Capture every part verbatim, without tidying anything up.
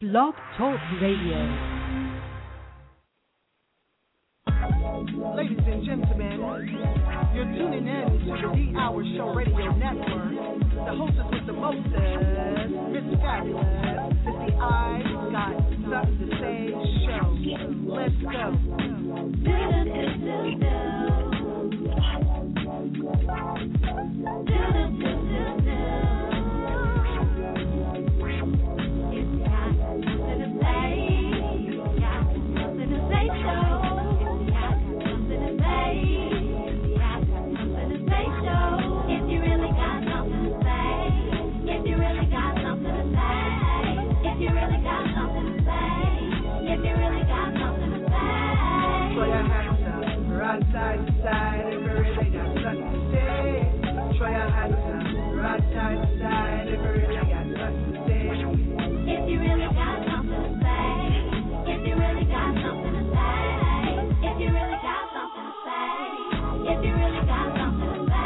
Blog Talk Radio. Ladies and gentlemen, you're tuning in to the D Hour Show Radio Network. The hostess with the mostest, Miss Fabulous. It's the I Got Something to Say show. Let's side to side, if you really got something to say. Try your hands up, right side to side, if you really got something to say. If you really got something to say, if you really got something to say, if you really got something to say, if you really got something to say.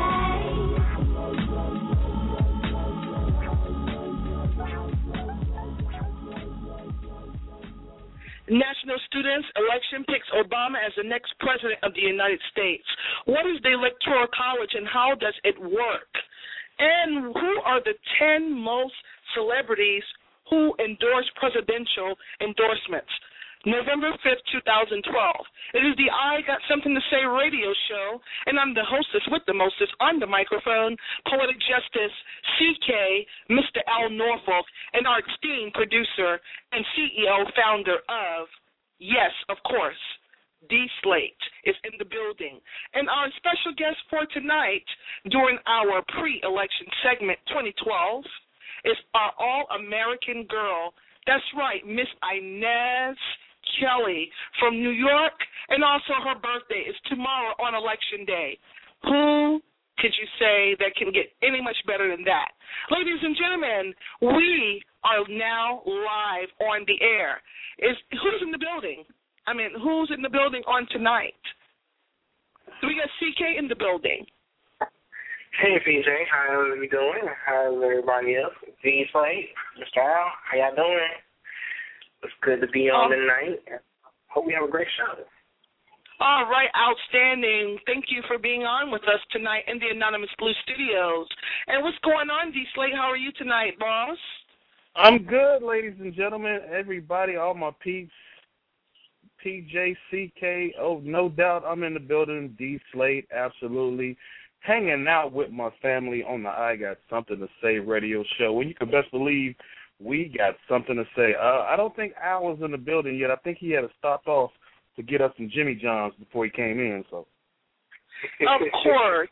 National Students Election picks Obama as the next president of the United States. What is the Electoral College and how does it work? And who are the ten most celebrities who endorse presidential endorsements? November fifth, twenty twelve. It is the I Got Something to Say radio show, and I'm the hostess with the mostest on the microphone, Poetic Justice, C K, Mister Al Norfolk, and our esteemed producer and C E O founder of, yes, of course, D Slate is in the building. And our special guest for tonight during our pre-election segment twenty twelve is our all-American girl. That's right, Miss Inez Kelly from New York, and also her birthday is tomorrow on Election Day. Who could you say that can get any much better than that? Ladies and gentlemen, we are now live on the air. Is who's in the building? I mean, who's in the building on tonight? Do we got C K in the building? Hey, P J, how are you doing? How's everybody else? D Slate, Mister Al, how y'all doing? It's good to be on um, tonight. Hope we have a great show. All right, outstanding. Thank you for being on with us tonight in the Anonymous Blue Studios. And what's going on, D Slate? How are you tonight, boss? I'm good, ladies and gentlemen, everybody, all my peeps, P J, C K. Oh, no doubt I'm in the building. D Slate, absolutely. Hanging out with my family on the I Got Something to Say radio show. And you can best believe we got something to say. Uh, I don't think Al was in the building yet. I think he had to stop off to get us some Jimmy John's before he came in. So, of course.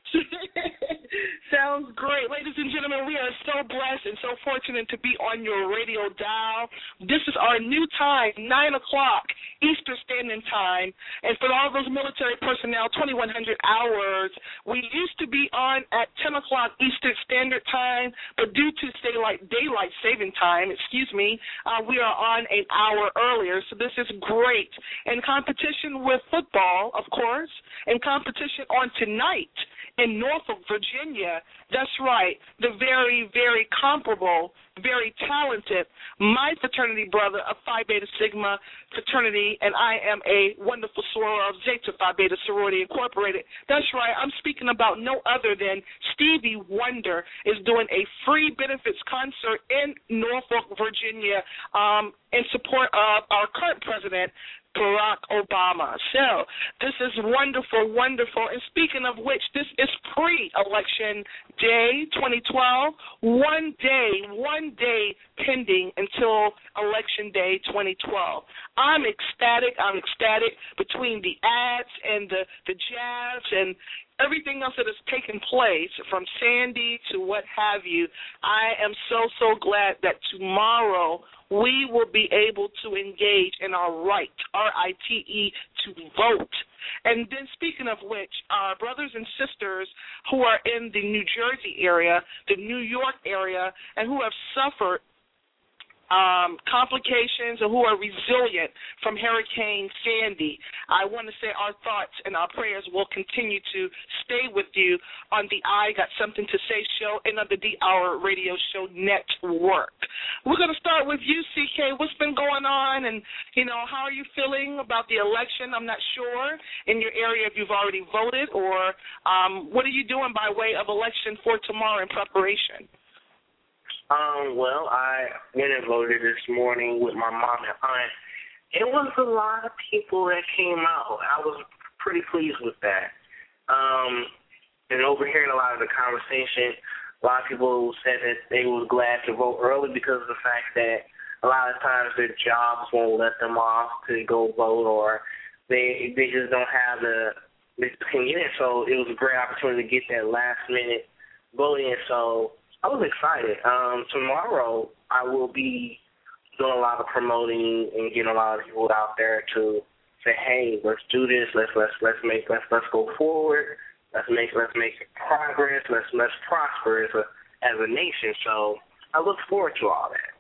Sounds great. Ladies and gentlemen, we are so blessed and so fortunate to be on your radio dial. This is our new time, nine o'clock Eastern Standard Time. And for all those military personnel, twenty-one hundred hours. We used to be on at ten o'clock Eastern Standard Time, but due to daylight, daylight saving time, excuse me, uh, we are on an hour earlier. So this is great. In competition with football, of course, in competition on tonight in Norfolk, Virginia. That's right, the very, very comparable, very talented, my fraternity brother of Phi Beta Sigma fraternity, and I am a wonderful soror of Zeta Phi Beta Sorority Incorporated. That's right, I'm speaking about no other than Stevie Wonder is doing a free benefits concert in Norfolk, Virginia, um, in support of our current president, Barack Obama. So this is wonderful, wonderful. And speaking of which, this is pre-election day twenty twelve, one day, one day pending until election day twenty twelve. I'm ecstatic. I'm ecstatic between the ads and the, the jabs and everything else that has taken place, from Sandy to what have you. I am so, so glad that tomorrow we will be able to engage in our right, R I T E, to vote. And then speaking of which, our brothers and sisters who are in the New Jersey area, the New York area, and who have suffered um, complications or who are resilient from Hurricane Sandy, I want to say our thoughts and our prayers will continue to stay with you on the I Got Something to Say show and on the D Hour radio show network. We're going to start with you, C K. going on? And, you know, how are you feeling about the election? I'm not sure in your area if you've already voted, or um, what are you doing by way of election for tomorrow in preparation? Um, well, I went and voted this morning with my mom and aunt. It was a lot of people that came out. I was pretty pleased with that. Um, and overhearing a lot of the conversation, a lot of people said that they were glad to vote early because of the fact that a lot of times their jobs won't let them off to go vote, or they they just don't have the they can get in. So it was a great opportunity to get that last minute vote in. So I was excited. Um, tomorrow I will be doing a lot of promoting and getting a lot of people out there to say, hey, let's do this. Let's let's let's make let's let's go forward. Let's make let's make progress. Let's let's prosper as a as a nation. So I look forward to all that.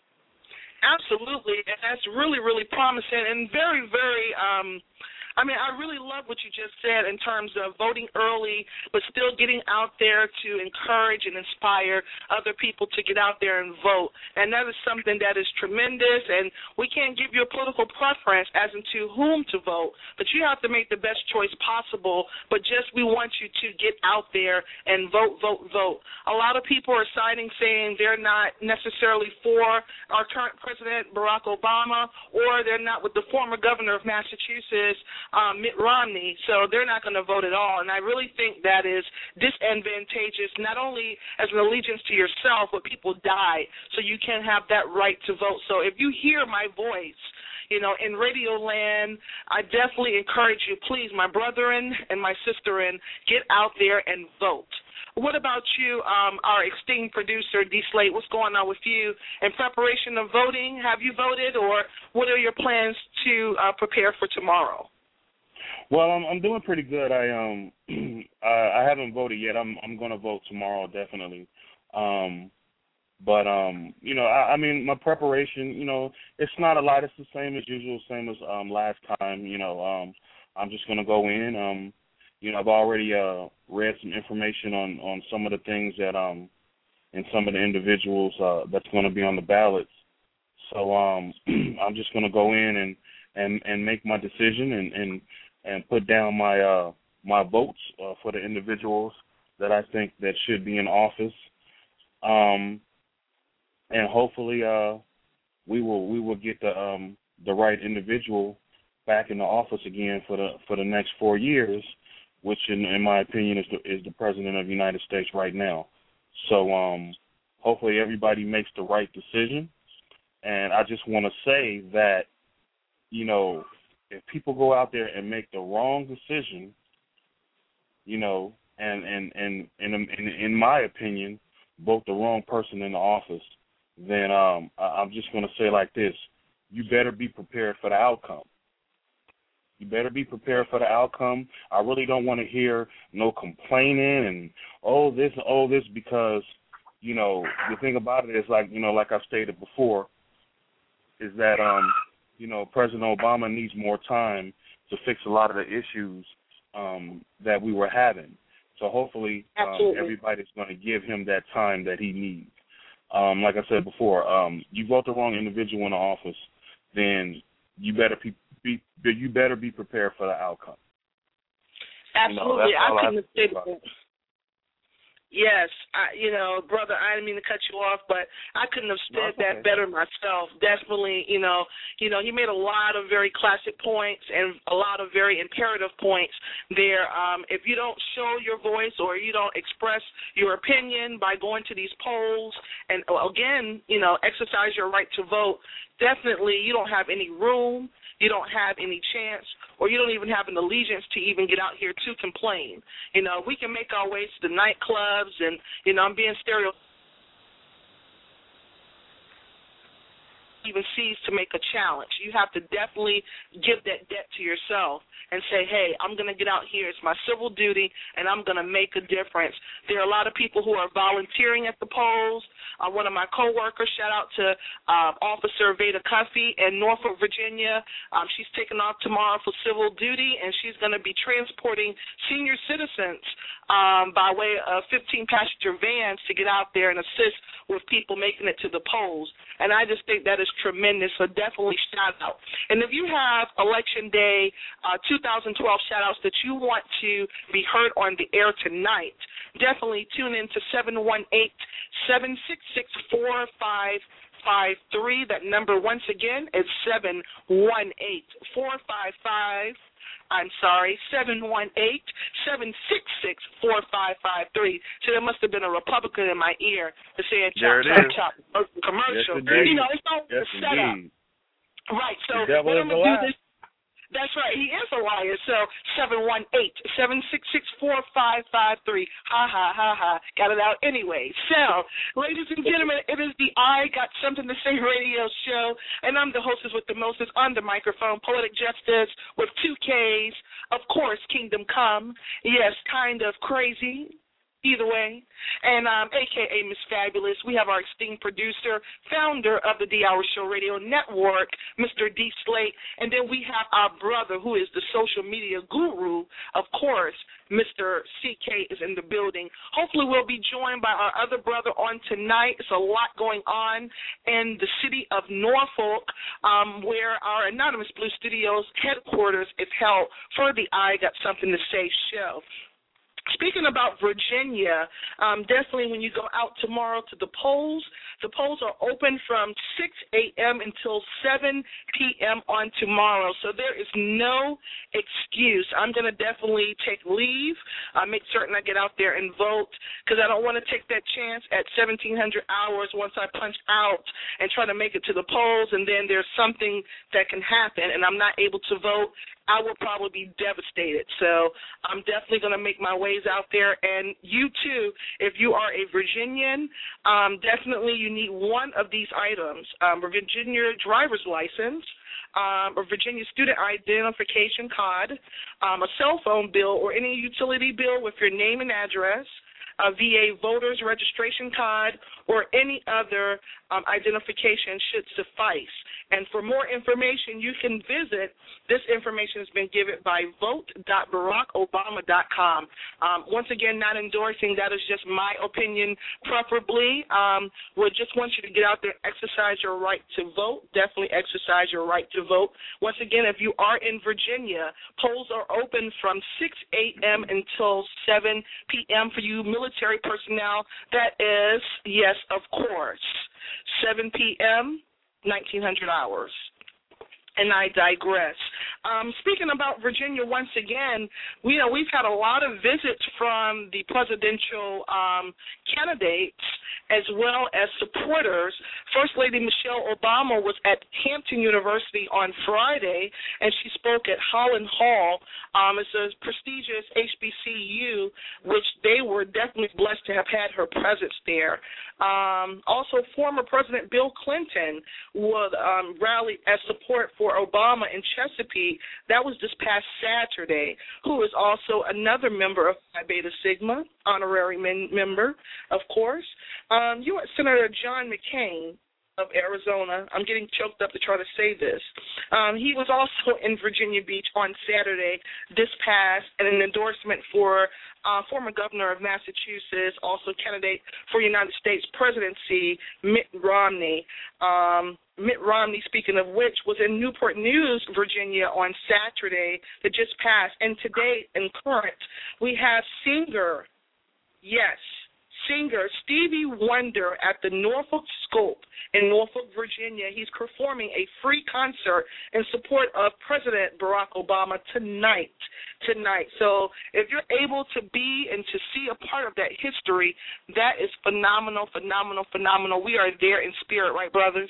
Absolutely, and that's really really promising and very very. Um, I mean, I really love what you just said in terms of voting early, but still getting out there to encourage and inspire other people to get out there and vote. And that is something that is tremendous, and we can't give you a political preference as into whom to vote, but you have to make the best choice possible, but just we want you to get out there and vote, vote, vote. A lot of people are signing saying they're not necessarily for our current president, Barack Obama, or they're not with the former governor of Massachusetts, Um, Mitt Romney, so they're not going to vote at all. And I really think that is disadvantageous, not only as an allegiance to yourself, but people die, so you can have that right to vote. So if you hear my voice, you know, in Radio Land, I definitely encourage you, please, my brethren and my sisterin, get out there and vote. What about you, um, our esteemed producer, D. Slate? What's going on with you in preparation of voting? Have you voted, or what are your plans to uh, prepare for tomorrow? Well, I'm I'm doing pretty good. I um I, I haven't voted yet. I'm I'm going to vote tomorrow, definitely. Um, but um you know I, I mean my preparation, you know, it's not a lot. It's the same as usual, same as um last time. You know, um I'm just going to go in. Um, you know, I've already uh read some information on on some of the things that um and some of the individuals uh, that's going to be on the ballots. So um I'm just going to go in and and and make my decision and and and put down my uh, my votes uh, for the individuals that I think that should be in office, um, and hopefully uh, we will we will get the um, the right individual back in the office again for the for the next four years, which in, in my opinion is the, is the president of the United States right now. So um, hopefully everybody makes the right decision, and I just want to say that, you know, if people go out there and make the wrong decision, you know, and and and, and in, in my opinion, vote the wrong person in the office, then um, I'm just going to say like this: you better be prepared for the outcome. You better be prepared for the outcome. I really don't want to hear no complaining and oh this, oh this, because, you know, the thing about it is, like, you know, like I've stated before, is that um. you know, President Obama needs more time to fix a lot of the issues um, that we were having. So hopefully um, everybody's going to give him that time that he needs. Um, like I said before, um, you vote the wrong individual in the office, then you better be, be you better be prepared for the outcome. Absolutely, you know, I couldn't have said that. Yes, I, you know, brother, I didn't mean to cut you off, but I couldn't have said no, that okay. better myself. Definitely, you know, you know, he made a lot of very classic points and a lot of very imperative points there. Um, if you don't show your voice or you don't express your opinion by going to these polls and, again, you know, exercise your right to vote, definitely you don't have any room, you don't have any chance, or you don't even have an allegiance to even get out here to complain. You know, we can make our way to the nightclubs and, you know, I'm being stereo even sees to make a challenge. You have to definitely give that debt to yourself and say, hey, I'm going to get out here. It's my civil duty, and I'm going to make a difference. There are a lot of people who are volunteering at the polls. uh, one of my coworkers. Shout out to uh, Officer Veda Cuffey in Norfolk, Virginia. Um, she's taking off tomorrow for civil duty, and she's going to be transporting senior citizens um, by way of fifteen passenger vans to get out there and assist with people making it to the polls. And I just think that is tremendous, so definitely shout out. And if you have Election Day uh, two thousand twelve shout-outs that you want to be heard on the air tonight, definitely tune in to seven one eight, seven six six, four five five three. That number, once again, is seven one eight, four five five. I'm sorry, seven one eight, seven six six, four five five three. So there must have been a Republican in my ear to say chop, chop, chop, commercial. Yes, you know, it's all yes, set up. Right, so the devil what is I'm going to do alive. this. That's right. He is a liar. So seven one eight, seven six six, four five five three. Ha, ha, ha, ha. Got it out anyway. So, ladies and gentlemen, it is the I Got Something to Say radio show, and I'm the hostess with the mostest on the microphone, Poetic Justice with two Ks. Of course, Kingdom Come. Yes, kind of crazy. Either way, and um, a k a. Miss Fabulous. We have our esteemed producer, founder of the D Hour Show Radio Network, Mister D. Slate, and then we have our brother who is the social media guru, of course, Mister C K is in the building. Hopefully we'll be joined by our other brother on tonight. It's a lot going on in the city of Norfolk, um, where our Anonymous Blue Studios headquarters is held for the I Got Something to Say show. Speaking about Virginia, um, definitely when you go out tomorrow to the polls, the polls are open from six a.m. until seven p.m. on tomorrow. So there is no excuse. I'm going to definitely take leave, uh, make certain I get out there and vote, because I don't want to take that chance at seventeen hundred hours once I punch out and try to make it to the polls, and then there's something that can happen and I'm not able to vote. I will probably be devastated. So I'm definitely going to make my ways out there. And you, too, if you are a Virginian, um, definitely you need one of these items, um, a Virginia driver's license, um, a Virginia student identification card, um, a cell phone bill or any utility bill with your name and address, a V A voter's registration card, or any other um, identification should suffice. And for more information, you can visit, this information has been given by vote dot barack obama dot com. Um, once again, not endorsing, that is just my opinion, preferably. Um, we just want you to get out there and exercise your right to vote. Definitely exercise your right to vote. Once again, if you are in Virginia, polls are open from six a.m. until seven p.m. for you military personnel. That is, yes, of course, seven p.m., nineteen hundred hours. And I digress. Um, speaking about Virginia, once again, we know we've had a lot of visits from the presidential um, candidates as well as supporters. First Lady Michelle Obama was at Hampton University on Friday, and she spoke at Holland Hall. Um, it's a prestigious H B C U, which they were definitely blessed to have had her presence there. Um, also, former President Bill Clinton would um, rally as support for for Obama in Chesapeake. That was this past Saturday, who is also another member of Phi Beta Sigma, honorary men- member, of course. Um, U S Senator John McCain of Arizona. I'm getting choked up to try to say this. Um, he was also in Virginia Beach on Saturday, this past, and an endorsement for uh, former governor of Massachusetts, also candidate for United States presidency, Mitt Romney. Um, Mitt Romney, speaking of which, was in Newport News, Virginia on Saturday that just passed. And today, in current, we have singer, yes, singer Stevie Wonder at the Norfolk Scope in Norfolk, Virginia. He's performing a free concert in support of President Barack Obama tonight. Tonight. So if you're able to be and to see a part of that history, that is phenomenal, phenomenal, phenomenal. We are there in spirit, right, brothers?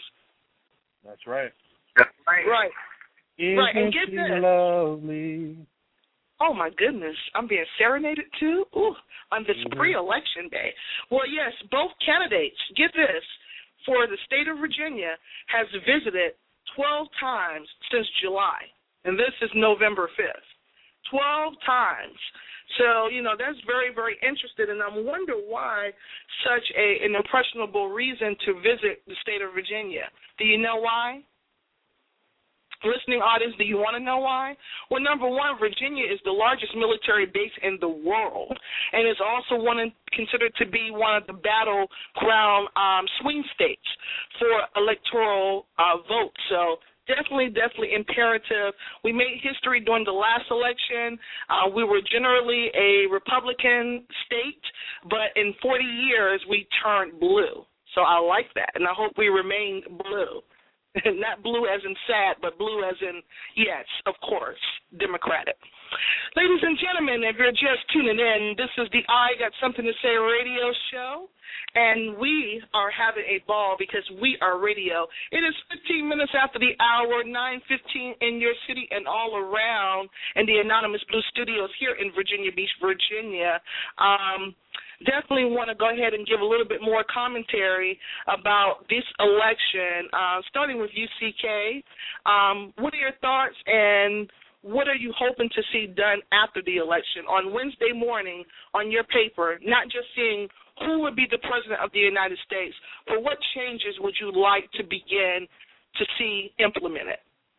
That's right. That's right. Right. Isn't right. And get she this. lovely? Oh, my goodness. I'm being serenaded, too? Ooh, on this mm-hmm. pre-election day. Well, yes, both candidates, get this, for the state of Virginia has visited twelve times since July, and this is November fifth. twelve times. So, you know, that's very, very interesting, and I wonder why such a, an impressionable reason to visit the state of Virginia. Do you know why? Listening audience, do you want to know why? Well, number one, Virginia is the largest military base in the world, and is also one in, considered to be one of the battleground um, swing states for electoral uh, votes. So definitely, definitely imperative. We made history during the last election. Uh, we were generally a Republican state, but in forty years we turned blue. So I like that, and I hope we remain blue. Not blue as in sad, but blue as in, yes, of course, Democratic. Ladies and gentlemen, if you're just tuning in, this is the I Got Something to Say radio show, and we are having a ball because we are radio. It is fifteen minutes after the hour, nine fifteen in your city and all around in the Anonymous Blue Studios here in Virginia Beach, Virginia. Um, definitely want to go ahead and give a little bit more commentary about this election, uh, starting with U C K. Um, what are your thoughts, and what are you hoping to see done after the election on Wednesday morning on your paper, not just seeing who would be the president of the United States, but what changes would you like to begin to see implemented?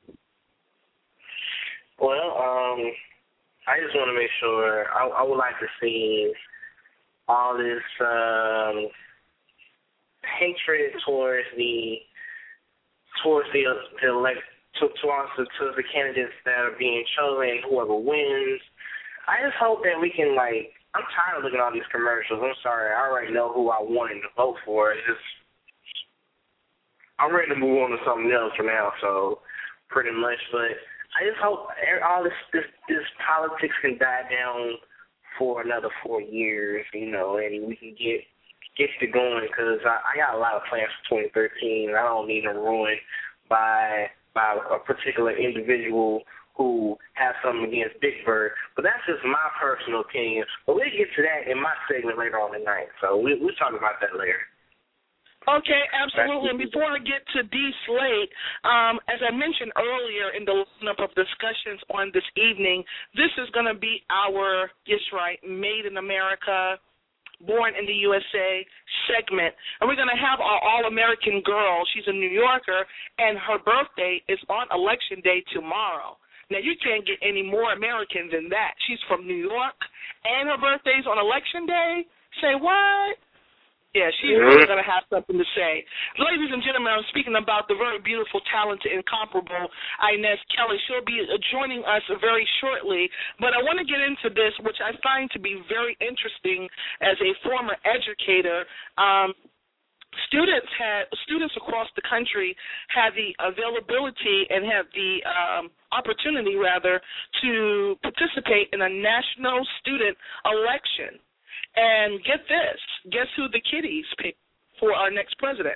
Well, um, I just want to make sure, I, I would like to see all this um, hatred towards the towards the the elect to towards the, to the candidates that are being chosen, whoever wins. I just hope that we can, like, I'm tired of looking at all these commercials. I'm sorry, I already know who I wanted to vote for. It's just I'm ready to move on to something else for now. So pretty much, but I just hope all this this, this politics can die down for another four years, you know, and we can get get to going, because I, I got a lot of plans for twenty thirteen, and I don't need them ruined by by a particular individual who has something against Big Bird. But that's just my personal opinion. But we'll get to that in my segment later on tonight, so we, we'll talk about that later. Okay, absolutely. And before I get to D. Slate, um, as I mentioned earlier in the lineup of discussions on this evening, this is going to be our, yes, right, Made in America, Born in the U S A segment. And we're going to have our All-American girl. She's a New Yorker, and her birthday is on Election Day tomorrow. Now, you can't get any more American than that. She's from New York, and her birthday's on Election Day? Say what? Yeah, she's really going to have something to say. Ladies and gentlemen, I'm speaking about the very beautiful, talented, incomparable Inez Kelly. She'll be joining us very shortly. But I want to get into this, which I find to be very interesting as a former educator. Um, students had students across the country have the availability and have the um, opportunity, rather, to participate in a national student election. And get this, guess who the kiddies picked for our next president?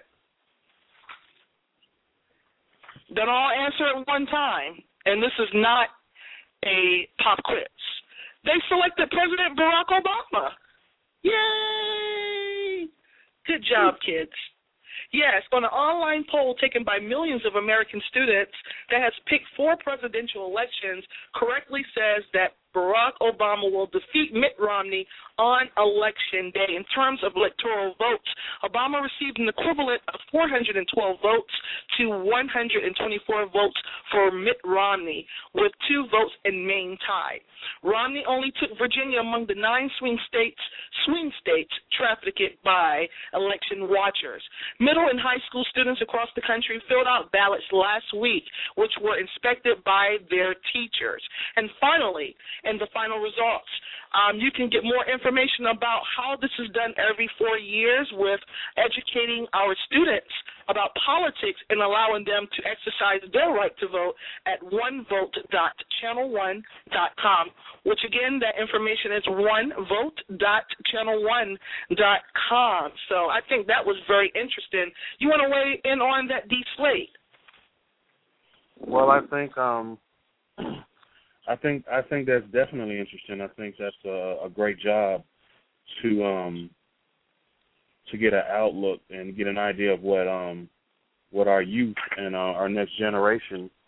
Don't all answer at one time, and this is not a pop quiz. They selected President Barack Obama. Yay! Good job, kids. Yes, on an online poll taken by millions of American students that has picked four presidential elections, correctly says that Barack Obama will defeat Mitt Romney on Election Day. In terms of electoral votes, Obama received an equivalent of four hundred twelve votes to one hundred twenty-four votes for Mitt Romney, with two votes in Maine tied. Romney only took Virginia among the nine swing states, swing states trafficked by election watchers. Middle and high school students across the country filled out ballots last week, which were inspected by their teachers. And finally, in the final results, um, you can get more information about how this is done every four years with educating our students about politics and allowing them to exercise their right to vote at one vote dot channel one dot com, which, again, that information is one vote dot channel one dot com. So I think that was very interesting. You want to weigh in on that, D. Slate? Well, I think um, I think I think that's definitely interesting. I think that's a, a great job to um, to get an outlook and get an idea of what um, what our youth and uh, our next generation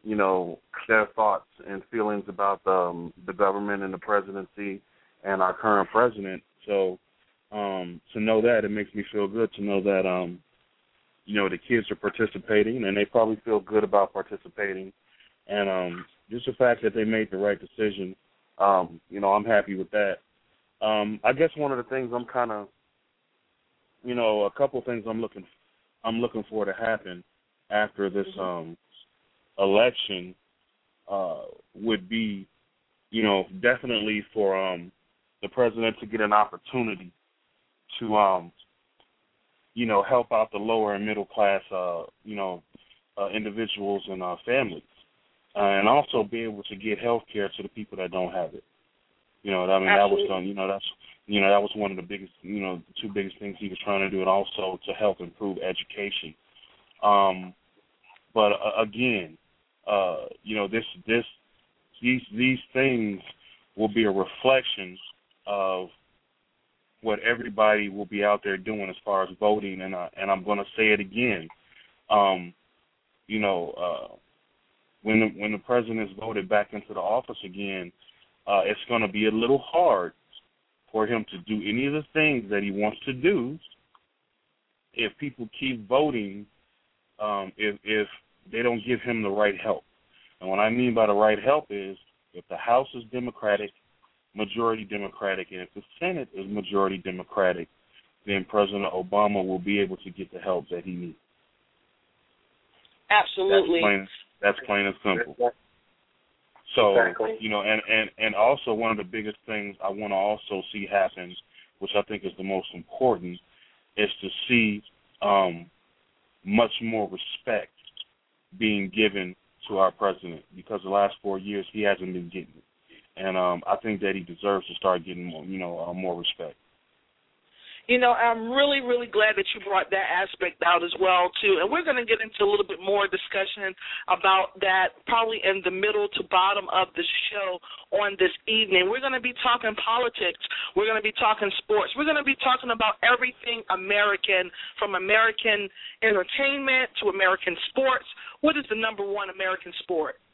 you know, their thoughts and feelings about the, um, the government and the presidency and our current president. So um, to know that, it makes me feel good to know that, um, you know, the kids are participating, and they probably feel good about participating. And um, just the fact that they made the right decision, um, you know, I'm happy with that. Um, I guess one of the things I'm kind of, you know, a couple of things I'm looking, I'm looking for to happen after this um, election uh, would be, you know, definitely for um, the president to get an opportunity to, um, you know, help out the lower and middle class, uh, you know, uh, individuals and uh, families, uh, and also be able to get health care to the people that don't have it. You know, I mean, Absolutely. that was done. You know, that's you know that was one of the biggest, you know, the two biggest things he was trying to do, and also to help improve education. Um, but uh, again, uh, you know, this this these these things will be a reflection of what everybody will be out there doing as far as voting, and uh, and I'm going to say it again. Um, you know, uh, when the, when the president is voted back into the office again, uh, it's going to be a little hard for him to do any of the things that he wants to do if people keep voting, um, if if they don't give him the right help. And what I mean by the right help is if the House is Democratic, majority Democratic, and if the Senate is majority Democratic, then President Obama will be able to get the help that he needs. Absolutely. That's plain, that's plain and simple. So, exactly. you know, and, and, and also one of the biggest things I want to also see happen, which I think is the most important, is to see um, much more respect being given to our president, because the last four years he hasn't been getting it. And um, I think that he deserves to start getting more, you know, uh, more respect. You know, I'm really, really glad that you brought that aspect out as well, too. And we're going to get into a little bit more discussion about that probably in the middle to bottom of the show on this evening. We're going to be talking politics. We're going to be talking sports. We're going to be talking about everything American, from American entertainment to American sports. What is the number one American sport?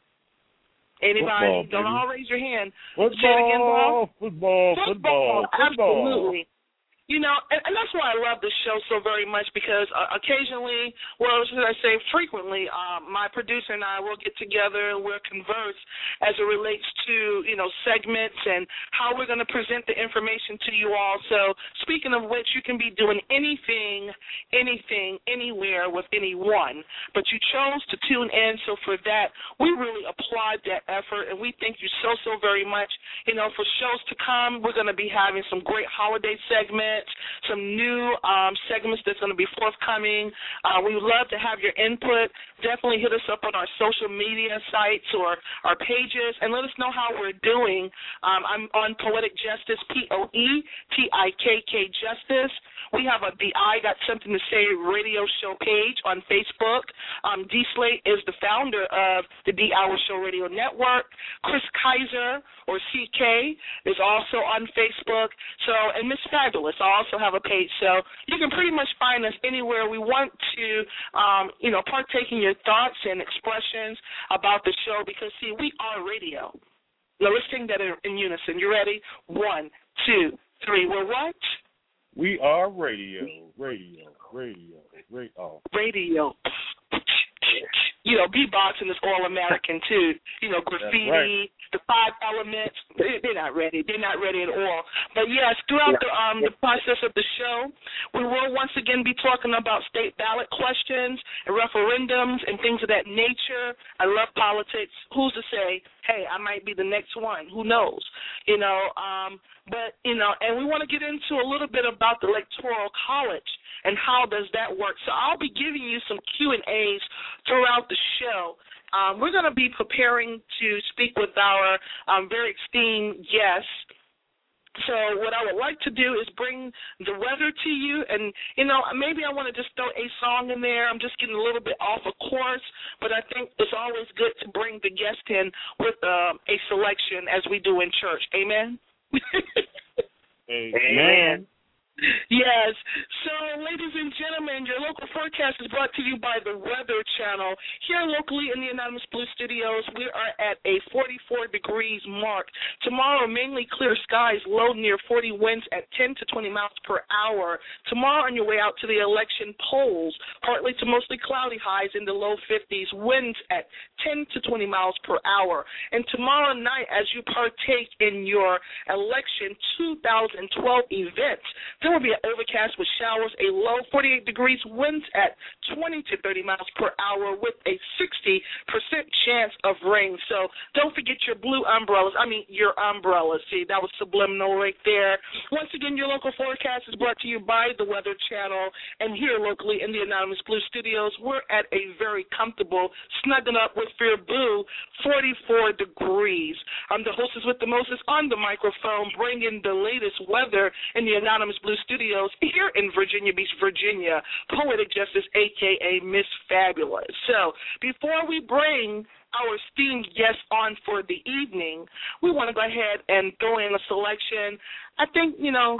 Anybody? Football, Don't all raise your hand. Football, Say it again, Paul. Football, football, football. Absolutely. You know, and, and that's why I love this show so very much, because uh, occasionally, well, should I say frequently, um, my producer and I will get together and we'll converse as it relates to, you know, segments and how we're going to present the information to you all. So speaking of which, you can be doing anything, anything, anywhere with anyone, but you chose to tune in. So for that, we really applaud that effort, and we thank you so, so very much. You know, for shows to come, we're going to be having some great holiday segments, some new um, segments that's going to be forthcoming. Uh, we would love to have your input. Definitely hit us up on our social media sites or our pages and let us know how we're doing. Um, I'm on Poetic Justice, P O E T I K K Justice. We have a The I Got Something to Say radio show page on Facebook. Um, D. Slate is the founder of the D Hour Show Radio Network. Chris Kaiser, or C K, is also on Facebook. So, and Miss Fabulous, I also have a page. So you can pretty much find us anywhere. We want to, um, you know, partake in your thoughts and expressions about the show, because, see, we are radio. Now, let's sing that in, in unison. You ready? One, two, three. We're what? We are radio, radio, radio, radio. Radio. You know, beatboxing is all American too. You know, graffiti, right. The five elements. They're not ready. They're not ready at all. But yes, throughout the um the process of the show, we will once again be talking about state ballot questions and referendums and things of that nature. I love politics. Who's to say, hey, I might be the next one? Who knows? You know, um, but you know, and we want to get into a little bit about the Electoral College and how does that work. So I'll be giving you some Q and A's throughout the show. Um, we're going to be preparing to speak with our um, very esteemed guests. So what I would like to do is bring the weather to you, and, you know, maybe I want to just throw a song in there. I'm just getting a little bit off of course, but I think it's always good to bring the guest in with um, a selection as we do in church. Amen? Amen. Yes. So, ladies and gentlemen, your local forecast is brought to you by the Weather Channel. Here locally in the Anonymous Blue Studios, we are at a forty-four degrees mark. Tomorrow, mainly clear skies, low near forty winds at ten to twenty miles per hour. Tomorrow, on your way out to the election polls, partly to mostly cloudy highs in the low fifties, winds at ten to twenty miles per hour. And tomorrow night, as you partake in your election two thousand twelve event, there will be an overcast with showers, a low forty-eight degrees, winds at twenty to thirty miles per hour with a sixty percent chance of rain. So don't forget your blue umbrellas. I mean, your umbrellas. See, that was subliminal right there. Once again, your local forecast is brought to you by the Weather Channel. And here locally in the Anonymous Blue Studios, we're at a very comfortable, snugging up with Fear Boo, forty-four degrees. I'm the hostess with the mostest on the microphone, bringing the latest weather in the Anonymous Blue Studios here in Virginia Beach, Virginia, Poetic Justice, a k a. Miss Fabulous. So before we bring our esteemed guest on for the evening, we want to go ahead and throw in a selection. I think, you know,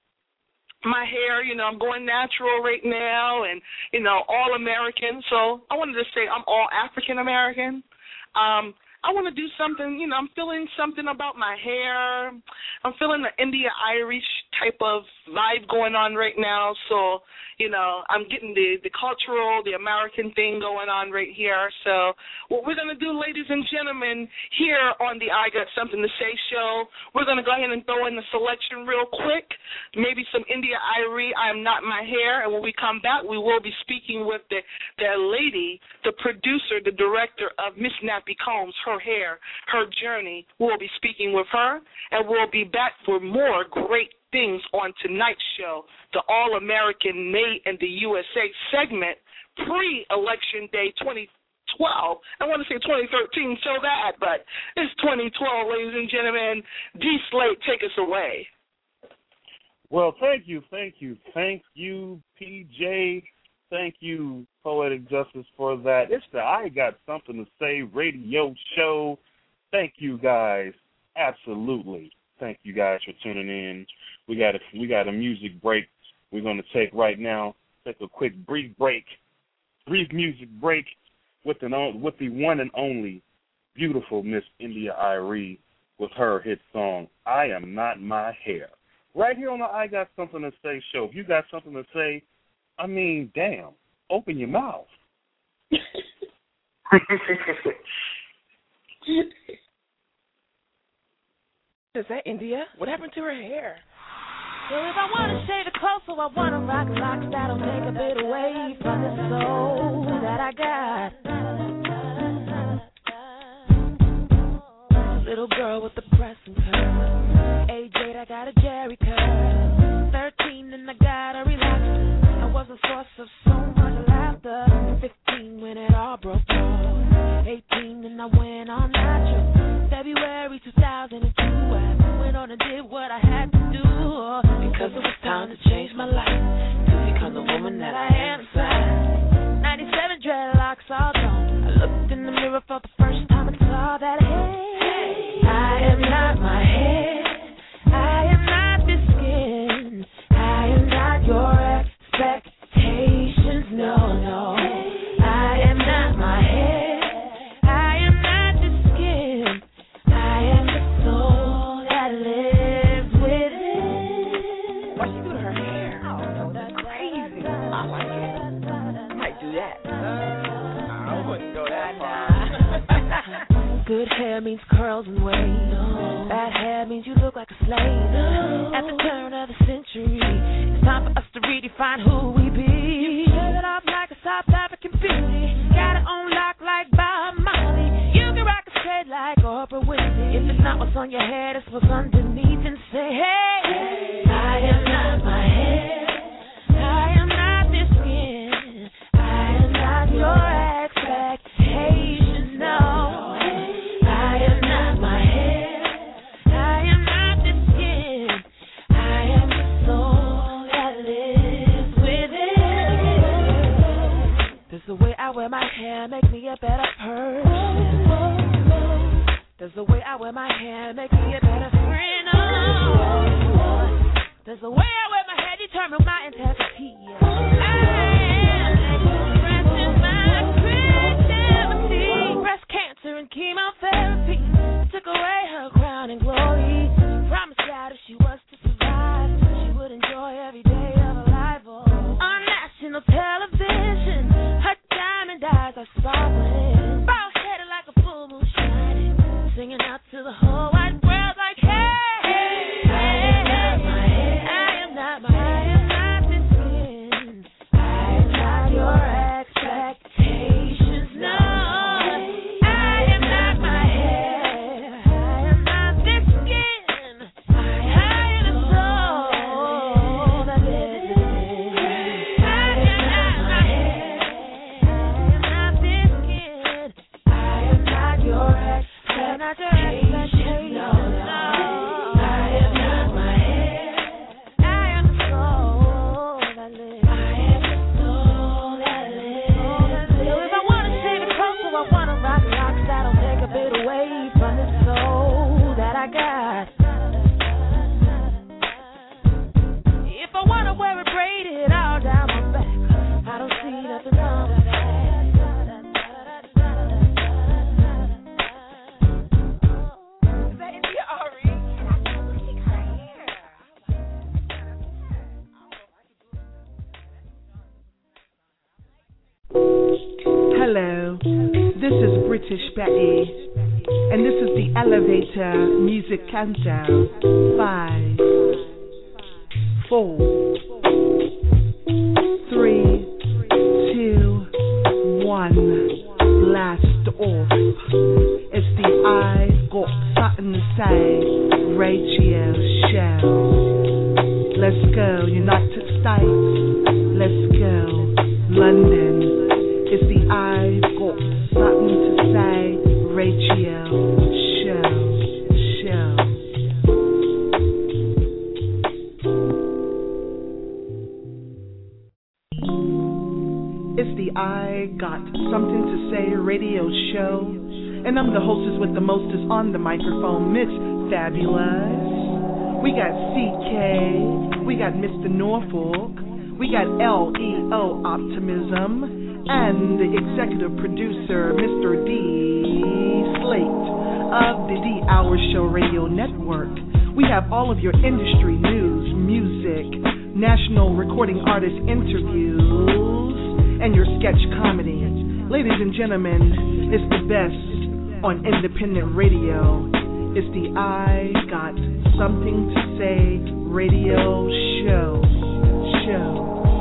my hair, you know, I'm going natural right now and, you know, all American. So I wanted to say I'm all African American. Um, I want to do something, you know, I'm feeling something about my hair. I'm feeling the India Irish type of vibe going on right now. So, you know, I'm getting the, the cultural, the American thing going on right here. So what we're going to do, ladies and gentlemen, here on the I Got Something to Say show, we're going to go ahead and throw in the selection real quick, maybe some India Irie, I Am Not My Hair. And when we come back, we will be speaking with the, the lady, the producer, the director of Miss Nappy Combs, her hair, her journey. We'll be speaking with her, and we'll be back for more great things on tonight's show, the All-American Made in the U S A segment, pre-election day twenty twelve. I want to say twenty thirteen, so that, but it's twenty twelve, ladies and gentlemen. D. Slate, take us away. Well, thank you, thank you, thank you, P J. Thank you, Poetic Justice, for that. It's the I Got Something to Say radio show. Thank you, guys. Absolutely. Thank you, guys, for tuning in. We got a, we got a music break we're going to take right now. Take a quick brief break, brief music break with, an, with the one and only beautiful Miss India Irie with her hit song, I Am Not My Hair. Right here on the I Got Something to Say show. If you got something to say, I mean, damn, open your mouth. Is that India? What happened to her hair? So if I want to shave it close, so I want to rock locks that'll take a bit away from the soul that I got. Little girl with the pressing curve. Age eight, I got a Jerry curve. Thirteen, and I got a relax. I was a source of so much laughter. Fifteen, when it all broke off. Eighteen, and I went on natural. February two thousand two, I went on and did what I had to do, because it was time to change my life, to become the woman that I am inside. ninety-seven dreadlocks all gone. I looked in the mirror for the first time and saw that, hey, I am not my hair, I am not this skin, I am not your expectations, no, no, I am not my hair. Good hair means curls and waves. No. Bad hair means you look like a slave. No. At the turn of the century, it's time for us to redefine who we be. You turn it off like a South African beauty. Got it on lock like Bob Marley. You can rock a straight like Oprah Winfrey. If it's not what's on your head, it's what's underneath. And say, hey, hey, I am not my hair. I am not this skin. I am not your expectations, no. Does the way I wear my hair make me a better person? Does the way I wear my hair make me a better friend? Oh, does the way I wear my hair determine determine my integrity. I am expressing my creativity. Breast cancer and chemotherapy took away her crown and glory. Promised God if she was to survive, she would enjoy every day of her life. Oh, on national television, her diamond eyes are sparkling, bald headed like a full moon shining, singing out to the whole wide world like, hey, hey, I am not my head, I am not my I am not this skin, I am not your expectations, no. I am not my hair, I am not this skin, I am the soul that lives within. I am not my hair, I am not this skin, I am not your expectations, no, no. I am not my hair, I am the soul that lives. I am the soul that lives. So if I wanna shake it close, so I wanna rock rocks that'll take a bit away from the soul that I got. If I wanna wear it braided all down my back, I don't see nothing wrong with that. Is that India Ari? Hello, this is British Betty, and this is the Elevator Music Countdown. Five, four, three, two, one. Blast off. It's the I've Got Something to Say radio show. Let's go, United States. Let's go, London. It's the I've Got Something to Say radio show. Show. It's the I Got Something to Say radio show. And I'm the hostess with the mostest on the microphone, Miss Fabulous. We got C K. We got Mister Norfolk. We got L E O Optimism. And the executive producer, Mister D. Slate of the D Hour Show Radio Network. We have all of your industry news, music, national recording artist interviews, and your sketch comedy. Ladies and gentlemen, it's the best on independent radio. It's the I Got Something to Say radio show. Show.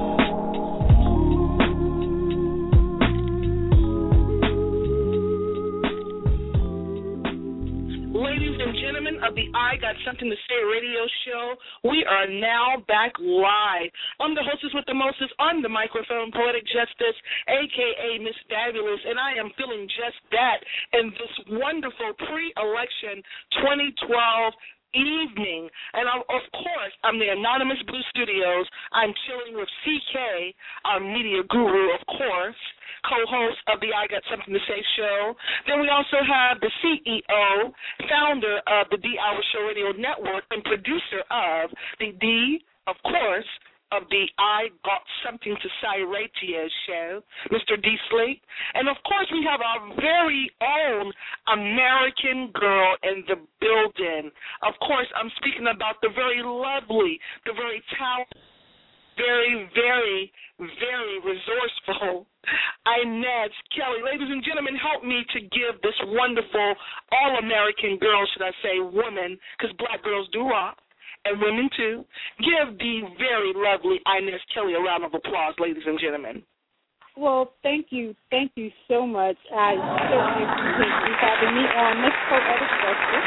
Ladies and gentlemen of the I Got Something to Say radio show, we are now back live. I'm the hostess with the mostest on the microphone, Poetic Justice, a k a. Miss Fabulous, and I am feeling just that in this wonderful pre-election twenty twelve evening. And I'm, of course, I'm the Anonymous Blue Studios. I'm chilling with C K, our media guru, of course, co-host of the I Got Something to Say show. Then we also have the C E O, founder of the D Hour Show Radio Network, and producer of the D, of course, of the I Got Something to Say radio show, Mister D. Slate. And, of course, we have our very own American girl in the building. Of course, I'm speaking about the very lovely, the very talented, very, very, very resourceful Inez Kelly. Ladies and gentlemen, help me to give this wonderful all-American girl, should I say woman, because black girls do rock, and women too. Give the very lovely Inez Kelly a round of applause, ladies and gentlemen. Well, thank you. Thank you so much. I certainly appreciate you having me on Miss Poetic Justice.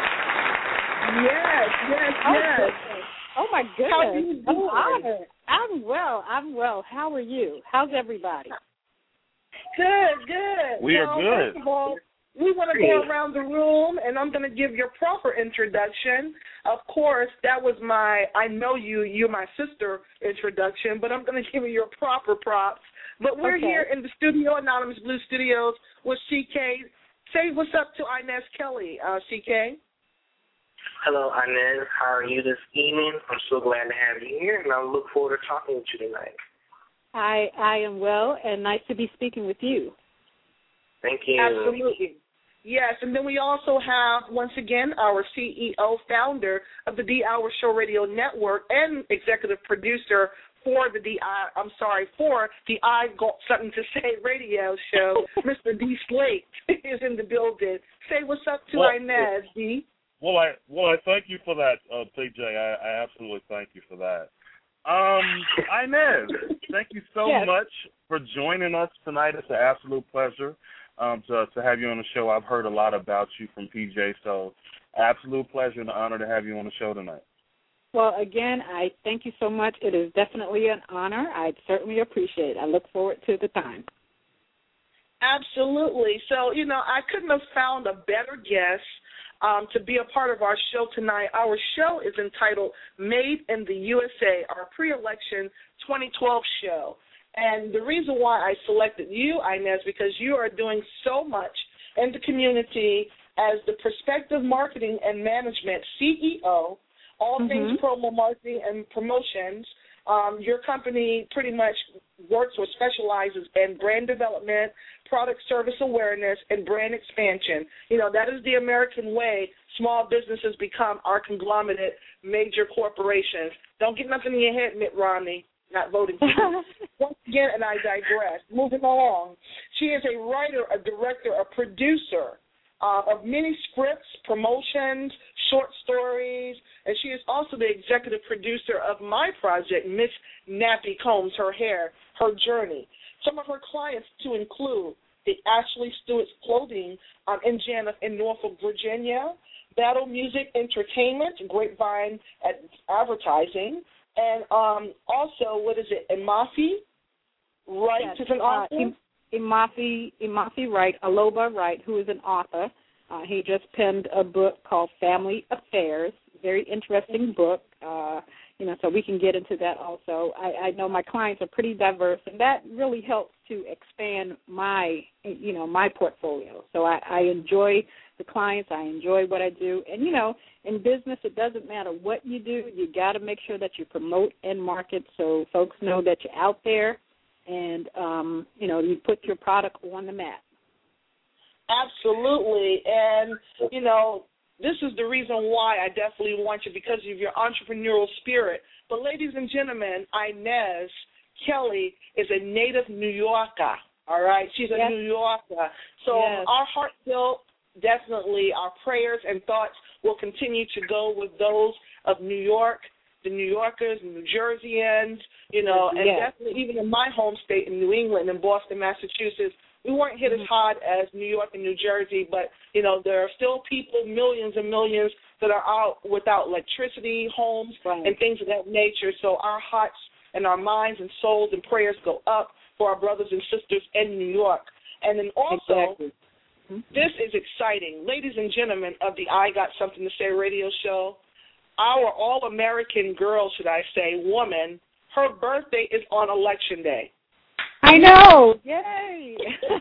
Yes, yes, Oh, yes. goodness. Oh, my goodness. How are you I'm doing? honored. I'm well. I'm well. How are you? How's everybody? Good, good. We are well, good. First of all, we want to go around the room, and I'm going to give your proper introduction. Of course, that was my I know you, you're my sister introduction, but I'm going to give you your proper props. But we're Okay. here in the studio, Anonymous Blue Studios, with C K. Say what's up to Inez Kelly, uh, C K. Hello, Inez. How are you this evening? I'm so glad to have you here, and I look forward to talking with you tonight. I I am well, and nice to be speaking with you. Thank you. Absolutely. Yes, and then we also have, once again, our C E O, founder of the D-Hour Show Radio Network, and executive producer for the D I, I'm sorry, for the I Got Something to Say radio show, Mister D. Slate is in the building. Say what's up to well, Inez, D. Well, I well I thank you for that, uh, P J. I, I absolutely thank you for that. Um, Inez, thank you so yes. much for joining us tonight. It's an absolute pleasure um, to to have you on the show. I've heard a lot about you from P J, so absolute pleasure and honor to have you on the show tonight. Well, again, I thank you so much. It is definitely an honor. I'd certainly appreciate it. I look forward to the time. Absolutely. So, you know, I couldn't have found a better guest um, to be a part of our show tonight. Our show is entitled Made in the U S A, our pre-election twenty twelve show. And the reason why I selected you, Inez, because you are doing so much in the community as the Prospective Marketing and Management C E O, all mm-hmm. things promo marketing and promotions. Um, your company pretty much works or specializes in brand development, product service awareness, and brand expansion. You know, that is the American way small businesses become our conglomerate major corporations. Don't get nothing in your head, Mitt Romney, not voting for you. Once again, and I digress. Moving along, she is a writer, a director, a producer uh, of many scripts, promotions, short stories, and she is also the executive producer of my project, Miss Nappy Combs Her Hair, Her Journey. Some of her clients to include the Ashley Stewart's Clothing um, in Janeth in Norfolk, Virginia, Battle Music Entertainment, Grapevine at Advertising, and um, also, what is it, Imafi Wright yes. is an author? Uh, Imafi, Imafi Wright, Aloba Wright, who is an author. Uh, he just penned a book called Family Affairs, very interesting book, uh, you know, so we can get into that also. I, I know my clients are pretty diverse, and that really helps to expand my, you know, my portfolio. So I, I enjoy the clients. I enjoy what I do. And, you know, in business, it doesn't matter what you do. You got to make sure that you promote and market so folks know that you're out there and, um, you know, you put your product on the map. Absolutely. And, you know, this is the reason why I definitely want you, because of your entrepreneurial spirit. But, ladies and gentlemen, Inez Kelly is a native New Yorker, all right? She's a yes. New Yorker. So yes. our heartfelt, definitely, our prayers and thoughts will continue to go with those of New York, the New Yorkers, New Jerseyans, you know, and yes. definitely even in my home state in New England, in Boston, Massachusetts, we weren't hit as hard as New York and New Jersey, but, you know, there are still people, millions and millions, that are out without electricity, homes, right. and things of that nature. So our hearts and our minds and souls and prayers go up for our brothers and sisters in New York. And then also, exactly. this is exciting. Ladies and gentlemen of the I Got Something to Say radio show, our all-American girl, should I say, woman, her birthday is on Election Day. I know. Yay.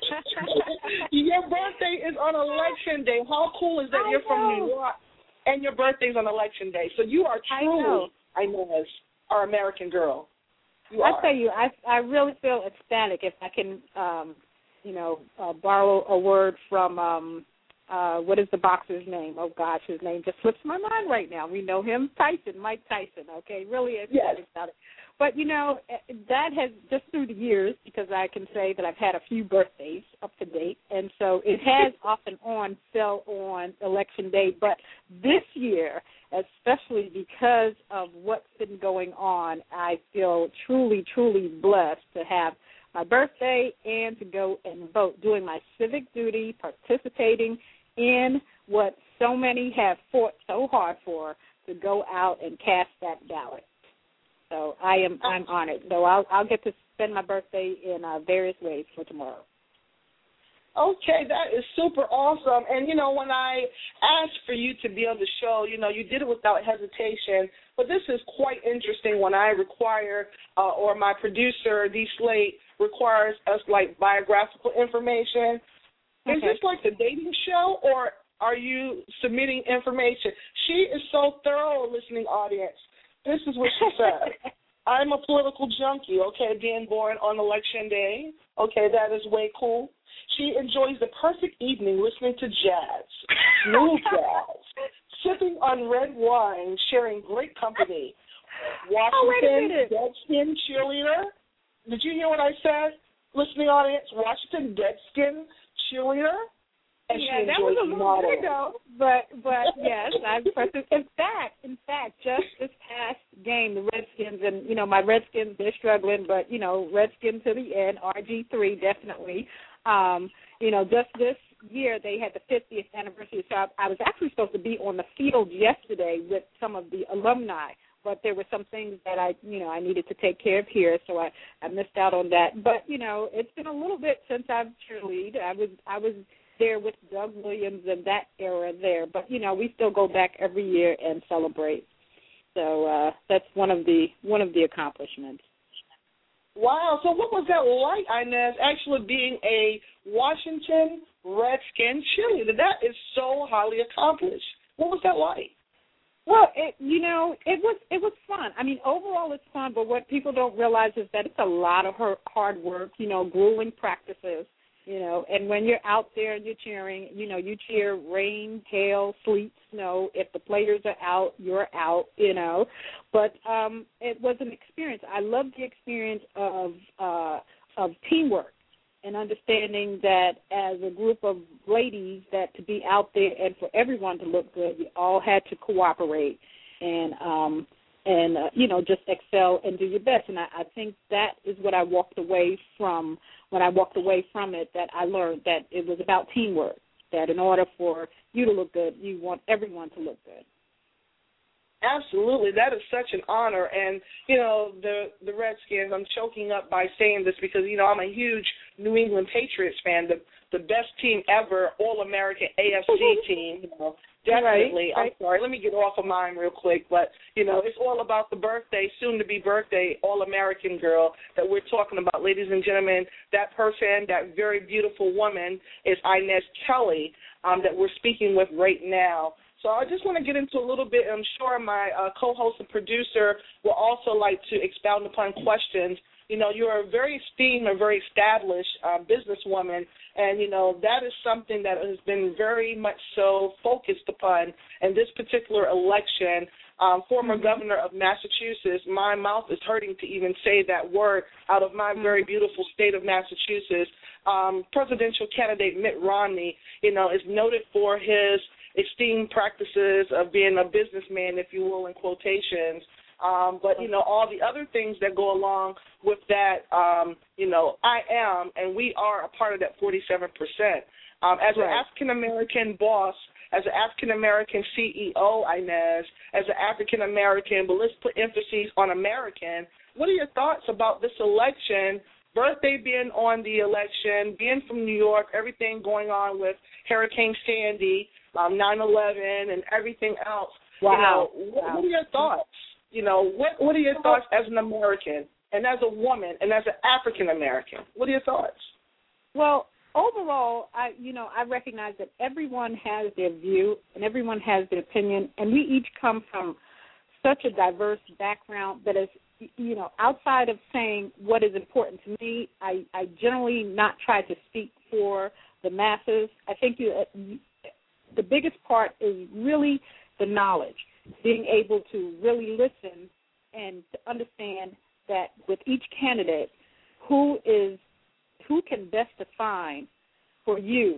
Your birthday is on Election Day. How cool is that? I You're know. from New York, and your birthday's on Election Day. So you are truly, I know, as our American girl. You I are. tell you, I I really feel ecstatic if I can, um, you know, uh, borrow a word from, um, uh, what is the boxer's name? Oh, gosh, his name just slips my mind right now. We know him, Tyson, Mike Tyson, okay? Really ecstatic about it. But, you know, that has, just through the years, because I can say that I've had a few birthdays up to date, and so it has off and on fell on Election Day. But this year, especially because of what's been going on, I feel truly, truly blessed to have my birthday and to go and vote, doing my civic duty, participating in what so many have fought so hard for, to go out and cast that ballot. So I am I'm honored. So I'll I'll get to spend my birthday in uh, various ways for tomorrow. Okay, that is super awesome. And, you know, when I asked for you to be on the show, you know, you did it without hesitation. But this is quite interesting when I require, uh, or my producer, D. Slate, requires us, like, biographical information. Is okay. this like the dating show, or are you submitting information? She is so thorough, listening audience. This is what she said. I'm a political junkie, okay, being born on election day. Okay, that is way cool. She enjoys the perfect evening listening to jazz, smooth jazz, sipping on red wine, sharing great company. Washington oh, Deadskin cheerleader. Did you hear what I said, listening audience? Washington Deadskin cheerleader. And yeah, she that was a little model. bit ago, but but yes, I'm impressed. In fact, in fact, just this past game, the Redskins and you know my Redskins, they're struggling, but you know Redskins to the end, R G three definitely. Um, you know, just this year they had the fiftieth anniversary, so I, I was actually supposed to be on the field yesterday with some of the alumni, but there were some things that I, you know, I needed to take care of here, so I, I missed out on that. But you know, it's been a little bit since I've cheerlead. I was I was. there with Doug Williams and that era there. But, you know, we still go back every year and celebrate. So uh, that's one of the one of the accomplishments. Wow. So what was that like, Inez, actually being a Washington Redskin cheerleader? That is so highly accomplished. What was that like? Well, it, you know, it was it was fun. I mean, overall it's fun, but what people don't realize is that it's a lot of hard work, you know, grueling practices. You know, and when you're out there and you're cheering, you know, you cheer rain, hail, sleet, snow. If the players are out, you're out, you know. But um, it was an experience. I loved the experience of uh, of teamwork and understanding that as a group of ladies that to be out there and for everyone to look good, you all had to cooperate and, um, and uh, you know, just excel and do your best. And I, I think that is what I walked away from when I walked away from it, that I learned that it was about teamwork, that in order for you to look good, you want everyone to look good. Absolutely. That is such an honor. And, you know, the, the Redskins, I'm choking up by saying this because, you know, I'm a huge New England Patriots fan, the, the best team ever, All-American A F C team, you know. Definitely. Right, right. I'm sorry. Let me get off of mine real quick. But, you know, it's all about the birthday, soon-to-be birthday, All-American girl that we're talking about. Ladies and gentlemen, that person, that very beautiful woman is Inez Kelly um, that we're speaking with right now. So I just want to get into a little bit. I'm sure my uh, co-host and producer will also like to expound upon questions. You know, you're a very esteemed, a very established uh, businesswoman, and, you know, that is something that has been very much so focused upon in this particular election. Um, former mm-hmm. governor of Massachusetts, my mouth is hurting to even say that word out of my mm-hmm. very beautiful state of Massachusetts. Um, presidential candidate Mitt Romney, you know, is noted for his esteemed practices of being a businessman, if you will, in quotations. Um, but, you know, all the other things that go along with that, um, you know, I am, and we are a part of that forty-seven percent. Um, as right. an African-American boss, as an African-American C E O, Inez, as an African-American, but let's put emphasis on American, what are your thoughts about this election, birthday being on the election, being from New York, everything going on with Hurricane Sandy, um, nine eleven, and everything else? Wow. You know, what, wow. what are your thoughts? You know, what what are your thoughts as an American and as a woman and as an African American? What are your thoughts? Well, overall, I you know I recognize that everyone has their view and everyone has their opinion, and we each come from such a diverse background that is, you know, outside of saying what is important to me, I, I generally not try to speak for the masses. I think you, the biggest part is really the knowledge. Being able to really listen and to understand that with each candidate, who is who can best define for you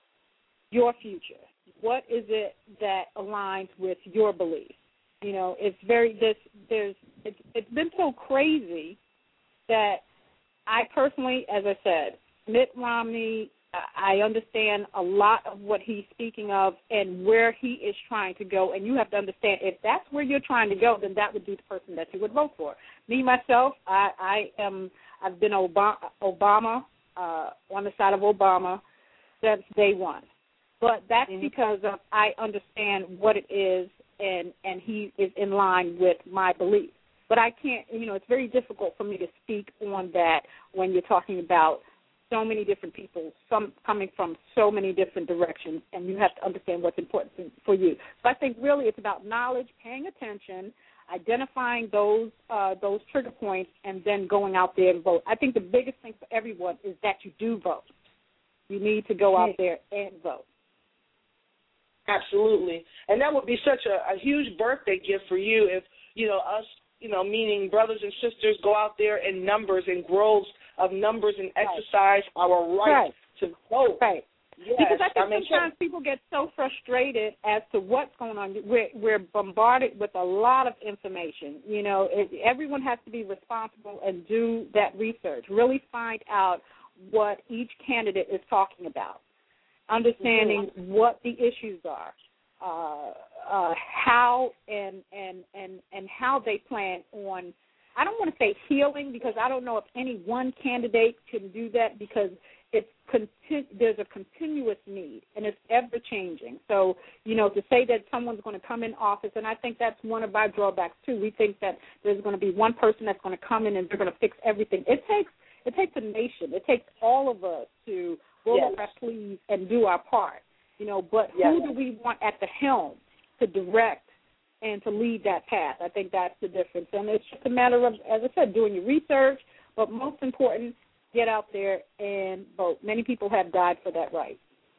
your future? What is it that aligns with your beliefs? You know, it's very this. There's it's, it's been so crazy that I personally, as I said, Mitt Romney. I understand a lot of what he's speaking of and where he is trying to go. And you have to understand, if that's where you're trying to go, then that would be the person that you would vote for. Me, myself, I, I am, I've been Obama, Obama uh, on the side of Obama since day one. But that's mm-hmm. because of I understand what it is, and, and he is in line with my beliefs. But I can't, you know, it's very difficult for me to speak on that when you're talking about so many different people, some coming from so many different directions, and you have to understand what's important for you. So I think really it's about knowledge, paying attention, identifying those uh, those trigger points, and then going out there and vote. I think the biggest thing for everyone is that you do vote. You need to go out there and vote. Absolutely. And that would be such a, a huge birthday gift for you if, you know, us, you know, meaning brothers and sisters go out there in numbers and groves of numbers and exercise right. our right, right to vote. Right. Yes, because I think I mean, sometimes people get so frustrated as to what's going on. We're, we're bombarded with a lot of information. You know, it, everyone has to be responsible and do that research, really find out what each candidate is talking about, understanding mm-hmm. what the issues are, uh, uh, how and, and, and, and how they plan on, I don't want to say healing because I don't know if any one candidate can do that because it's conti- there's a continuous need, and it's ever-changing. So, you know, to say that someone's going to come in office, and I think that's one of our drawbacks, too. We think that there's going to be one person that's going to come in and they're going to fix everything. It takes it takes a nation. It takes all of us to roll yes. up our sleeves and do our part, you know, but yes. who do we want at the helm to direct and to lead that path? I think that's the difference. And it's just a matter of, as I said, doing your research, but most important, get out there and vote. Many people have died for that right.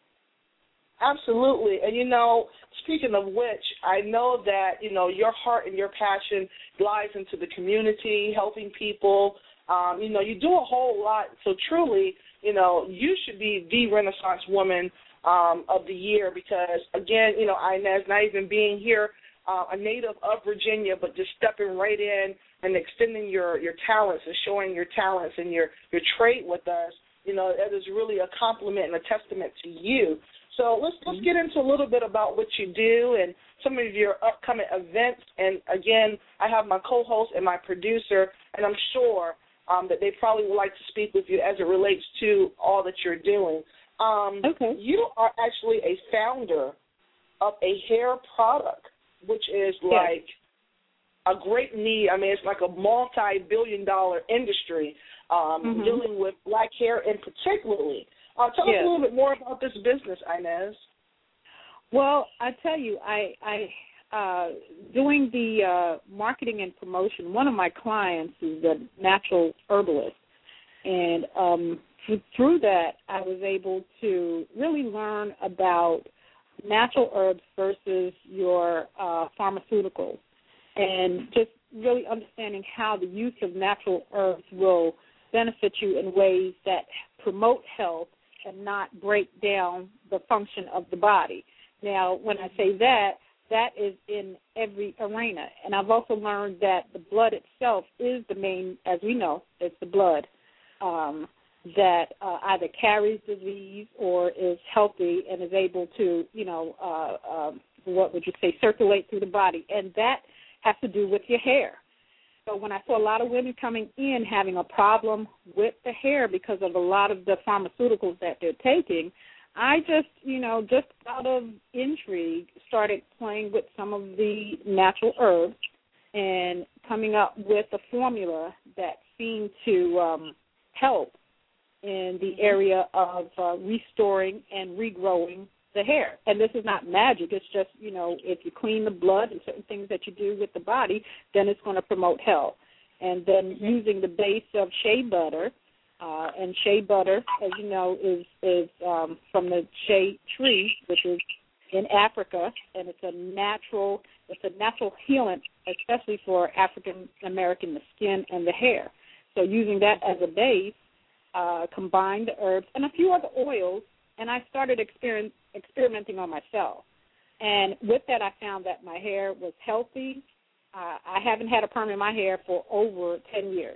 Absolutely. And, you know, speaking of which, I know that, you know, your heart and your passion lies into the community, helping people. Um, you know, you do a whole lot. So truly, you know, you should be the Renaissance Woman um, of the Year because, again, you know, Inez, not even being here, uh, a native of Virginia, but just stepping right in and extending your, your talents and showing your talents and your, your trade with us, you know, that is really a compliment and a testament to you. So let's let's get into a little bit about what you do and some of your upcoming events. And, again, I have my co-host and my producer, and I'm sure um, that they probably would like to speak with you as it relates to all that you're doing. Um, okay. You are actually a founder of a hair product, which is yes. like a great need. I mean, it's like a multi-billion dollar industry um, mm-hmm. dealing with black hair in particularly. Uh, tell yes. us a little bit more about this business, Inez. Well, I tell you, I, I uh, doing the uh, marketing and promotion, one of my clients is a natural herbalist. And um, th- through that, I was able to really learn about natural herbs versus your uh, pharmaceuticals, and just really understanding how the use of natural herbs will benefit you in ways that promote health and not break down the function of the body. Now, when I say that, that is in every arena. And I've also learned that the blood itself is the main, as we know, it's the blood um, that uh, either carries disease or is healthy and is able to, you know, uh, um, what would you say, circulate through the body. And that has to do with your hair. So when I saw a lot of women coming in having a problem with the hair because of a lot of the pharmaceuticals that they're taking, I just, you know, just out of intrigue, started playing with some of the natural herbs and coming up with a formula that seemed to um, help in the area of uh, restoring and regrowing the hair. And this is not magic. It's just, you know, if you clean the blood and certain things that you do with the body, then it's going to promote health. And then using the base of shea butter, uh, and shea butter, as you know, is, is um, from the shea tree, which is in Africa, and it's a natural, it's a natural healant, especially for African American, the skin and the hair. So using that as a base, uh, combined the herbs and a few other oils, and I started experiment, experimenting on myself. And with that, I found that my hair was healthy. Uh, I haven't had a perm in my hair for over ten years.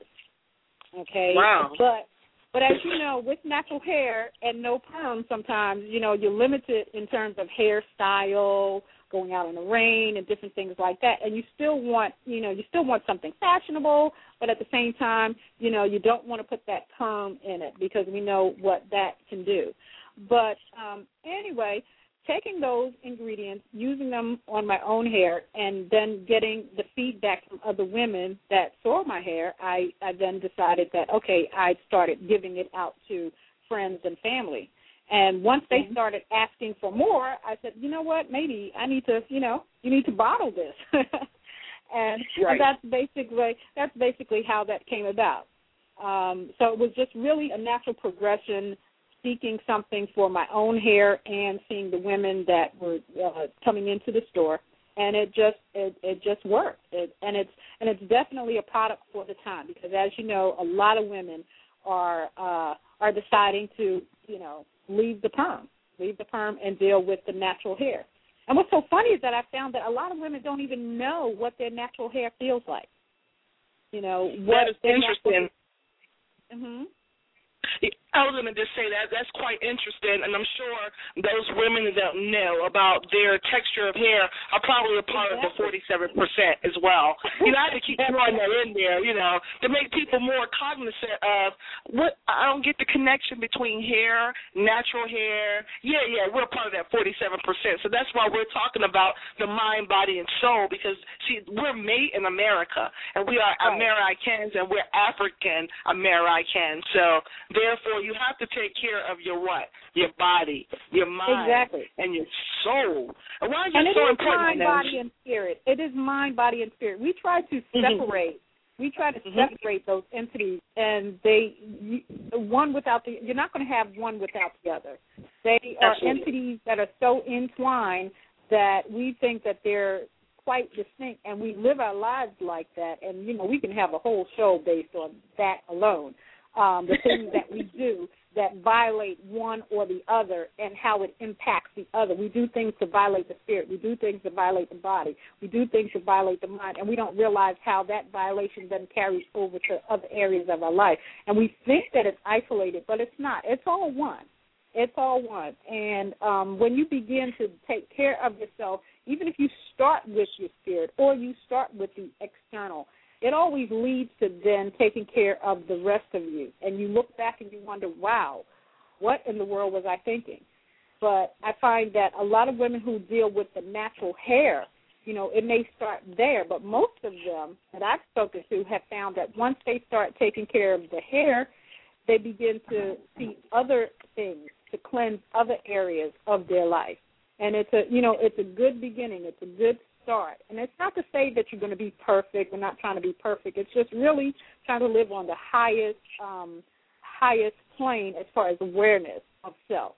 Okay? Wow. But but as you know, with natural hair and no perm, sometimes, you know, you're limited in terms of hairstyle, going out in the rain and different things like that. And you still want, you know, you still want something fashionable, but at the same time, you know, you don't want to put that perm in it because we know what that can do. But um, anyway, taking those ingredients, using them on my own hair, and then getting the feedback from other women that saw my hair, I, I then decided that, okay, I started giving it out to friends and family. And once they started asking for more, I said, you know what, maybe I need to, you know, you need to bottle this. and, right. and that's basically that's basically how that came about. Um, so it was just really a natural progression, seeking something for my own hair and seeing the women that were uh, coming into the store, and it just it, it just worked. It, and it's and it's definitely a product for the time, because as you know, a lot of women are uh, are deciding to, you know, leave the perm, leave the perm and deal with the natural hair. And what's so funny is that I found that a lot of women don't even know what their natural hair feels like. You know, what that is interesting. Mm-hmm. I was going to just say that that's quite interesting, and I'm sure those women that know about their texture of hair are probably a part exactly. of the forty-seven percent as well. You know, I had to keep throwing that in there, you know, to make people more cognizant of what I don't get the connection between hair, natural hair. Yeah, yeah, we're a part of that forty-seven percent. So that's why we're talking about the mind, body, and soul, because, see, we're made in America, and we are right. Americans, and we're African Americans. So, therefore, you have to take care of your what? Your body, your mind, exactly. and your soul. And why is and it it so is important? mind, body, and spirit. It is mind, body, and spirit. We try to separate. Mm-hmm. We try to mm-hmm. separate those entities, and they you, one without the. You're not going to have one without the other. They are Absolutely. entities that are so entwined that we think that they're quite distinct, and we live our lives like that. And you know, we can have a whole show based on that alone. Um, the things that we do that violate one or the other and how it impacts the other. We do things to violate the spirit. We do things to violate the body. We do things to violate the mind, and we don't realize how that violation then carries over to other areas of our life. And we think that it's isolated, but it's not. It's all one. It's all one. And um, when you begin to take care of yourself, even if you start with your spirit or you start with the external, it always leads to then taking care of the rest of you. And you look back and you wonder, wow, what in the world was I thinking? But I find that a lot of women who deal with the natural hair, you know, it may start there, but most of them that I've spoken to have found that once they start taking care of the hair, they begin to see other things to cleanse other areas of their life. And it's a, you know, it's a good beginning. It's a good start. And it's not to say that you're going to be perfect. We're not trying to be perfect. It's just really trying to live on the highest, um, highest plane as far as awareness of self.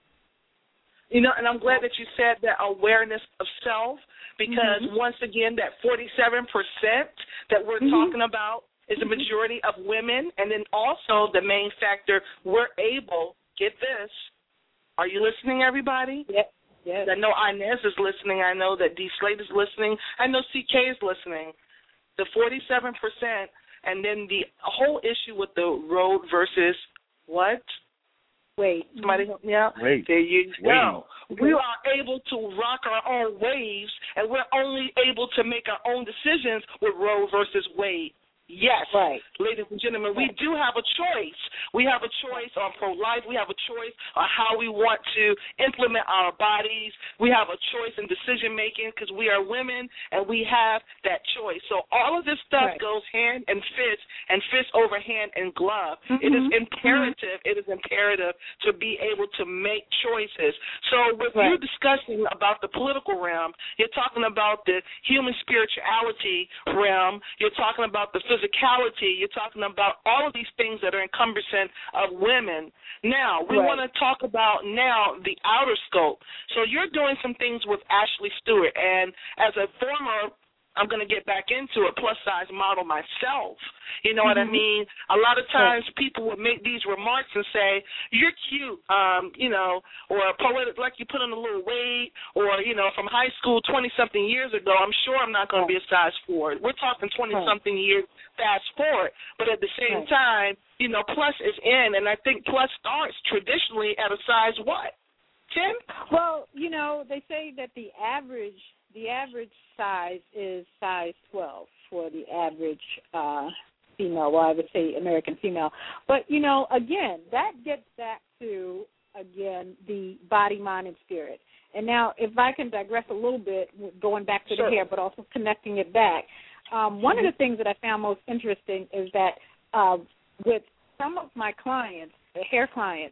You know, and I'm glad that you said that awareness of self, because mm-hmm. once again, that forty-seven percent that we're mm-hmm. talking about is the majority of women, and then also the main factor, we're able, get this, are you listening, everybody? Yep. Yes. I know Inez is listening. I know that D. Slate is listening. I know C K is listening. The forty-seven percent, and then the whole issue with the Roe versus what? Wait. Somebody help me out? Wait. There you go. Wait. We are able to rock our own waves, and we're only able to make our own decisions with Roe versus Wade. Yes, right. Ladies and gentlemen, we do have a choice. We have a choice on pro-life. We have a choice on how we want to implement our bodies. We have a choice in decision-making because we are women, and we have that choice. So all of this stuff right. goes hand and fist, and fist over hand and glove. Mm-hmm. It is imperative. Mm-hmm. It is imperative to be able to make choices. So with right. you discussing about the political realm, you're talking about the human spirituality realm. You're talking about the physicality. You're talking about all of these things that are encompassing of women. Now, we right. want to talk about now the outer scope. So you're doing some things with Ashley Stewart, and as a former, I'm going to get back into a plus-size model myself. You know mm-hmm. what I mean? A lot of times right. people would make these remarks and say, you're cute, um, you know, or poetic, like you put on a little weight, or, you know, from high school twenty-something years ago, I'm sure I'm not going to be a size four. We're talking twenty-something right. years fast forward. But at the same right. time, you know, plus is in, and I think plus starts traditionally at a size what? ten? Well, you know, they say that the average the average size is size twelve for the average uh, female, well, I would say American female. But, you know, again, that gets back to, again, the body, mind, and spirit. And now if I can digress a little bit, going back to sure. the hair, but also connecting it back, um, one mm-hmm. of the things that I found most interesting is that uh, with some of my clients, the hair clients,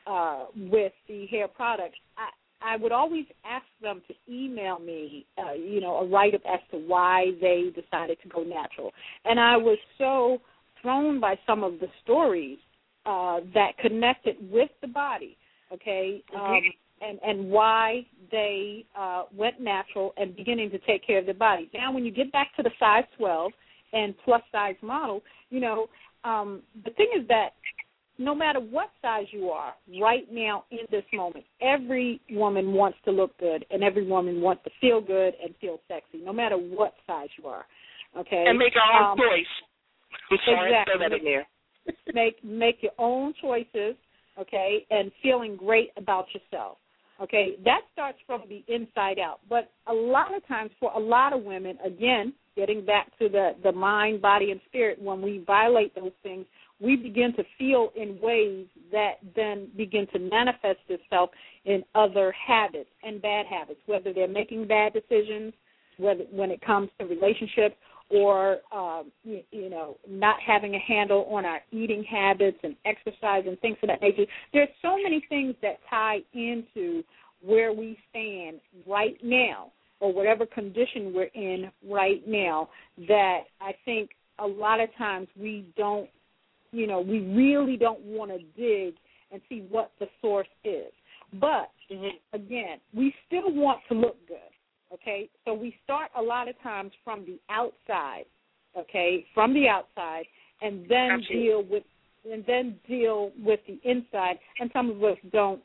uh, with the hair products, I, I would always ask them to email me, uh, you know, a write-up as to why they decided to go natural. And I was so thrown by some of the stories uh, that connected with the body, okay, um, and, and why they uh, went natural and beginning to take care of their body. Now, when you get back to the size twelve and plus-size model, you know, um, the thing is that no matter what size you are, right now in this moment, every woman wants to look good and every woman wants to feel good and feel sexy, no matter what size you are, okay? And make our own um, choice. I'm sorry, exactly. throw that in there. make make your own choices, okay, and feeling great about yourself, okay? That starts from the inside out. But a lot of times for a lot of women, again, getting back to the, the mind, body, and spirit, when we violate those things, we begin to feel in ways that then begin to manifest itself in other habits and bad habits, whether they're making bad decisions, whether when it comes to relationships, or, um, you, you know, not having a handle on our eating habits and exercise and things of that nature. There's so many things that tie into where we stand right now, or whatever condition we're in right now, that I think a lot of times we don't, you know, we really don't want to dig and see what the source is. But, mm-hmm. again, we still want to look good, okay? So we start a lot of times from the outside, okay, from the outside, and then Absolutely. deal with and then deal with the inside. And some of us don't,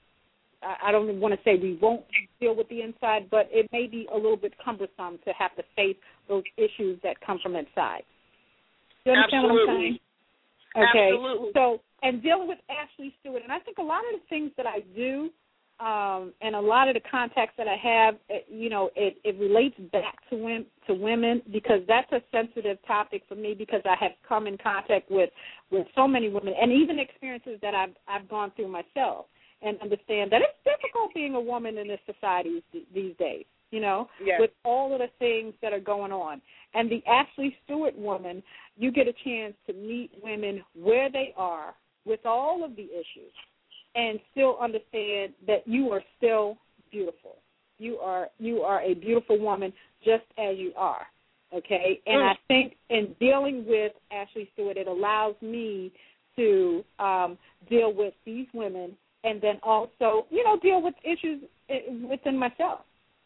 I don't want to say we won't deal with the inside, but it may be a little bit cumbersome to have to face those issues that come from inside. Do you understand Absolutely. what I'm saying? Okay. Absolutely. So, and dealing with Ashley Stewart, and I think a lot of the things that I do um, and a lot of the contacts that I have, it, you know, it, it relates back to, wim- to women, because that's a sensitive topic for me, because I have come in contact with, with so many women, and even experiences that I've, I've gone through myself, and understand that it's difficult being a woman in this society these days, you know, yes. with all of the things that are going on. And the Ashley Stewart woman, you get a chance to meet women where they are with all of the issues and still understand that you are still beautiful. You are you are a beautiful woman just as you are, okay? And mm. I think in dealing with Ashley Stewart, it allows me to um, deal with these women and then also, you know, deal with issues within myself.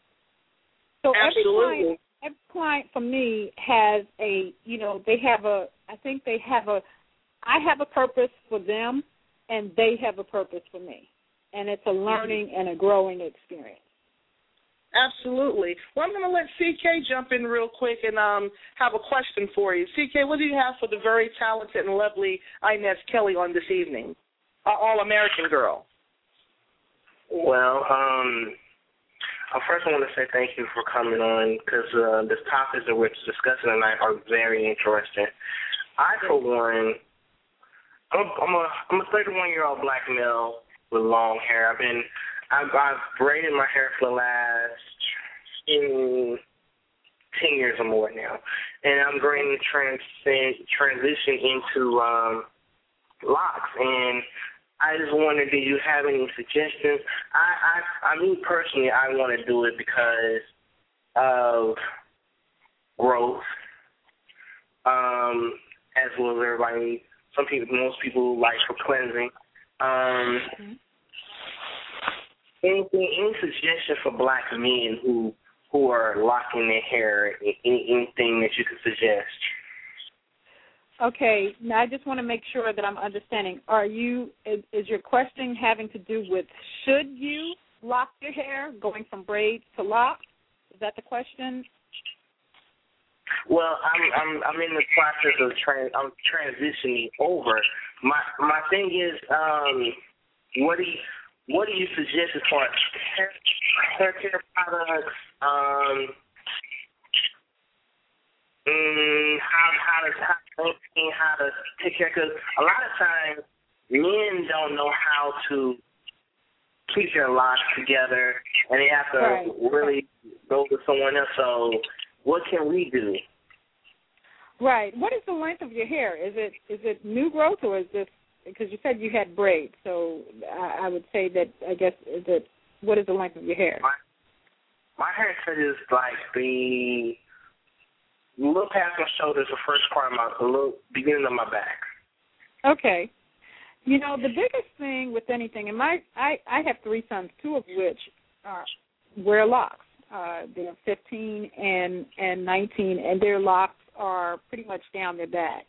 So every client, every client for me has a, you know, they have a, I think they have a, I have a purpose for them, and they have a purpose for me. And it's a learning and a growing experience. Absolutely. Well, I'm going to let C K jump in real quick and um, have a question for you. C K, what do you have for the very talented and lovely Inez Kelly on this evening? Our All-American girl. Well, um, first I want to say thank you for coming on, because uh, the topics that we're discussing tonight are very interesting. I, for one, I'm a, I'm a, I'm a thirty-one-year-old black male with long hair. I've been, I've, I've braided my hair for the last in, ten years or more now, and I'm going to trans- transition into um, locks. And I just wondered, do you have any suggestions? I, I, I mean, personally, I want to do it because of growth, um, as well as everybody. Some people, most people like for cleansing. Um, mm-hmm. Anything, any suggestion for black men who who are locking their hair? Any, anything that you could suggest? Okay, now I just want to make sure that I'm understanding. Are you, is, is your question having to do with should you lock your hair, going from braids to locks? Is that the question? Well, I'm I'm I'm in the process of trans I'm transitioning over. My my thing is, um, what do you what do you suggest as far as hair, hair care products? Um, mm, how how to how to how to take care? Because a lot of times men don't know how to keep their locks together, and they have to right. really go to someone else. So, what can we do? Right. What is the length of your hair? Is it is it new growth or is this because you said you had braids, so I, I would say that I guess that what is the length of your hair? My, my haircut is like the little past my shoulders, the first part of my, the little beginning of my back. Okay. You know, the biggest thing with anything, and my I, I have three sons, two of which are, wear locks. Uh, they're fifteen and, and nineteen, and their locks are pretty much down their back.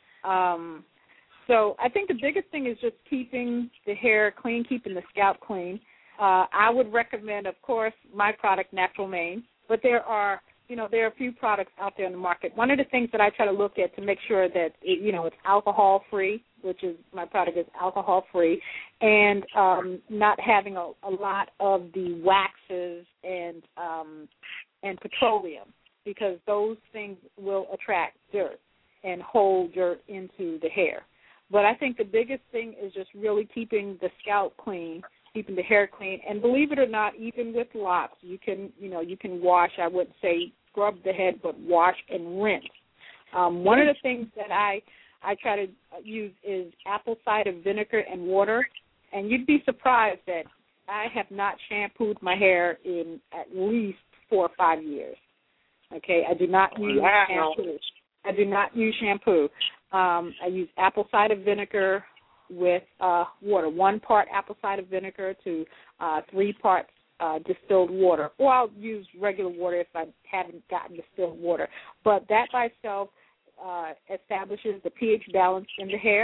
Um, so I think the biggest thing is just keeping the hair clean, keeping the scalp clean. Uh, I would recommend, of course, my product, Natural Mane, but there are You know, there are a few products out there in the market. One of the things that I try to look at to make sure that, it, you know, it's alcohol-free, which is my product is alcohol-free, and um, not having a, a lot of the waxes and um, and petroleum, because those things will attract dirt and hold dirt into the hair. But I think the biggest thing is just really keeping the scalp clean, keeping the hair clean, and believe it or not, even with locks, you can, you know, you can wash. I wouldn't say scrub the head, but wash and rinse. Um, one of the things that I I try to use is apple cider vinegar and water, and you'd be surprised that I have not shampooed my hair in at least four or five years. Okay, I do not use wow. shampoo. I do not use shampoo. Um, I use apple cider vinegar with uh, water, one part apple cider vinegar to uh, three parts Uh, distilled water, or I'll use regular water if I haven't gotten distilled water. But that by itself uh, establishes the pH balance in the hair,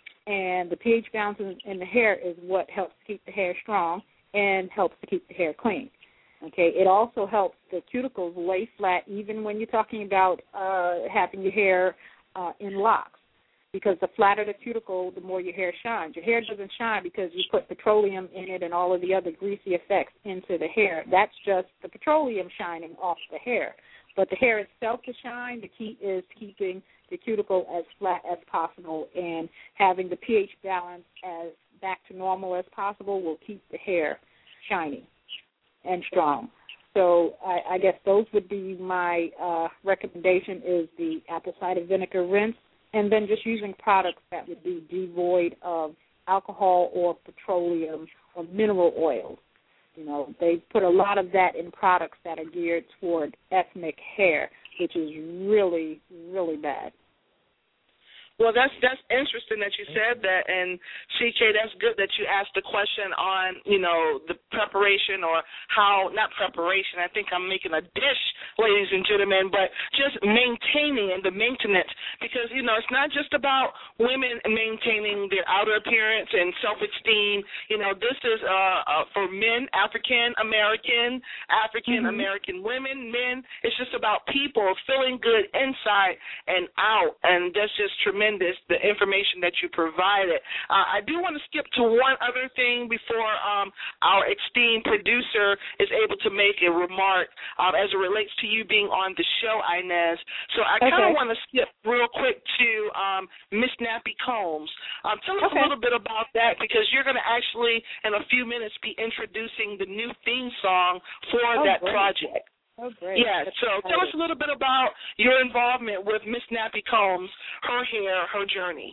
and the pH balance in, in the hair is what helps keep the hair strong and helps to keep the hair clean. Okay, it also helps the cuticles lay flat even when you're talking about uh, having your hair uh, in locks. Because the flatter the cuticle, the more your hair shines. Your hair doesn't shine because you put petroleum in it and all of the other greasy effects into the hair. That's just the petroleum shining off the hair. But the hair itself to shine, the key is keeping the cuticle as flat as possible, and having the pH balance as back to normal as possible will keep the hair shiny and strong. So I, I guess those would be my uh, recommendation is the apple cider vinegar rinse, and then just using products that would be devoid of alcohol or petroleum or mineral oils. You know, they put a lot of that in products that are geared toward ethnic hair, which is really, really bad. Well, that's that's interesting that you said that, and C K, that's good that you asked the question on, you know, the preparation or how, not preparation, I think I'm making a dish, ladies and gentlemen, but just maintaining and the maintenance, because, you know, it's not just about women maintaining their outer appearance and self-esteem. You know, this is uh, uh, for men, African-American, African-American mm-hmm. women, men. It's just about people feeling good inside and out, and that's just tremendous. The information that you provided. Uh, I do want to skip to one other thing before um, our esteemed producer is able to make a remark um, as it relates to you being on the show, Inez. So I kind of okay. want to skip real quick to um, Miss Nappy Combs. Um, tell us okay. a little bit about that, because you're going to actually, in a few minutes, be introducing the new theme song for oh, that great. project. Oh, great. Yeah, That's so exciting. Tell us a little bit about your involvement with Miss Nappy Combs, her hair, her journey.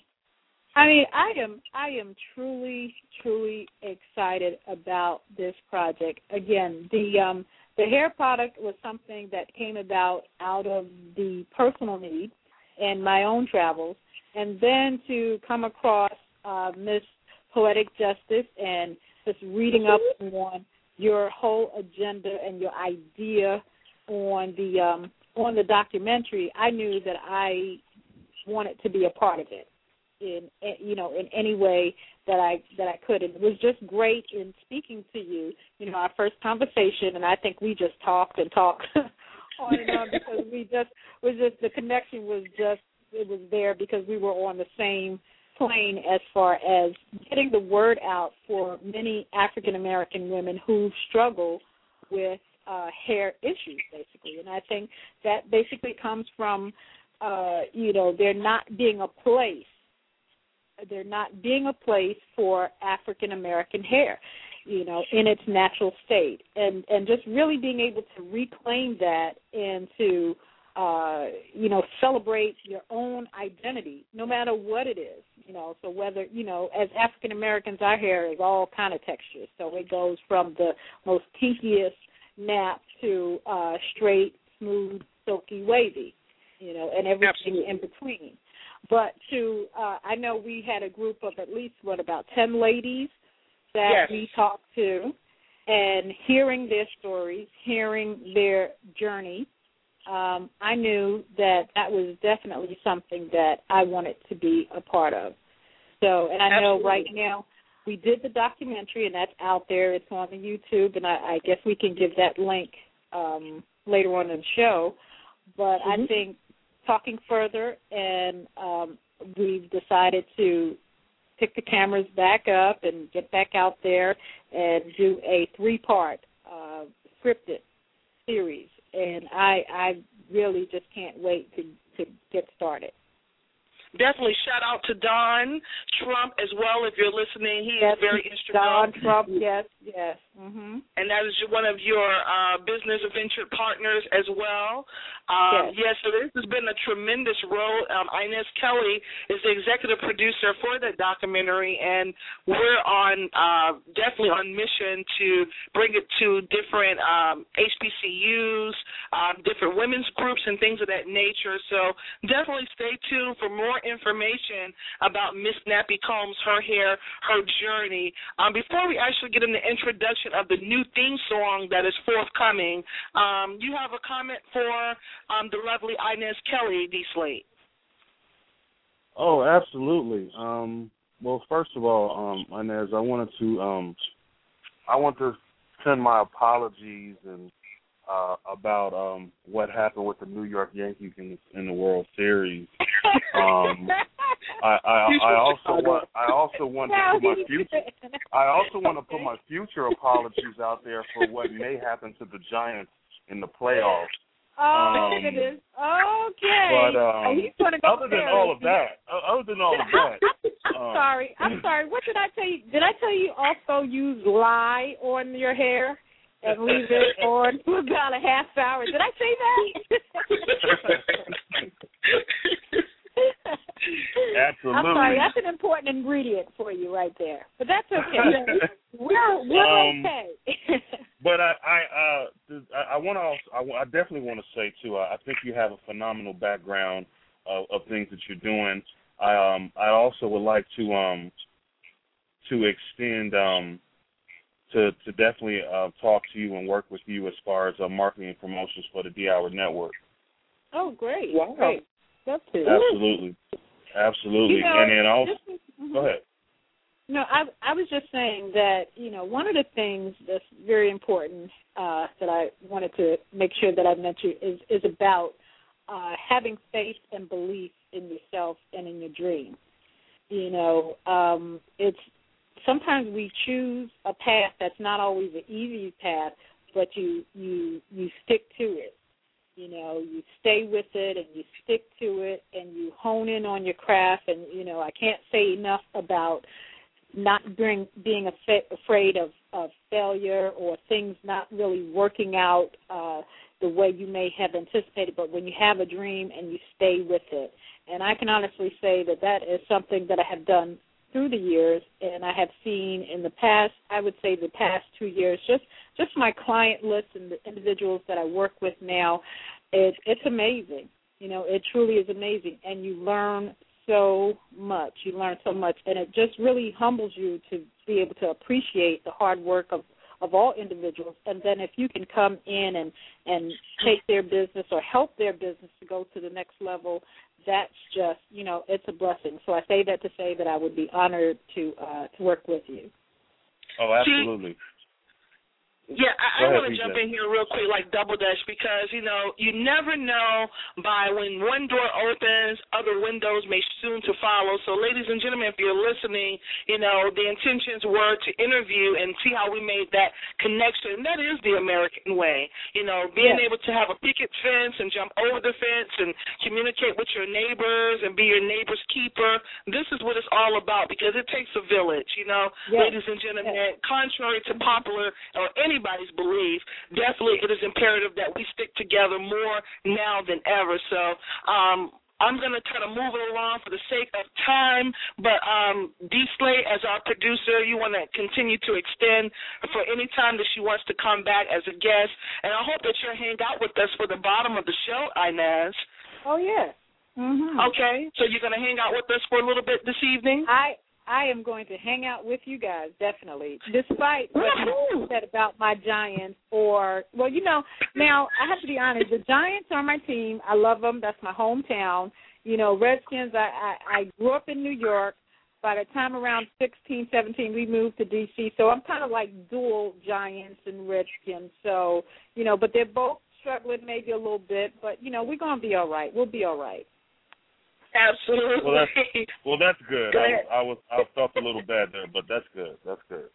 I mean, I am I am truly, truly excited about this project. Again, the um, the hair product was something that came about out of the personal need and my own travels, and then to come across uh, Miss Poetic Justice and just reading up on your whole agenda and your idea on the um, on the documentary, I knew that I wanted to be a part of it in you know in any way that I that I could. And it was just great in speaking to you. You know, our first conversation, and I think we just talked and talked on and on because we just was just the connection was just it was there because we were on the same plane as far as getting the word out for many African American women who struggle with uh, hair issues, basically. And I think that basically comes from, uh, you know, there not being a place, there not being a place for African American hair, you know, in its natural state, and and just really being able to reclaim that and to Uh, you know, celebrate your own identity, no matter what it is. You know, so whether, you know, as African Americans, our hair is all kind of textures. So it goes from the most kinkiest nap to uh, straight, smooth, silky, wavy, you know, and everything Absolutely. in between. But to, uh, I know we had a group of at least, what, about ten ladies that yes. we talked to, and hearing their stories, hearing their journey, um, I knew that that was definitely something that I wanted to be a part of. So, and I Absolutely. know right now we did the documentary, and that's out there. It's on the YouTube, and I, I guess we can give that link um, later on in the show. But mm-hmm. I think talking further, and um, we've decided to pick the cameras back up and get back out there and do a three-part uh, scripted series. And I, I really just can't wait to, to get started. Definitely shout out to Don Trump as well if you're listening. He yes, is very instrumental. Don Trump, yes, yes. Mm-hmm. And that is one of your uh, business venture partners as well. Um, yes. yes, so this has been a tremendous role. Um, Inez Kelly is the executive producer for that documentary, and we're on uh, definitely on mission to bring it to different um, H B C Us, um, different women's groups, and things of that nature. So definitely stay tuned for more information about Miss Nappy Combs, her hair, her journey. Um, before we actually get in the introduction of the new theme song that is forthcoming, um, you have a comment for um, the lovely Inez Kelly, D. Slate. Oh, absolutely. Um, well, first of all, um, Inez, I wanted to um, I want to send my apologies and uh, about um, what happened with the New York Yankees in the, in the World Series. Um, I, I, I also want I also want to put my future I also want to put my future apologies out there for what may happen to the Giants in the playoffs. Oh, um, goodness. Okay. But um, go other than all of that, other than all of that, I'm um, sorry. I'm sorry. What did I tell you? Did I tell you also use lye on your hair and leave it on for about a half hour? Did I say that? Absolutely. I'm sorry, that's an important ingredient for you right there. But that's okay. we're we're um, okay. But I I uh I want to I, I definitely want to say too. I think you have a phenomenal background of, of things that you're doing. I um I also would like to um to extend um to to definitely uh, talk to you and work with you as far as uh, marketing and promotions for the D Hour Network. Oh, great! Wow. Great. That's it. Absolutely. Absolutely. You know, and then also, this, mm-hmm. go ahead. No, I I was just saying that, you know, one of the things that's very important uh, that I wanted to make sure that I mentioned is, is about uh, having faith and belief in yourself and in your dream. You know, um, it's sometimes we choose a path that's not always an easy path, but you you you stick to it. You know, you stay with it and you stick to it and you hone in on your craft. And, you know, I can't say enough about not being, being afraid of, of failure or things not really working out uh, the way you may have anticipated. But when you have a dream and you stay with it. And I can honestly say that that is something that I have done through the years, and I have seen in the past, I would say the past two years, just just my client list and the individuals that I work with now, it, it's amazing. You know, it truly is amazing, and you learn so much. You learn so much, and it just really humbles you to be able to appreciate the hard work of, of all individuals. And then if you can come in and, and take their business or help their business to go to the next level, that's just, you know, it's a blessing. So I say that to say that I would be honored to uh, to work with you. Oh, absolutely. Yeah, I, I want to jump in here real quick, like Double Dutch, because, you know, you never know by when one door opens, other windows may soon to follow. So, ladies and gentlemen, if you're listening, you know, the intentions were to interview and see how we made that connection. And that is the American way, you know, being yes. able to have a picket fence and jump over the fence and communicate with your neighbors and be your neighbor's keeper. This is what it's all about, because it takes a village, you know, yes. ladies and gentlemen, yes. contrary to popular or any anybody's belief, definitely it is imperative that we stick together more now than ever. So um, I'm going to try to move it along for the sake of time, but um, D. Slate, as our producer, you want to continue to extend for any time that she wants to come back as a guest, and I hope that you'll hang out with us for the bottom of the show, Inez. Oh, yeah. Mm-hmm. Okay, so you're going to hang out with us for a little bit this evening? I I am going to hang out with you guys, definitely, despite what you said about my Giants or, well, you know, now I have to be honest, the Giants are my team. I love them. That's my hometown. You know, Redskins, I, I, I grew up in New York. By the time around sixteen, seventeen, we moved to D C, so I'm kind of like dual Giants and Redskins. So, you know, but they're both struggling maybe a little bit, but, you know, we're going to be all right. We'll be all right. Absolutely. Well, that's, well, that's good. Go I, I was I felt a little bad there, but that's good. That's good.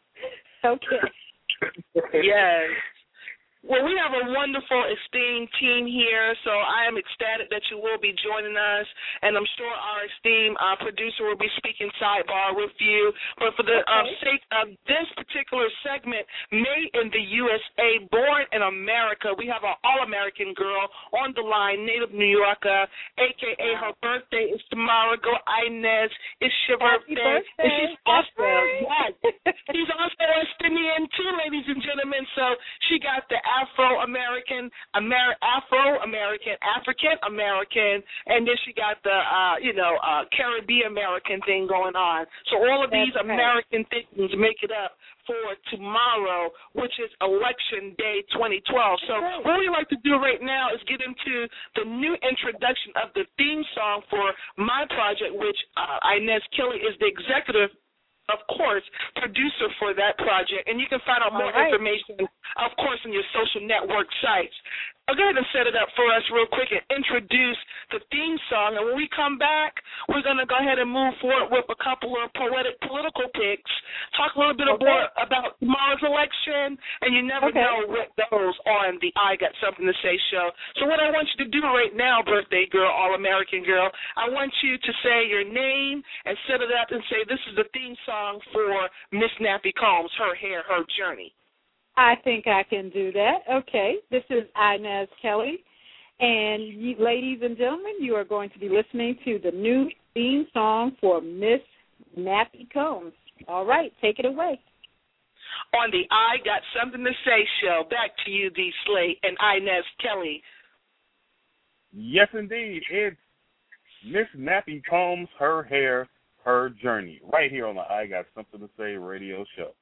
Okay. Yes. Well, we have a wonderful, esteemed team here, so I am ecstatic that you will be joining us, and I'm sure our esteemed uh, producer will be speaking sidebar with you. But for the okay. um, sake of this particular segment, made in the U S A, born in America, we have an all-American girl on the line, native New Yorker, a k a her birthday is tomorrow. Go Inez. It's your Happy birthday. birthday. And she's also, right. yes, she's also West Indian, too, ladies and gentlemen, so she got the Afro-American, Amer- Afro-American, African-American, and then she got the, uh, you know, uh, Caribbean-American thing going on. So all of That's these right. American things make it up for tomorrow, which is Election Day twenty twelve. So right. what we like to do right now is get into the new introduction of the theme song for my project, which uh, Inez Kelly is the executive, of course, producer for that project, and you can find out more right. information, of course, on your social network sites. I'll go ahead and set it up for us real quick and introduce the theme song, and when we come back, we're going to go ahead and move forward with a couple of poetic political picks, talk a little bit okay. more about tomorrow's election, and you never okay. know what goes on the I Got Something to Say show. So what I want you to do right now, birthday girl, all-American girl, I want you to say your name and set it up and say this is the theme song for Miss Nappy Combs, Her Hair, Her Journey. I think I can do that. Okay. This is Inez Kelly. And you, ladies and gentlemen, you are going to be listening to the new theme song for Miss Nappy Combs. All right. Take it away. On the I Got Something to Say show, back to you, D. Slate and Inez Kelly. Yes, indeed. It's Miss Nappy Combs, Her Hair, Her Journey, right here on the I Got Something to Say radio show.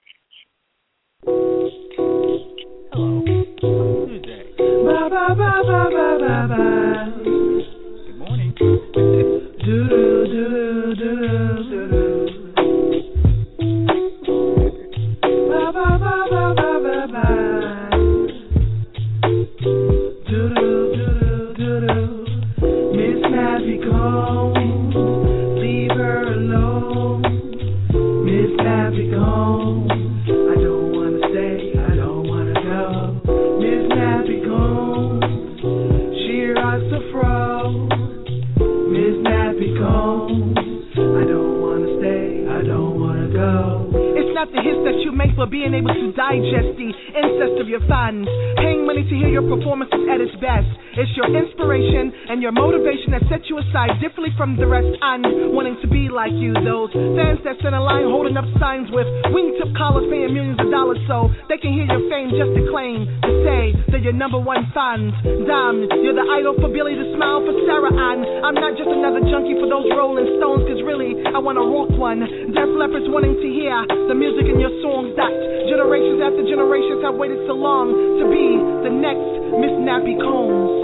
Hello. Who's that? Ba ba ba ba ba ba ba. Good morning. Do do do do do do. Ba ba ba ba ba ba ba. Do do do do do. Miss Nappy Combs, leave her alone. Miss Nappy Combs. Not the hits that you make, but being able to digest the incest of your fans. Paying money to hear your performances at its best. It's your inspiration and your motivation that set you aside differently from the rest and wanting to be like you. Those fans that stand in line holding up signs with wingtip collars paying millions of dollars so they can hear your fame just to claim to say they're your number one fans. Damn, you're the idol for Billy, the smile for Sarah Ann. I'm not just another junkie for those Rolling Stones, cause really I want a rock one. Def Leppard's wanting to hear the music in your songs that generations after generations have waited so long to be the next Miss Nappy Combs.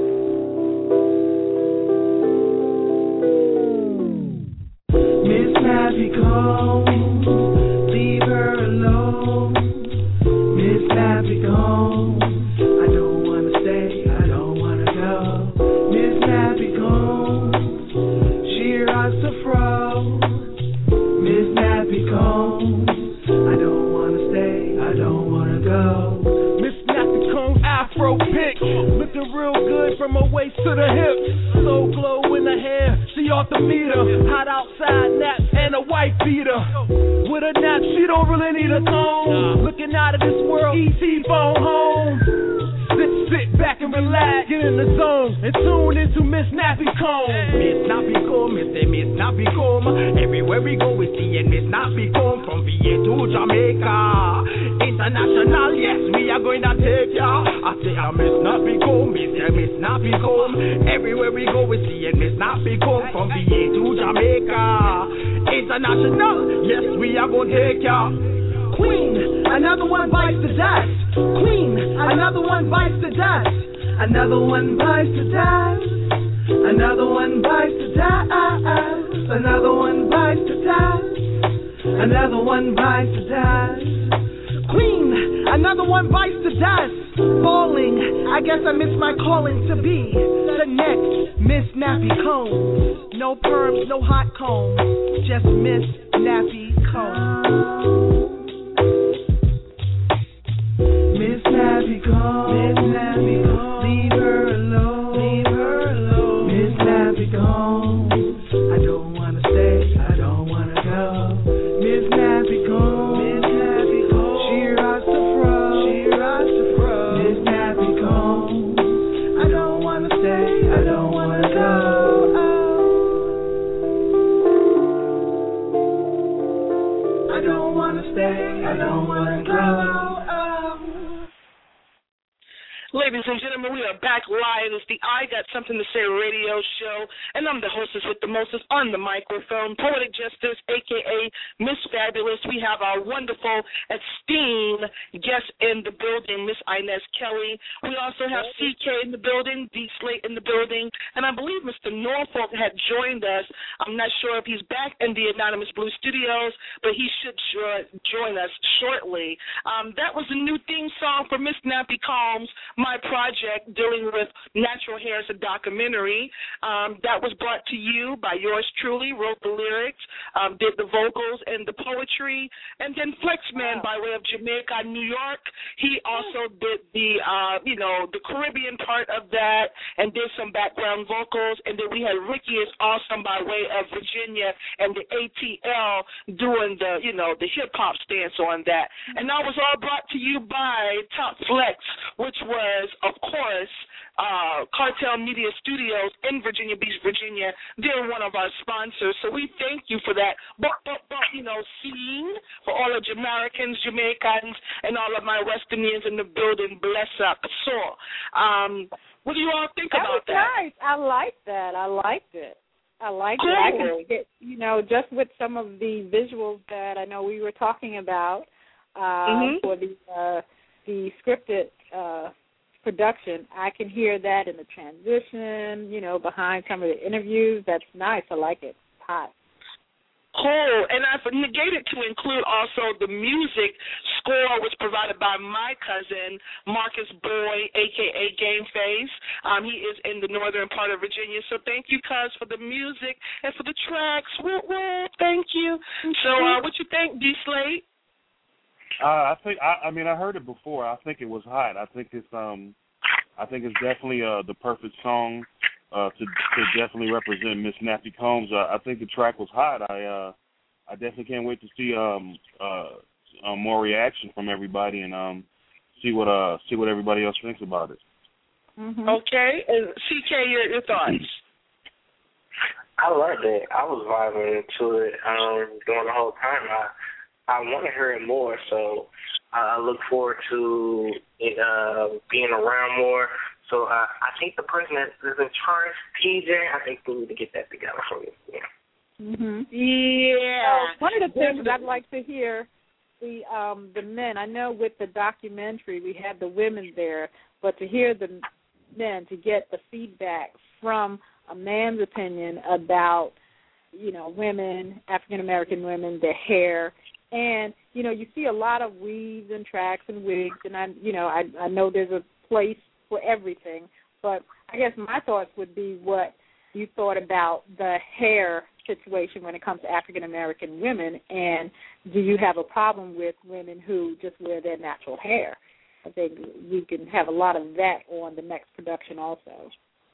Miss Nappy Combs, leave her alone. Miss Nappy Combs, I don't wanna stay, I don't wanna go. Miss Nappy Combs, she rocks the fro. Miss Nappy Combs, I don't wanna stay, I don't wanna go. Miss Nappy Combs, Afro pick, looking real good from her waist to the hips. So glow in the hair, she off the meter. Hot outside, naps and a white beater. With a nap, she don't really need a comb. Looking out of this world, E T phone home. Sit, sit back and relax, get in the zone, and tune into Miss Nappy Comb. Miss Nappy Comb, Miss Miss Nappy Comb. Everywhere we go, we see it, Miss Nappy Comb. From V A to Jamaica, international, yes, we are going to take ya. I say, I'm Miss Nappy Comb, Miss Miss Nappy Comb. Everywhere we go, we see it, Miss Nappy Comb. From V A to Jamaica, international, yes, we are going to take ya. Queen, another one bites the dust. Queen, another one bites the dust. Another one bites the dust. Another one bites the dust. Another one bites the dust. Another one bites the dust. Queen, another one bites the dust. Falling, I guess I missed my calling to be the next Miss Nappy Combs. No perms, no hot combs, just Miss Nappy Combs. Miss Nappy Combs, Miss Nappy Combs, leave her alone, leave her alone. Miss Nappy Combs, I don't wanna stay, I don't wanna go. Miss Nappy Combs, Miss Nappy Combs, she rocks the fro, she rocks the fro. Miss Nappy Combs, I don't wanna stay, I don't wanna go. I don't wanna stay, I don't wanna go. Ladies and gentlemen, we are back live. It's the I Got Something to Say radio show, and I'm the hostess with the mostest on the microphone, Poetic Justice, a k a. Miss Fabulous. We have our wonderful, esteemed guest in the building, Miss Inez Kelly. We also have C K in the building, D Slate in the building, and I believe Mister Norfolk had joined us. I'm not sure if he's back in the Anonymous Blue Studios, but he should jo- join us shortly. Um, that was a new theme song for Miss Nappy Combs, my project dealing with natural hair as a documentary. Um, that was brought to you by yours truly, wrote the lyrics, um, did the vocals and the poetry, and then Flexman wow. by way of Jamaica, New York. He also did the, uh, you know, the Caribbean part of that and did some background vocals. And then we had Ricky is Awesome by way of Virginia and the A T L doing the, you know, the hip-hop stance on that. And that was all brought to you by Top Flex, which was of course, uh, Cartel Media Studios in Virginia Beach, Virginia. They're one of our sponsors, so we thank you for that. But, but, but you know, scene for all of Jamaicans, Jamaicans, and all of my West Indians in the building. Bless up. So, um, what do you all think that about was that? Nice. I like that. I liked it. I liked cool. it. I can get, you know, just with some of the visuals that I know we were talking about uh, mm-hmm. for the uh, the scripted. Uh, production, I can hear that in the transition, you know, behind some of the interviews. That's nice. I like it. It's hot. Cool. And I've negated to include also the music score was provided by my cousin, Marcus Boy, a k a. Game Face. Um, he is in the northern part of Virginia. So thank you, cuz, for the music and for the tracks. Woo, woo. Thank you. So uh, what you think, D Slate? Uh, I think I, I mean I heard it before. I think it was hot. I think it's um I think it's definitely uh the perfect song uh to to definitely represent Miss Nappy Combs. Uh, I think the track was hot. I uh I definitely can't wait to see um uh, uh more reaction from everybody and um see what uh see what everybody else thinks about it. Mm-hmm. Okay, and C K, your, your thoughts? I loved it. I was vibing into it um during the whole time. I I want to hear it more, so I look forward to it uh, being around more. So uh, I think the person that is in charge, P J, I think we need to get that together for you. Yeah. Mm-hmm. Yeah. So one of the things I'd like to hear the um, the men. I know with the documentary we had the women there, but to hear the men, to get the feedback from a man's opinion about, you know, women, African American women, their hair. And, you know, you see a lot of weaves and tracks and wigs, and, I, you know, I, I know there's a place for everything. But I guess my thoughts would be what you thought about the hair situation when it comes to African-American women, and do you have a problem with women who just wear their natural hair? I think we can have a lot of that on the next production also.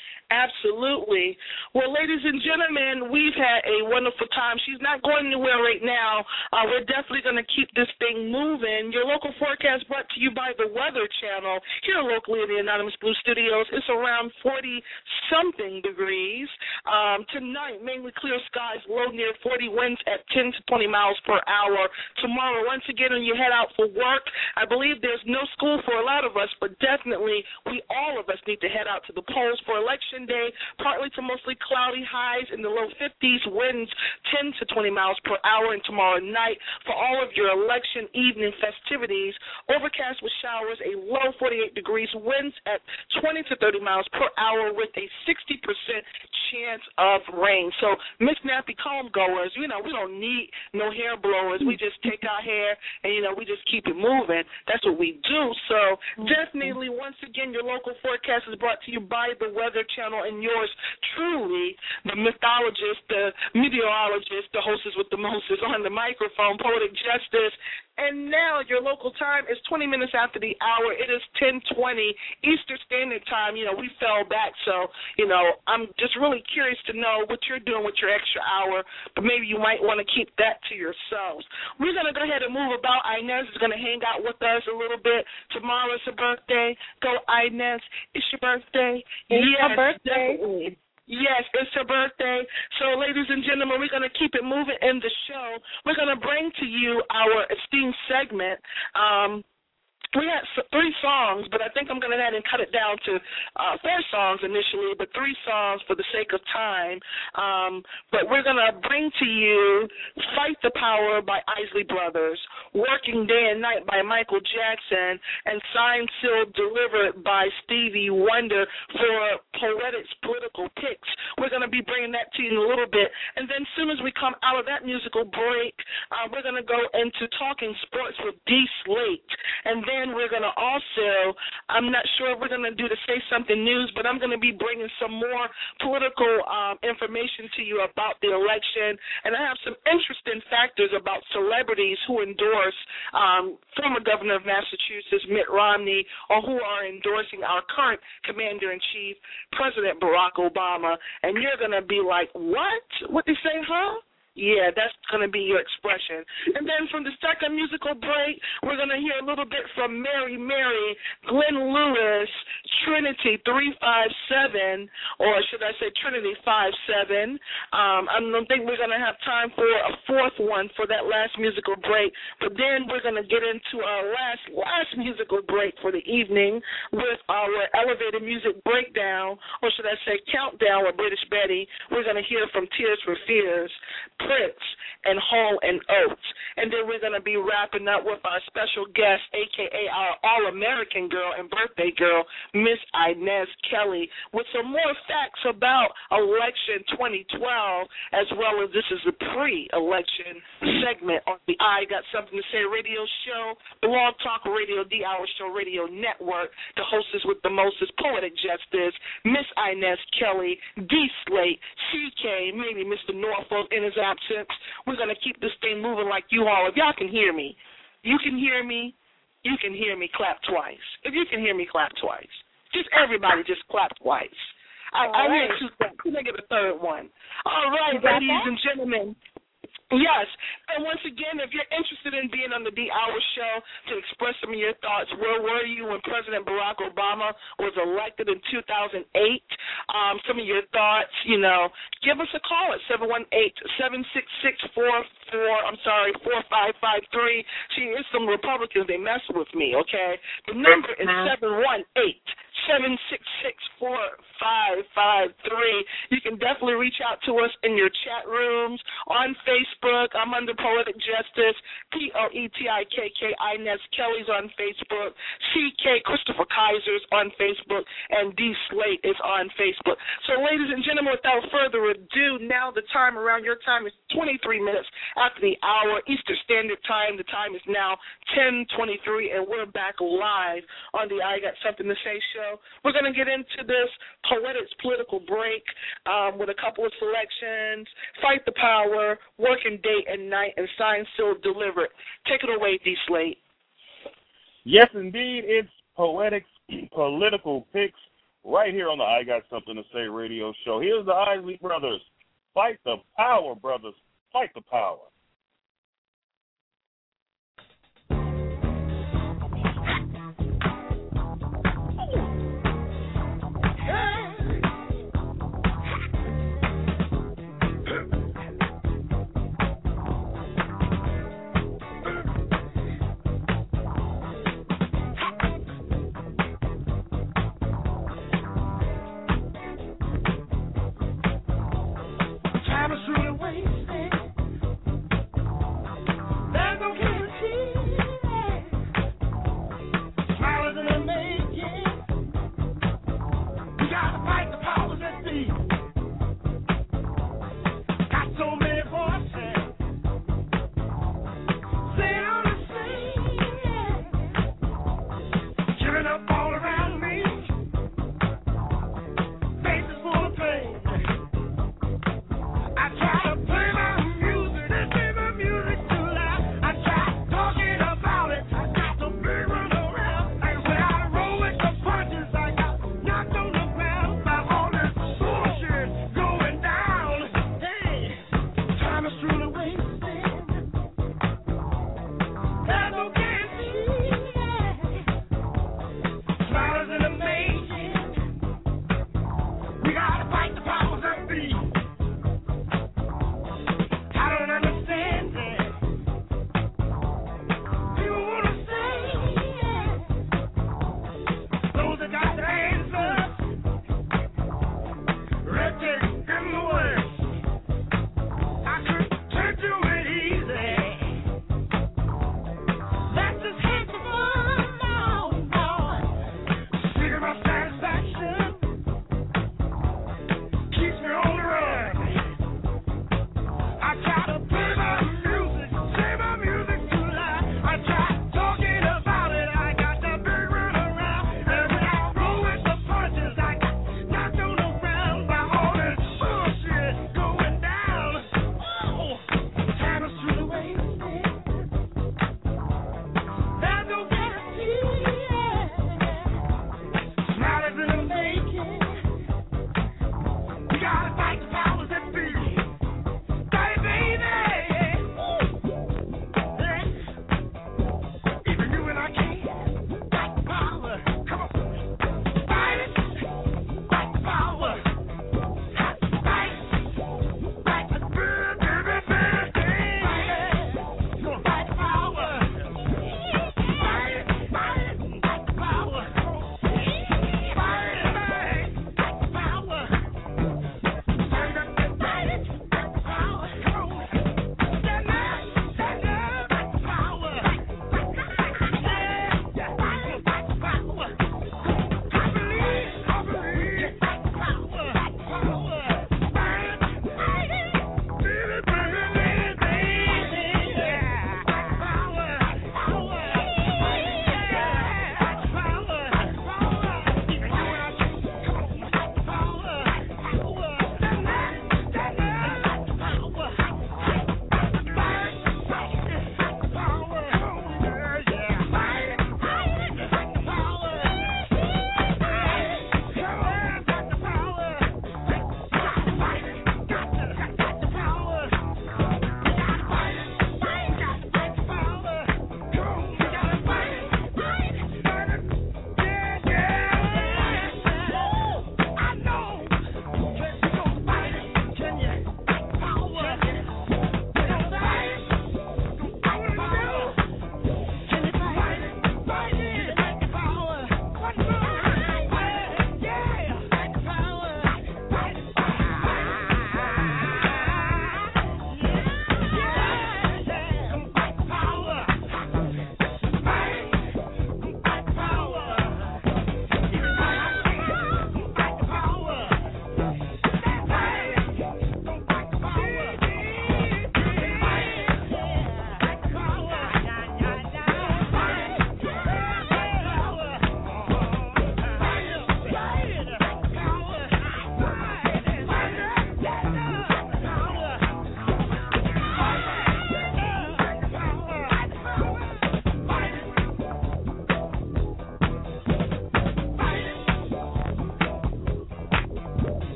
Absolutely. Well, ladies and gentlemen, we've had a wonderful time. She's not going anywhere right now. Uh, we're definitely going to keep this thing moving. Your local forecast brought to you by the Weather Channel here locally in the Anonymous Blue Studios. It's around forty-something degrees. Um, tonight, mainly clear skies, low near forty, winds at ten to twenty miles per hour. Tomorrow, once again, when you head out for work, I believe there's no school for a lot of us, but definitely we all of us need to head out to the polls for election day, partly to mostly cloudy, highs in the low fifties, winds ten to twenty miles per hour. And tomorrow night, for all of your election evening festivities, overcast with showers, a low forty-eight degrees, winds at twenty to thirty miles per hour with a sixty percent chance of rain. So, Miss Nappy Comb goers, you know, we don't need no hair blowers. We just take our hair and, you know, we just keep it moving. That's what we do. So, definitely, once again, your local forecast is brought to you by the Weather Channel and yours truly, the mythologist, the meteorologist, the hostess with the mostest on the microphone, Poetic Justice. And now your local time is twenty minutes after the hour. It is ten twenty Eastern Standard Time. You know, we fell back, so, you know, I'm just really curious to know what you're doing with your extra hour, but maybe you might want to keep that to yourselves. We're going to go ahead and move about. Inez is going to hang out with us a little bit. Tomorrow's her birthday. Go, Inez. It's your birthday. It's yes, her birthday. Definitely. Yes, it's her birthday. So, ladies and gentlemen, we're going to keep it moving in the show. We're going to bring to you our esteemed segment. Um, we had three songs, but I think I'm going to add and cut it down to uh, four songs initially, but three songs for the sake of time. Um, but we're going to bring to you Fight the Power by Isley Brothers, Working Day and Night by Michael Jackson, and Signed, Sealed, Delivered by Stevie Wonder for Poetic's Political Picks. We're going to be bringing that to you in a little bit. And then as soon as we come out of that musical break, uh, we're going to go into Talking Sports with D. Slate. And then And we're going to also, I'm not sure if we're going to do the Say Something News, but I'm going to be bringing some more political um, information to you about the election. And I have some interesting factors about celebrities who endorse um, former governor of Massachusetts, Mitt Romney, or who are endorsing our current commander-in-chief, President Barack Obama. And you're going to be like, what? What they say, huh? Yeah, that's going to be your expression. And then from the second musical break, we're going to hear a little bit from Mary Mary, Glenn Lewis, Trinity three five seven, or should I say Trinity five seven. Um, I don't think we're going to have time for a fourth one for that last musical break, but then we're going to get into our last, last musical break for the evening with our elevated music breakdown, or should I say countdown with British Betty. We're going to hear from Tears for Fears, Prince, and Hall and Oates. And then we're going to be wrapping up with our special guest, a k a our All-American girl and birthday girl, Miss Inez Kelly, with some more facts about election twenty twelve, as well as this is a pre-election segment on the I Got Something to Say radio show, Blog Talk Radio, The Hour Show Radio Network. The hostess with the mostest, Poetic Justice, Miss Inez Kelly, D. Slate, C K, maybe Mister Norfolk in his absence. We're going to keep this thing moving like you all. If y'all can hear me, you can hear me, you can hear me, clap twice. If you can hear me, clap twice. Just everybody just clap twice. I, I right. hear two claps. Can I get a third one? All right, ladies that? and gentlemen. Yes, and once again, if you're interested in being on the D Hour Show to express some of your thoughts, where were you when President Barack Obama was elected in two thousand eight? Um, some of your thoughts, you know, give us a call at seven one eight, seven six six, four four, I'm sorry, four five five three. See, it's some Republicans, they mess with me, okay? The number is seven one eight, seven six six, four five five three. You can definitely reach out to us in your chat rooms, on Facebook. I'm under Poetic Justice, P O E T I K K, Inez Kelly's on Facebook, C K, Christopher Kaiser's on Facebook, and D. Slate is on Facebook. So, ladies and gentlemen, without further ado, now the time around your time is twenty-three minutes after the hour, Eastern Standard Time. The time is now ten twenty-three, and we're back live on the I Got Something to Say show. We're going to get into this Poetic's political break um, with a couple of selections, Fight the Power, Working Day and Night, and Signed, Sealed, Delivered. Take it away, D. Slate. Yes, indeed. It's Poetic's Political Picks right here on the I Got Something to Say radio show. Here's the Isley Brothers. Fight the power, brothers. Fight the power. Time is really wasting.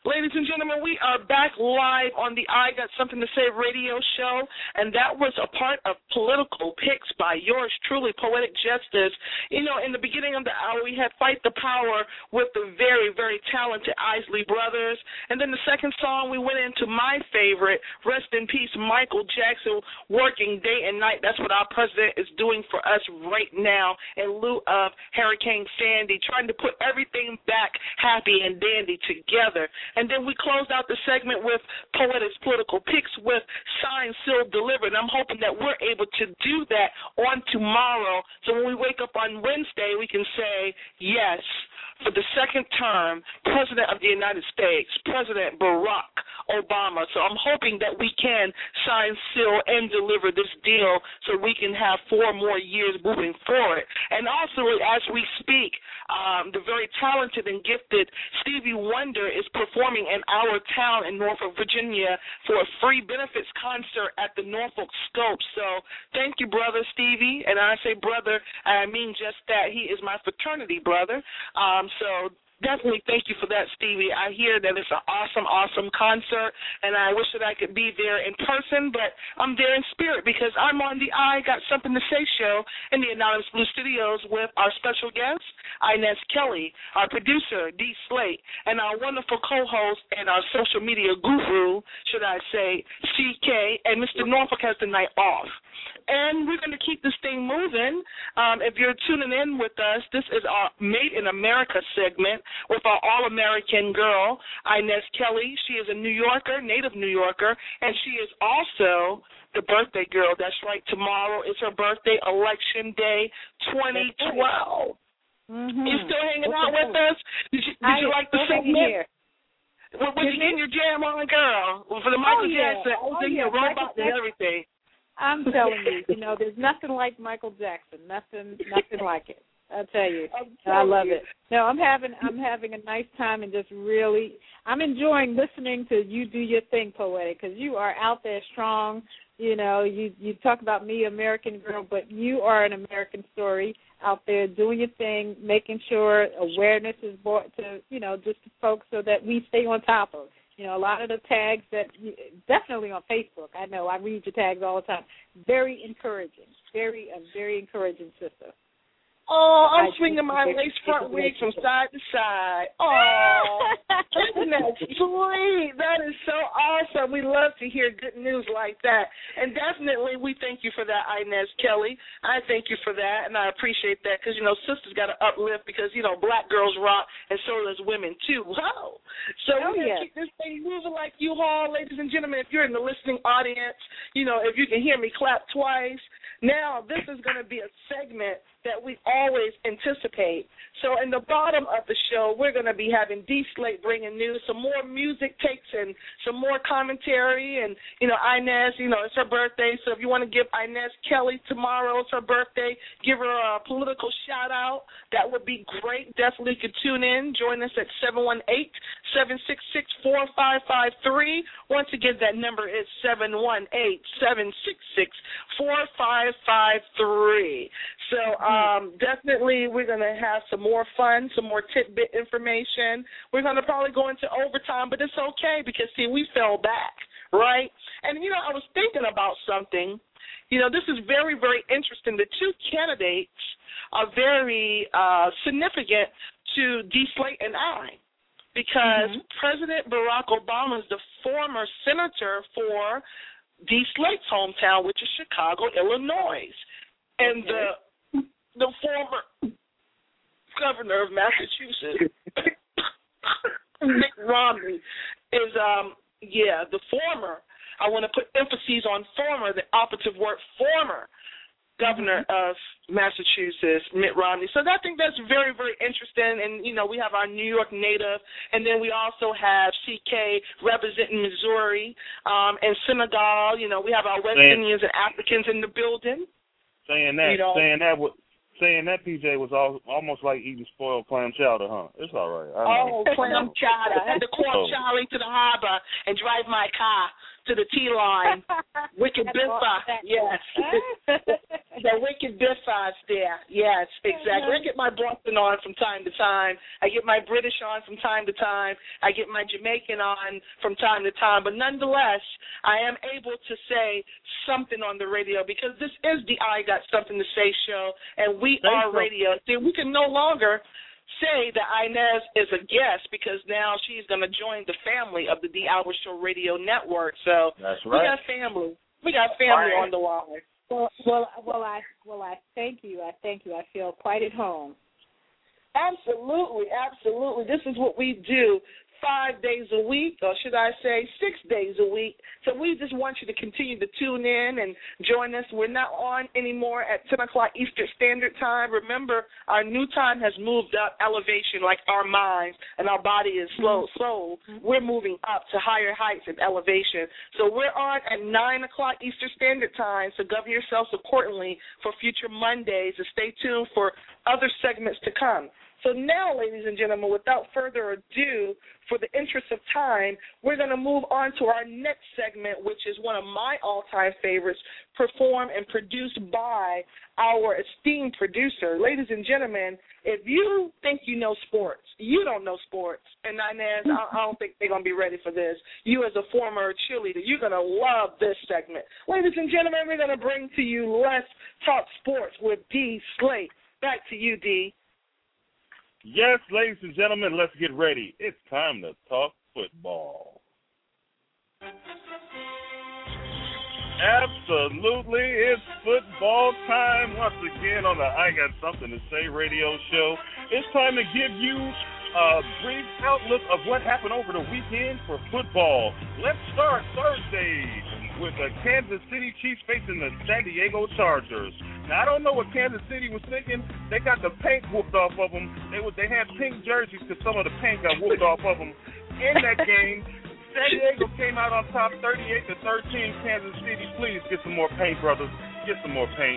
Ladies and gentlemen, we are back live on the I Got Something to Say radio show, and that was a part of Political Picks by yours truly, Poetic Justice. You know, in the beginning of the hour, we had Fight the Power with the very, very talented Isley Brothers, and then the second song, we went into my favorite, Rest in Peace, Michael Jackson, working day and night. That's what our president is doing for us right now in lieu of Hurricane Sandy, trying to put everything back happy and dandy together. And then we closed out the segment with Poetic's Political Picks with Signed, Sealed, Delivered. And I'm hoping that we're able to do that on tomorrow. So when we wake up on Wednesday, we can say, yes, for the second term, President of the United States, President Barack Obama. So I'm hoping that we can sign, seal, and deliver this deal so we can have four more years moving forward. And also, as we speak, um, the very talented and gifted Stevie Wonder is performing in our town in Norfolk, Virginia for a free benefits concert at the Norfolk Scope. So thank you, brother Stevie. And I say brother, I mean just that. He is my fraternity brother. Um, so definitely thank you for that, Stevie. I hear that it's an awesome, awesome concert, and I wish that I could be there in person, but I'm there in spirit because I'm on the I Got Something to Say show in the Anonymous Blue Studios with our special guest, Inez Kelly, our producer, D. Slate, and our wonderful co-host and our social media guru, should I say, C K, and Mister Norfolk has the night off. And we're going to keep this thing moving. Um, if you're tuning in with us, this is our Made in America segment with our All-American girl, Inez Kelly. She is a New Yorker, native New Yorker, and she is also the birthday girl. That's right. Tomorrow is her birthday, Election Day twenty twelve. Mm-hmm. You still hanging out with us? Did you, did you like the segment? Was you getting your jam on, girl? For the Michael oh, yeah. Jackson, I was oh, in yeah. your robot and everything. I'm telling you, you know, there's nothing like Michael Jackson. Nothing, nothing like it. I'll tell you, I love you. it. No, I'm having, I'm having a nice time and just really, I'm enjoying listening to you do your thing, Poetic, because you are out there strong. You know, you you talk about me, American girl, but you are an American story out there doing your thing, making sure awareness is brought to, you know, just to folks so that we stay on top of. You know, a lot of the tags that, definitely on Facebook, I know, I read your tags all the time. Very encouraging, very, a very encouraging sister. Oh, I'm I swinging my lace front wig from side to side. Oh, isn't that sweet? That is so awesome. We love to hear good news like that. And definitely we thank you for that, Inez Kelly. I thank you for that, and I appreciate that because, you know, sisters got to uplift because, you know, black girls rock, and so does women, too. Wow. So oh, we're going to yeah. keep this thing moving like you all, ladies and gentlemen. If you're in the listening audience, you know, if you can hear me clap twice. Now, this is going to be a segment that we always anticipate. So in the bottom of the show, we're going to be having D. Slate bringing news, some more music takes and some more commentary. And, you know, Inez, you know, it's her birthday. So if you want to give Inez Kelly tomorrow, it's her birthday, give her a political shout-out, that would be great. Definitely could tune in. Join us at seven one eight, seven six six, four five five three. Once again, that number is seven one eight, seven six six, four five five three. So um, definitely we're going to have some more fun, some more tidbit information. We're going to probably go into overtime, but it's okay because, see, we fell back, right? And, you know, I was thinking about something. You know, this is very, very interesting. The two candidates are very uh, significant to D. Slate and I because mm-hmm. President Barack Obama is the former senator for D. Slate's hometown, which is Chicago, Illinois. And okay. the the former governor of Massachusetts, Mitt Romney, is, um, yeah, the former. I want to put emphasis on former, the operative word former governor of Massachusetts, Mitt Romney. So I think that's very, very interesting. And, you know, we have our New York native, and then we also have C K representing Missouri um, and Senegal. You know, we have our West saying, Indians and Africans in the building. Saying that, you know, saying that would. Saying that, P J, was all, almost like eating spoiled clam chowder, huh? It's all right. I know. Oh, clam chowder. I had to call oh. Charlie to the harbor and drive my car to the T-line. Wicked Biffa. Yes. The wicked Biffa's there. Yes, exactly. I get my Boston on from time to time. I get my British on from time to time. I get my Jamaican on from time to time. But nonetheless, I am able to say something on the radio because this is the I Got Something to Say show, and we Thanks are so. radio. See, we can no longer say that Inez is a guest because now she's going to join the family of the D Hour Show Radio Network. So That's we right. got family. We got family Right. on the line. Well, well, well, I, well, I thank you. I thank you. I feel quite at home. Absolutely, absolutely. This is what we do five days a week, or should I say six days a week. So we just want you to continue to tune in and join us. We're not on anymore at ten o'clock Eastern Standard Time. Remember, our new time has moved up elevation like our minds and our body is slow. So we're moving up to higher heights and elevation. So we're on at nine o'clock Eastern Standard Time, so govern yourselves accordingly for future Mondays and stay tuned for other segments to come. So now, ladies and gentlemen, without further ado, for the interest of time, we're going to move on to our next segment, which is one of my all-time favorites, performed and produced by our esteemed producer. Ladies and gentlemen, if you think you know sports, you don't know sports, and Inez, I don't think they're going to be ready for this. You as a former cheerleader, you're going to love this segment. Ladies and gentlemen, we're going to bring to you Let's Talk Sports with D. Slate. Back to you, D. Yes, ladies and gentlemen, let's get ready. It's time to talk football. Absolutely, it's football time once again on the I Got Something to Say radio show. It's time to give you a brief outlook of what happened over the weekend for football. Let's start Thursday with the Kansas City Chiefs facing the San Diego Chargers. Now, I don't know what Kansas City was thinking. They got the paint whooped off of them. They was, they had pink jerseys because some of the paint got whooped off of them. In that game, San Diego came out on top thirty-eight to thirteen. Kansas City, please get some more paint, brothers. Get some more paint.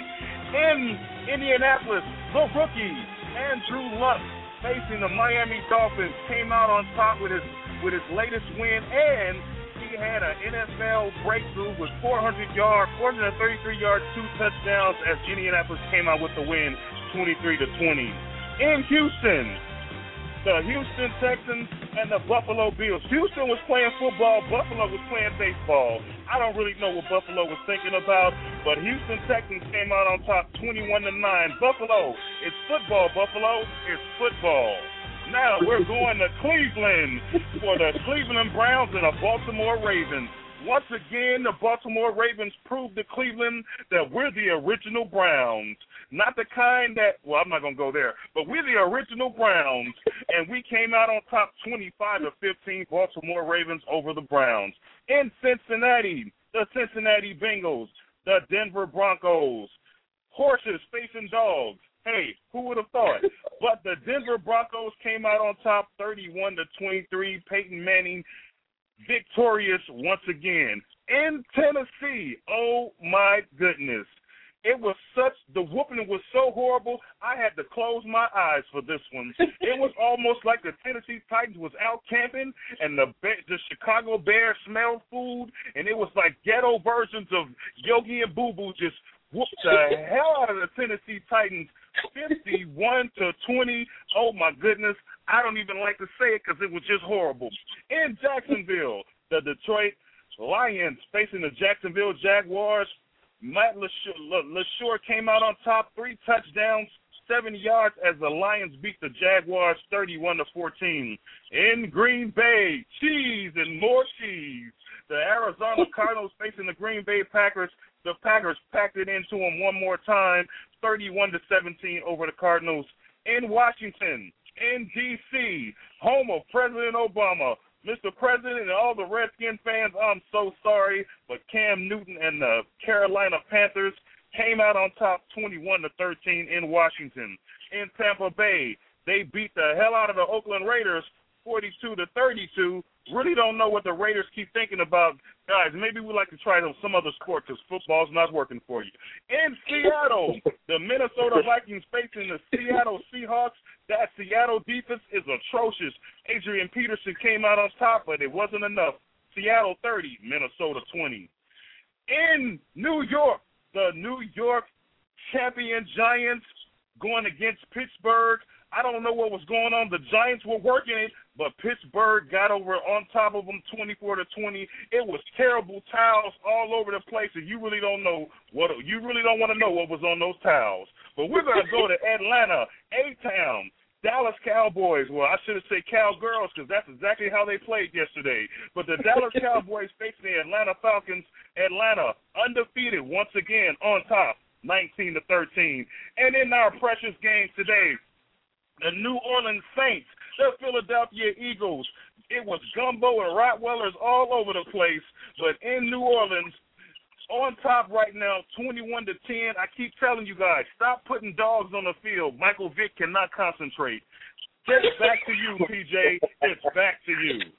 In Indianapolis, the rookie, Andrew Luck, facing the Miami Dolphins, came out on top with his with his latest win, and he had an N F L breakthrough with four hundred yards, four hundred thirty-three yards, two touchdowns as Indianapolis came out with the win, twenty-three to twenty. In Houston, the Houston Texans and the Buffalo Bills. Houston was playing football. Buffalo was playing baseball. I don't really know what Buffalo was thinking about, but Houston Texans came out on top twenty-one to nine. Buffalo, it's football, Buffalo. It's football. Now we're going to Cleveland for the Cleveland Browns and the Baltimore Ravens. Once again, the Baltimore Ravens proved to Cleveland that we're the original Browns. Not the kind that, well, I'm not going to go there, but we're the original Browns, and we came out on top twenty-five to fifteen, Baltimore Ravens over the Browns. In Cincinnati, the Cincinnati Bengals, the Denver Broncos, horses facing dogs. Hey, who would have thought? But the Denver Broncos came out on top thirty-one to twenty-three. Peyton Manning victorious once again. In Tennessee, oh my goodness. It was such, the whooping was so horrible, I had to close my eyes for this one. It was almost like the Tennessee Titans was out camping and the the Chicago Bears smelled food, and it was like ghetto versions of Yogi and Boo Boo just whooped the hell out of the Tennessee Titans, fifty-one to twenty. Oh, my goodness. I don't even like to say it because it was just horrible. In Jacksonville, the Detroit Lions facing the Jacksonville Jaguars. Matt LaSure came out on top, three touchdowns, seventy yards as the Lions beat the Jaguars thirty-one to fourteen. In Green Bay, cheese and more cheese. The Arizona Cardinals facing the Green Bay Packers. The Packers packed it into them one more time, thirty-one to seventeen over the Cardinals. In Washington, in D C, home of President Obama, Mister President and all the Redskin fans, I'm so sorry, but Cam Newton and the Carolina Panthers came out on top twenty-one to thirteen in Washington. In Tampa Bay, they beat the hell out of the Oakland Raiders forty-two to thirty-two. Really don't know what the Raiders keep thinking about. Guys, maybe we'd like to try some other sport because football's not working for you. In Seattle, the Minnesota Vikings facing the Seattle Seahawks. That Seattle defense is atrocious. Adrian Peterson came out on top, but it wasn't enough. Seattle thirty, Minnesota twenty. In New York, the New York champion Giants going against Pittsburgh. I don't know what was going on. The Giants were working it, but Pittsburgh got over on top of them twenty-four to twenty. It was terrible towels all over the place, and you really don't know what you really don't want to know what was on those towels. But we're going to go to Atlanta, A-Town, Dallas Cowboys. Well, I should have said Cowgirls because that's exactly how they played yesterday. But the Dallas Cowboys facing the Atlanta Falcons. Atlanta undefeated once again on top, nineteen to thirteen. And in our precious game today, the New Orleans Saints, the Philadelphia Eagles. It was gumbo and Rottweilers all over the place, but in New Orleans, on top right now, twenty-one to ten. I keep telling you guys, stop putting dogs on the field. Michael Vick cannot concentrate. It's back to you, P J. It's back to you.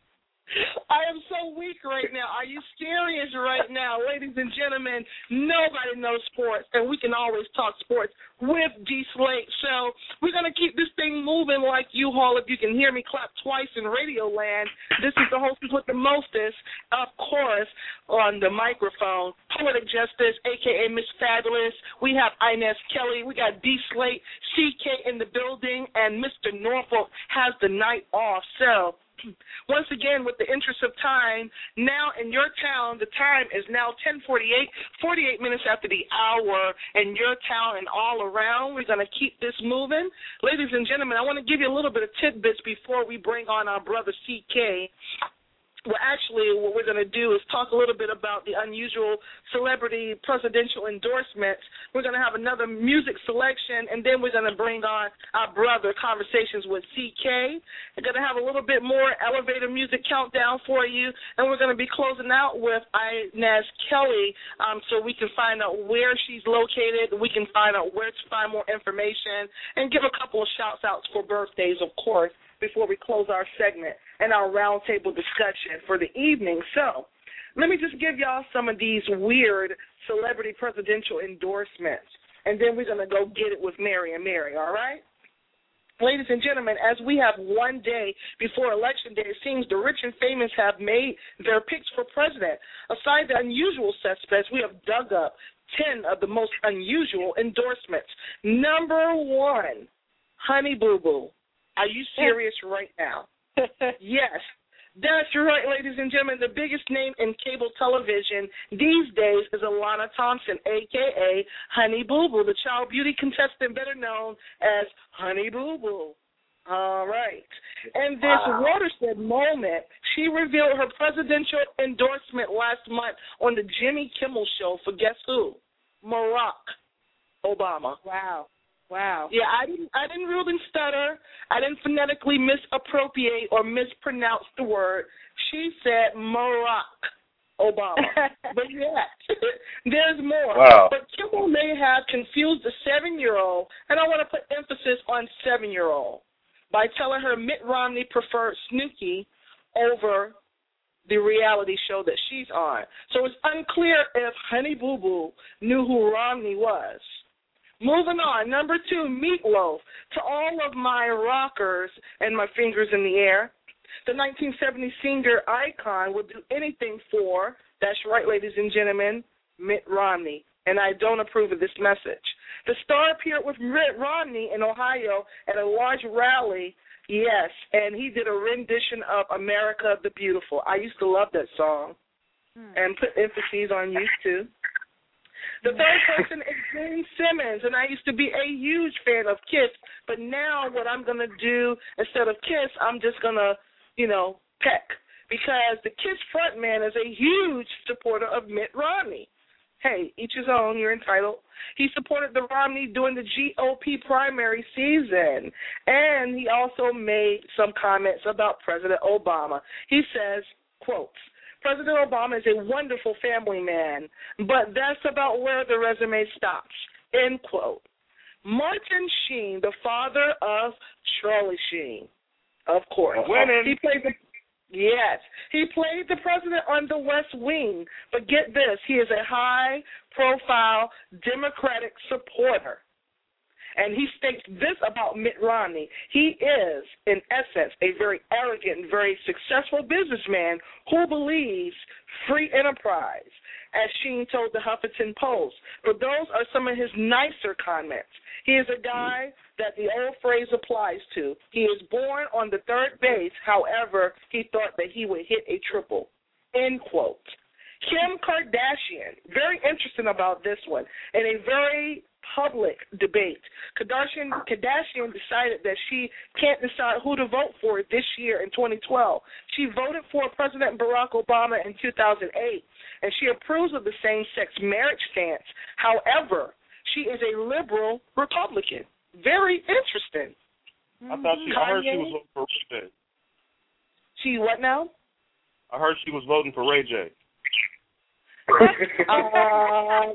I am so weak right now. Are you serious right now? Ladies and gentlemen, nobody knows sports, and we can always talk sports with D. Slate. So we're going to keep this thing moving like U-Haul. If you can hear me clap twice in radio land, this is the hostess with the mostest, of course, on the microphone. Poetic Justice, a k a. Miss Fabulous. We have Inez Kelly. We got D. Slate, C K in the building, and Mister Norfolk has the night off. So once again, with the interest of time, now in your town, the time is now ten forty-eight, forty-eight minutes after the hour in your town and all around. We're going to keep this moving. Ladies and gentlemen, I want to give you a little bit of tidbits before we bring on our brother C K. Well, actually, what we're going to do is talk a little bit about the unusual celebrity presidential endorsements. We're going to have another music selection, and then we're going to bring on our brother, Conversations with C K. We're going to have a little bit more elevator music countdown for you, and we're going to be closing out with Inez Kelly um, so we can find out where she's located, we can find out where to find more information, and give a couple of shout-outs for birthdays, of course, before we close our segment and our roundtable discussion for the evening. So let me just give y'all some of these weird celebrity presidential endorsements, and then we're going to go get it with Mary and Mary, all right? Ladies and gentlemen, as we have one day before Election Day, it seems the rich and famous have made their picks for president. Aside the unusual suspects, we have dug up ten of the most unusual endorsements. Number one, Honey Boo Boo. Are you serious right now? Yes, that's right, ladies and gentlemen. The biggest name in cable television these days is Alana Thompson, a k a. Honey Boo Boo, the child beauty contestant better known as Honey Boo Boo. All right. And this wow. watershed moment, she revealed her presidential endorsement last month on the Jimmy Kimmel Show for guess who? Barack Obama. Wow. Wow. Yeah, I didn't I didn't really stutter. I didn't phonetically misappropriate or mispronounce the word. She said Barack Obama. But yeah, there's more. Wow. But Kimmel may have confused the seven-year-old, and I want to put emphasis on seven-year-old, by telling her Mitt Romney preferred Snooki over the reality show that she's on. So it's unclear if Honey Boo Boo knew who Romney was. Moving on, number two, Meatloaf. To all of my rockers and my fingers in the air, the nineteen seventy singer icon would do anything for, that's right, ladies and gentlemen, Mitt Romney. And I don't approve of this message. The star appeared with Mitt Romney in Ohio at a large rally, yes, and he did a rendition of America the Beautiful. I used to love that song hmm. and put emphases on used to. The third person is Gene Simmons, and I used to be a huge fan of Kiss, but now what I'm going to do, instead of Kiss, I'm just going to, you know, peck, because the Kiss frontman is a huge supporter of Mitt Romney. Hey, each his own, you're entitled. He supported the Romney during the G O P primary season, and he also made some comments about President Obama. He says, quote, President Obama is a wonderful family man, but that's about where the resume stops, end quote. Martin Sheen, the father of Charlie Sheen, of course. Winning. He played the, yes, he played the president on The West Wing, but get this, he is a high-profile Democratic supporter. And he states this about Mitt Romney. He is, in essence, a very arrogant, very successful businessman who believes free enterprise. as Sheen told the Huffington Post. But those are some of his nicer comments. He is a guy that the old phrase applies to. He is born on the third base. However, he thought that he would hit a triple. End quote. Kim Kardashian, very interesting about this one. In a very public debate, Kardashian, Kardashian decided that she can't decide who to vote for this year in twenty twelve. She voted for President Barack Obama in two thousand eight, and she approves of the same-sex marriage stance. However, she is a liberal Republican. Very interesting. I thought she, I heard she was voting for Ray J. She what now? I heard she was voting for Ray J. uh,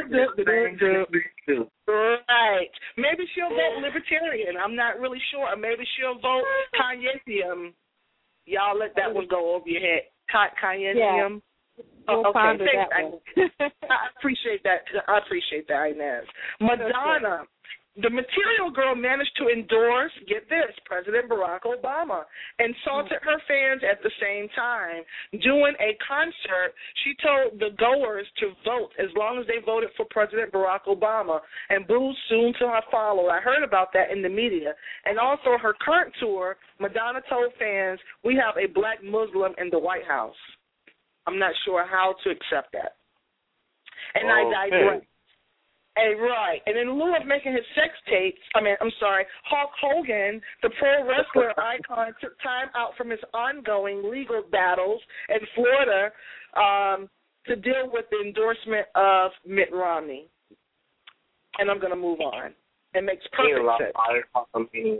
right. Maybe she'll vote libertarian. I'm not really sure. Maybe she'll vote Kanye. Y'all let that one go over your head. Kanye. Yeah. Oh, we'll okay. That I, I appreciate that. I appreciate that, Inez. Madonna. The Material Girl managed to endorse, get this, President Barack Obama, and insulted her fans at the same time. During a concert, she told the goers to vote as long as they voted for President Barack Obama, and booze soon to her follow. I heard about that in the media. And also her current tour, Madonna told fans, we have a black Muslim in the White House. I'm not sure how to accept that. And okay. I digress. Hey, right. And in lieu of making his sex tapes, I mean, I'm sorry, Hulk Hogan, the pro wrestler icon, took time out from his ongoing legal battles in Florida um, to deal with the endorsement of Mitt Romney. And I'm going to move on. It makes perfect sense.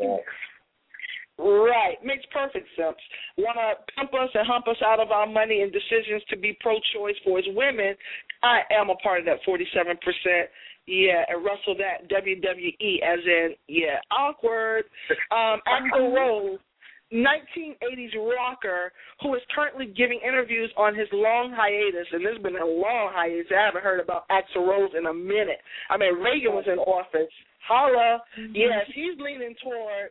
Right. Makes perfect sense. Want to pimp us and hump us out of our money and decisions to be pro-choice for his women. I am a part of that forty-seven percent. Yeah, and wrestle that W W E as in, yeah, awkward. Um, Axl Rose, nineteen eighties rocker, who is currently giving interviews on his long hiatus, and there's been a long hiatus. I haven't heard about Axl Rose in a minute. I mean, Reagan was in office. Holla. Mm-hmm. Yes, he's leaning towards,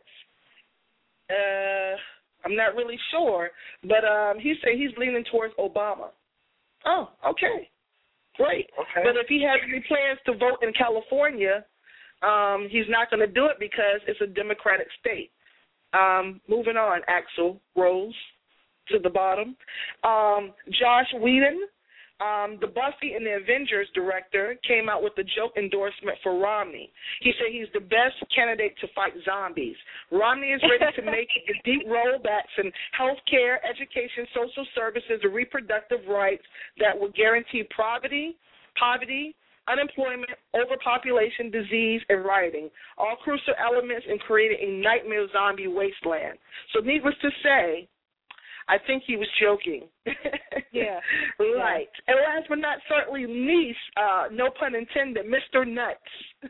uh, I'm not really sure, but um, he said he's leaning towards Obama. Oh, okay. Great. Okay. But if he has any plans to vote in California, um, he's not going to do it because it's a Democratic state. Um, moving on, Axl Rose to the bottom. Um, Josh Whedon, um, the Buffy and the Avengers director, came out with a joke endorsement for Romney. He said he's the best candidate to fight zombies. Romney is ready to make the deep rollbacks in health care, education, social services, and reproductive rights that will guarantee poverty, poverty, unemployment, overpopulation, disease, and rioting, all crucial elements in creating a nightmare zombie wasteland. So needless to say, I think he was joking. Yeah. Right. Yeah. And last but not certainly least, uh, no pun intended, Mister Nuts.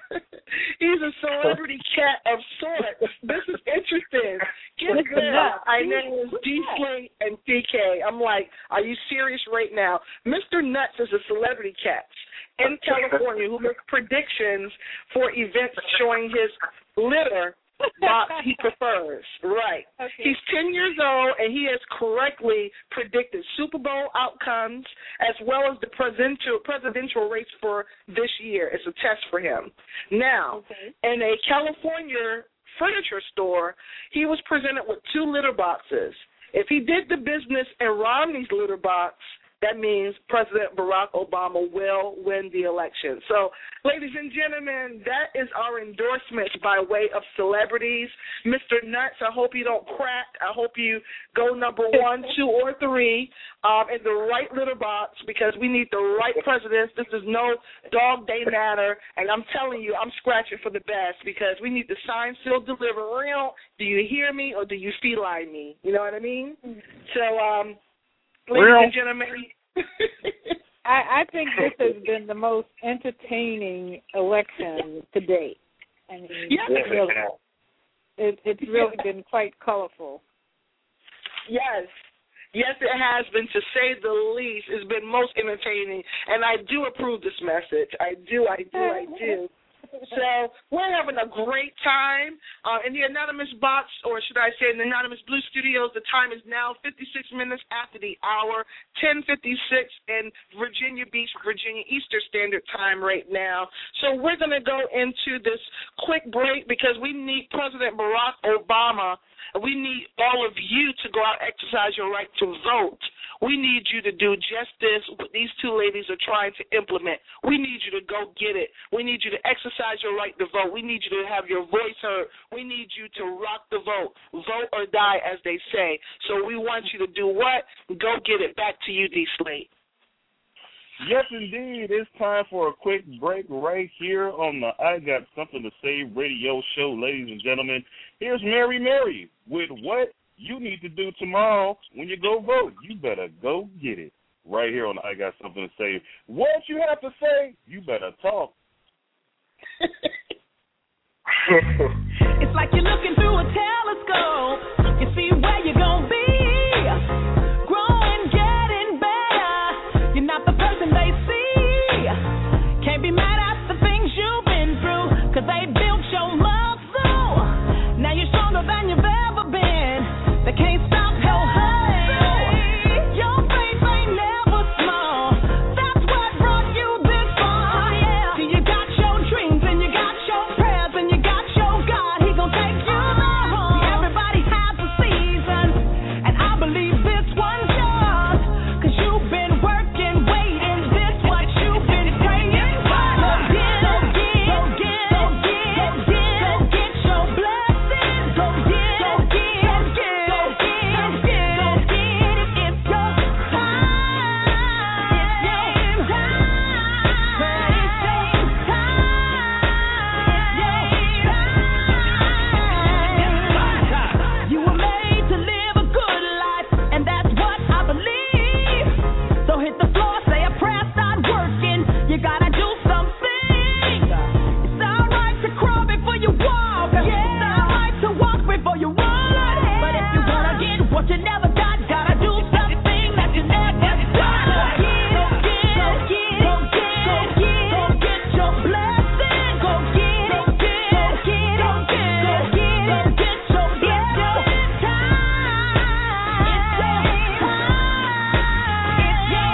He's a celebrity cat of sorts. This is interesting. Get this. I know it's D Slate and D K. I'm like, are you serious right now? Mister Nuts is a celebrity cat in California who makes predictions for events showing his litter box he prefers. Right. Okay. He's ten years old, and he has correctly predicted Super Bowl outcomes as well as the presidential presidential race for this year. It's a test for him. Now, okay. In a California furniture store, he was presented with two litter boxes. If he did the business in Romney's litter box, that means President Barack Obama will win the election. So, ladies and gentlemen, that is our endorsements by way of celebrities. Mister Nuts, I hope you don't crack. I hope you go number one, two, or three um, in the right litter box because we need the right presidents. This is no dog day matter, and I'm telling you, I'm scratching for the best because we need the sign, seal, deliver. Real. Do you hear me or do you feline me? You know what I mean? So, um, ladies Real. and gentlemen, I, I think this has been the most entertaining election to date. I mean, yes. it's, really, it, it's really been quite colorful. Yes. Yes, it has been, to say the least. It's been most entertaining, and I do approve this message. I do, I do, I do. So we're having a great time uh, in the Anonymous Box, or should I say in the Anonymous Blue Studios. The time is now fifty-six minutes after the hour, ten fifty-six in Virginia Beach, Virginia Eastern Standard Time right now. So we're going to go into this quick break because we need President Barack Obama. We need all of you to go out and exercise your right to vote. We need you to do just this what these two ladies are trying to implement. We need you to go get it. We need you to exercise your right to vote. We need you to have your voice heard. We need you to rock the vote. Vote or die, as they say. So we want you to do what? Go get it. Back to you, D. Slate. Yes, indeed. It's time for a quick break right here on the I Got Something to Say radio show, ladies and gentlemen. Here's Mary Mary with what you need to do tomorrow when you go vote. You better go get it. Right here on the I Got Something to Say. What you have to say, you better talk. It's like you're looking through a telescope. You see where you're going to be. Growing, getting better. You're not the person they see. Can't be mad at the things you've been through, because they built your muscle. Now you're stronger than you've ever been. They can't stop your hustle. Your faith ain't never small. That's what brought you this far. Yeah. See, you got your dreams and you got your prayers and you got your God. He gon' take you home. See, everybody has a season, and I believe this one's yours, because you've been working, waiting. This what you've been praying for. So get, so get, so get, so get, so get, so get your blessings. So get, so get, so get, so get, so get, so get it. It's your time. It's your time. It's your time. You were made to live a good life, and that's what I believe. So hit the floor, say a prayer, start working. You gotta do something. It's alright to crawl before you walk. It's alright to walk before you run. But if you wanna get what you never got, gotta do something that you never done. Go get, go get, go get, go get, go get your blessing. Go get, go get, go get, go get, go get, go get your blessing. It's your time. It's your time. It's your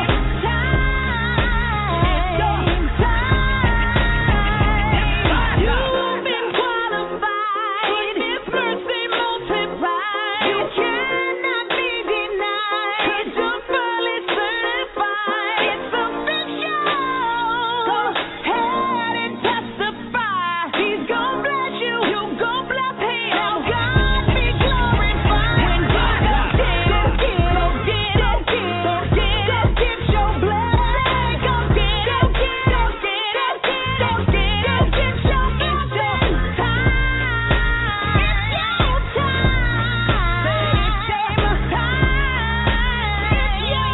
time. You've been qualified. His mercy multiplied. You cannot be denied. You're fully certified. It's official. Go ahead and testify. He's gonna bless you. You gonna bless him. Now God be glorified. When you go get, go get, go get, go get, go get, go get your blessing. Go get, go get, go get, go get, go get, go get your blessing. It's time. It's your time. Say it's your time. It's your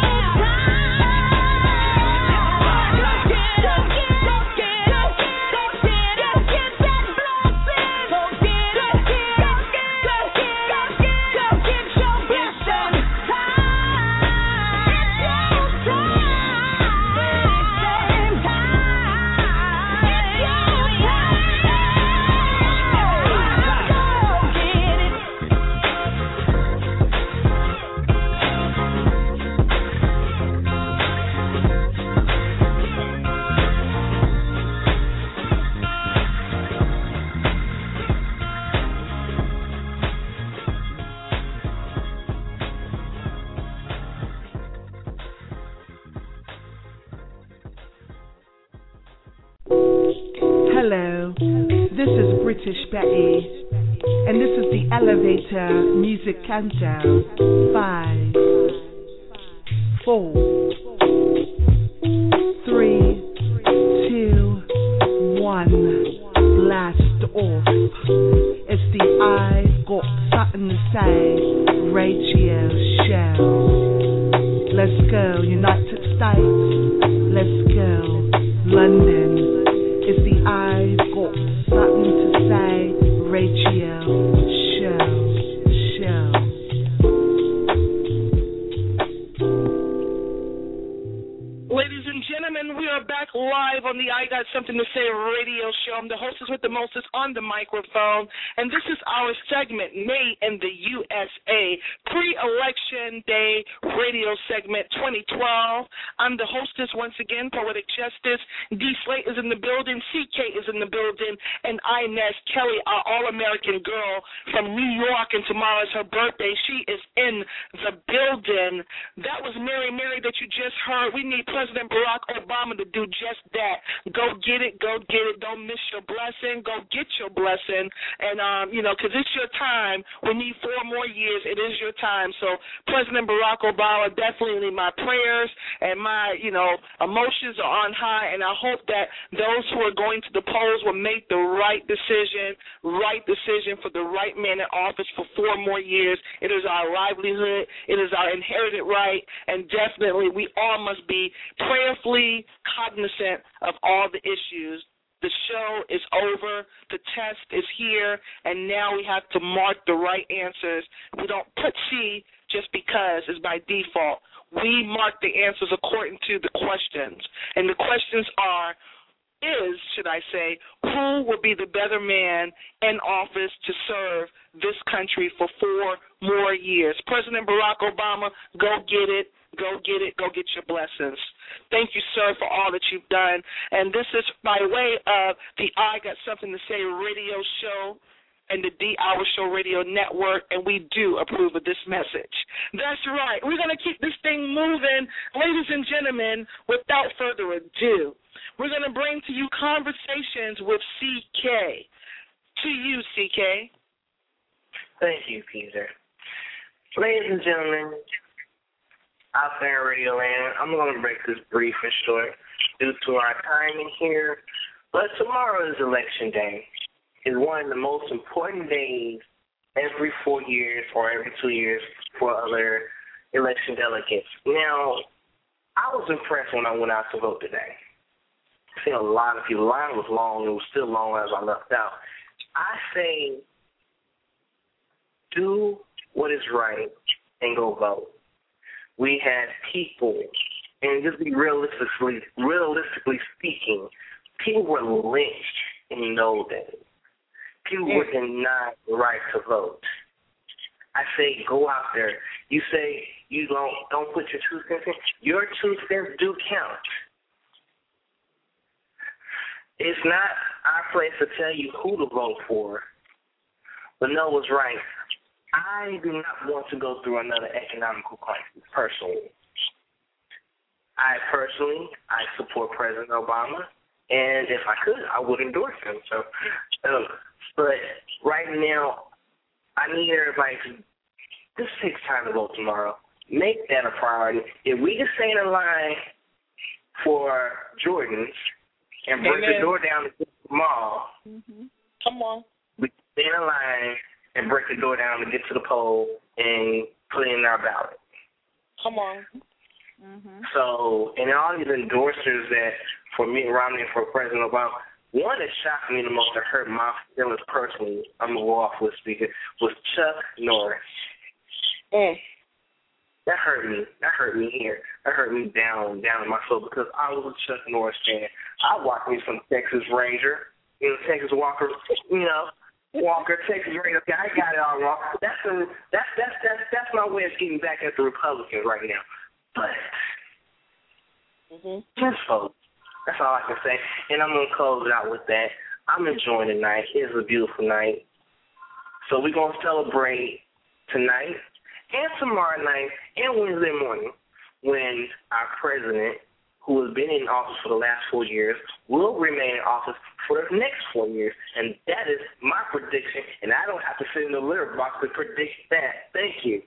time. Go get, go get, go get, go get, go get, go get that blessing. Go get, go get, go get, go get, go get, go get your blessing. It's time. It's your time. Say it's your time. It's your time. Go get it. Hello, this is British Betty, and this is the Elevator Music Countdown. Five, four, three, two, one. Blast off. It's the I've Got Something to Say radio show. Let's go, United States. Let's go, London. It's the I've Got Something to Say radio show. Show. Ladies and gentlemen, we are back live on the I Got Something to Say radio show. I'm the hostess with the mostest on the microphone, and this is our segment, Made in the U S A, pre-election day radio segment twenty twelve. I'm the hostess once again, Poetic Justice. D. Slate is in the building, C K is in the building, and Inez Kelly, our all-American girl from New York, and tomorrow is her birthday. She is in the building. That was Mary Mary that you just heard. We need President Barack Obama to do just that. Go get it, go get it. Don't miss your blessing. Go get your blessing. And, um, you know, because it's your time. We need four more years. It is your time. So President Barack Obama, definitely my prayers and my, you know, emotions are on high, and I hope that those who are going to the polls will make the right decision, right decision for the right man in office for four more years. It is our livelihood. It is our inherited right, and definitely we all must be prayerfully cognizant of all the issues. The show is over. The test is here, and now we have to mark the right answers. We don't put C just because it's by default. We mark the answers according to the questions, and the questions are, is, should I say, who will be the better man in office to serve this country for four more years? President Barack Obama, go get it, go get it, go get your blessings. Thank you, sir, for all that you've done. And this is by way of the I Got Something to Say radio show and the D Hour Show Radio Network, and we do approve of this message. That's right. We're going to keep this thing moving. Ladies and gentlemen, without further ado, we're going to bring to you Conversations with C K. To you, C K. Thank you, Peter. Ladies and gentlemen, out there in Radio Land, I'm going to break this brief and short due to our timing here. But tomorrow is Election Day. It's one of the most important days every four years or every two years for other election delegates. Now, I was impressed when I went out to vote today. I seen a lot of people. The line was long. It was still long as I left out. I say do what is right and go vote. We had people, and just be realistically, realistically speaking, people were lynched in those days. People were denied the right to vote. I say go out there. You say you don't don't put your two cents in. Your two cents do count. It's not our place to tell you who to vote for, but know what's right. I do not want to go through another economical crisis personally. I personally, I support President Obama, and if I could, I would endorse him. So, um, but right now, I need everybody to just take time to vote tomorrow. Make that a priority. If we just stay in a line for Jordans and break Amen. the door down to the mall, mm-hmm. Come on, we stay in a line and break the door down to get to the poll and put in our ballot. Come on. Mm-hmm. So, and all these endorsers that for Mitt Romney and for President Obama, one that shocked me the most that hurt my feelings personally, I'm going to go off with speaker, was Chuck Norris. Mm. That hurt me. That hurt me here. That hurt me down, down in my soul because I was a Chuck Norris fan. I watched me some Texas Ranger, you know, Texas Walker, you know, Walker, Texas Ranger. Okay, I got it all wrong. That's a, that's that's that's that's my way of getting back at the Republicans right now. But mm-hmm. just vote. That's all I can say. And I'm gonna close it out with that. I'm enjoying the night. It's a beautiful night. So we're gonna celebrate tonight and tomorrow night and Wednesday morning when our president, who has been in office for the last four years, will remain in office for the next four years. And that is my prediction, and I don't have to sit in the litter box to predict that. Thank you.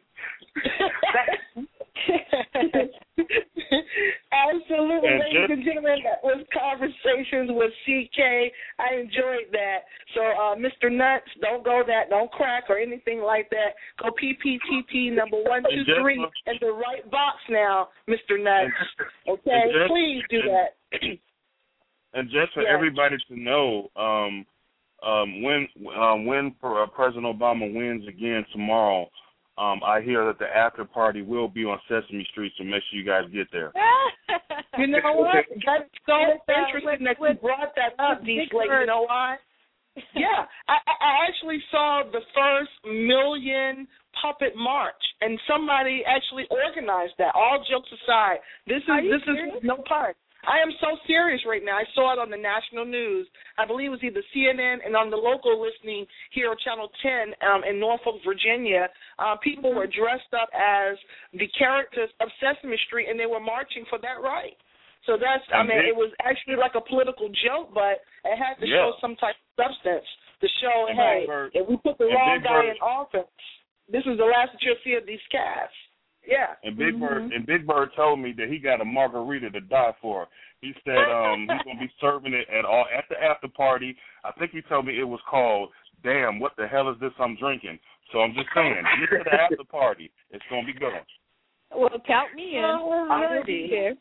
Absolutely, and ladies and gentlemen, that was Conversations with C K. I enjoyed that. So, uh, Mister Nuts, don't go that, don't crack or anything like that. Go P P T T number one two three in the right box now, Mister Nuts. Okay, just, please do and, that. And just for yeah. everybody to know, um, um, when um, when uh, President Obama wins again tomorrow, Um, I hear that the after party will be on Sesame Street, so make sure you guys get there. You know what? That's so with, uh, interesting with, that with, you brought that up, D. Slate. You know why? Yeah, I, I actually saw the first million puppet march, and somebody actually organized that. All jokes aside, this is this serious? is no pun. I am so serious right now. I saw it on the national news. I believe it was either C N N and on the local listening here on Channel ten um, in Norfolk, Virginia. Uh, people mm-hmm. were dressed up as the characters of Sesame Street, and they were marching for that right. So that's, I mean, it was actually like a political joke, but it had to yeah. show some type of substance to show, and hey, Bird, if we put the wrong guy Bird, in office, this is the last that you'll see of these cats. Yeah. And Big mm-hmm. Bird and Big Bird told me that he got a margarita to die for. He said um, he's gonna be serving it at all at the after party. I think he told me it was called "Damn, what the hell is this I'm drinking?" So I'm just saying, get to the after party. It's gonna be good. Well, count me in. Oh, I'm ready here.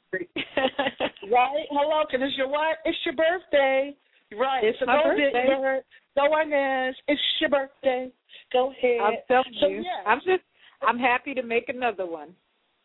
Right? Hello, because it's your what? It's your birthday. Right. It's so my go birthday. Bird. Go Inez. It's your birthday. Go ahead. I'm telling so, you. Yeah. I'm just. I'm happy to make another one.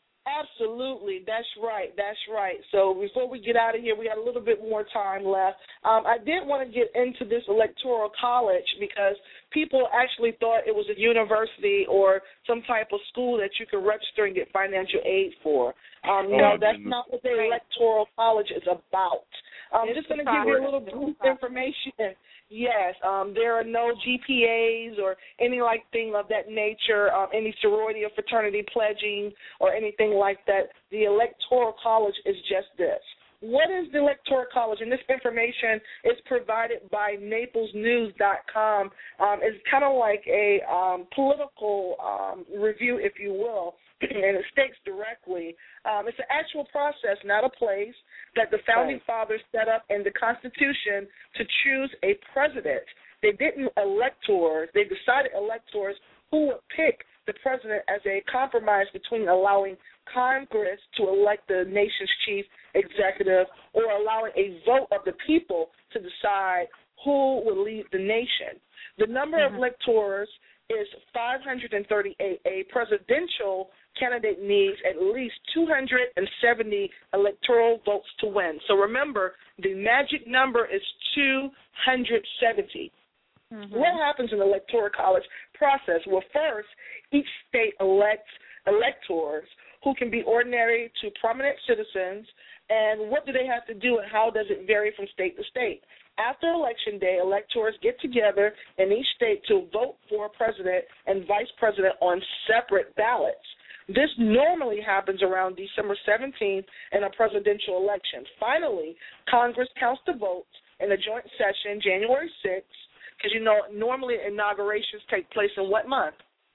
Absolutely. That's right. That's right. So before we get out of here, we got a little bit more time left. Um, I did want to get into this electoral college because people actually thought it was a university or some type of school that you could register and get financial aid for. Um, oh, no, that's not what the electoral college is about. I'm just going to give you a little brief information. Yes, um, there are no G P As or any like thing of that nature, um, any sorority or fraternity pledging or anything like that. The Electoral College is just this. What is the Electoral College? And this information is provided by Naples News dot com. Um, it's kind of like a um, political um, review, if you will, and it states directly. Um, it's an actual process, not a place, that the Founding right. Fathers set up in the Constitution to choose a president. They didn't electors. They decided electors who would pick the president as a compromise between allowing Congress to elect the nation's chief executive or allowing a vote of the people to decide who will lead the nation. The number mm-hmm. of electors is five hundred thirty-eight. A presidential candidate needs at least two hundred seventy electoral votes to win. So remember, the magic number is two hundred seventy. Mm-hmm. What happens in the Electoral College process? Well, first, each state elects electors who can be ordinary to prominent citizens, and what do they have to do and how does it vary from state to state? After Election Day, electors get together in each state to vote for president and vice president on separate ballots. This normally happens around December seventeenth in a presidential election. Finally, Congress counts the votes in a joint session January sixth, because, you know, normally inaugurations take place in what month?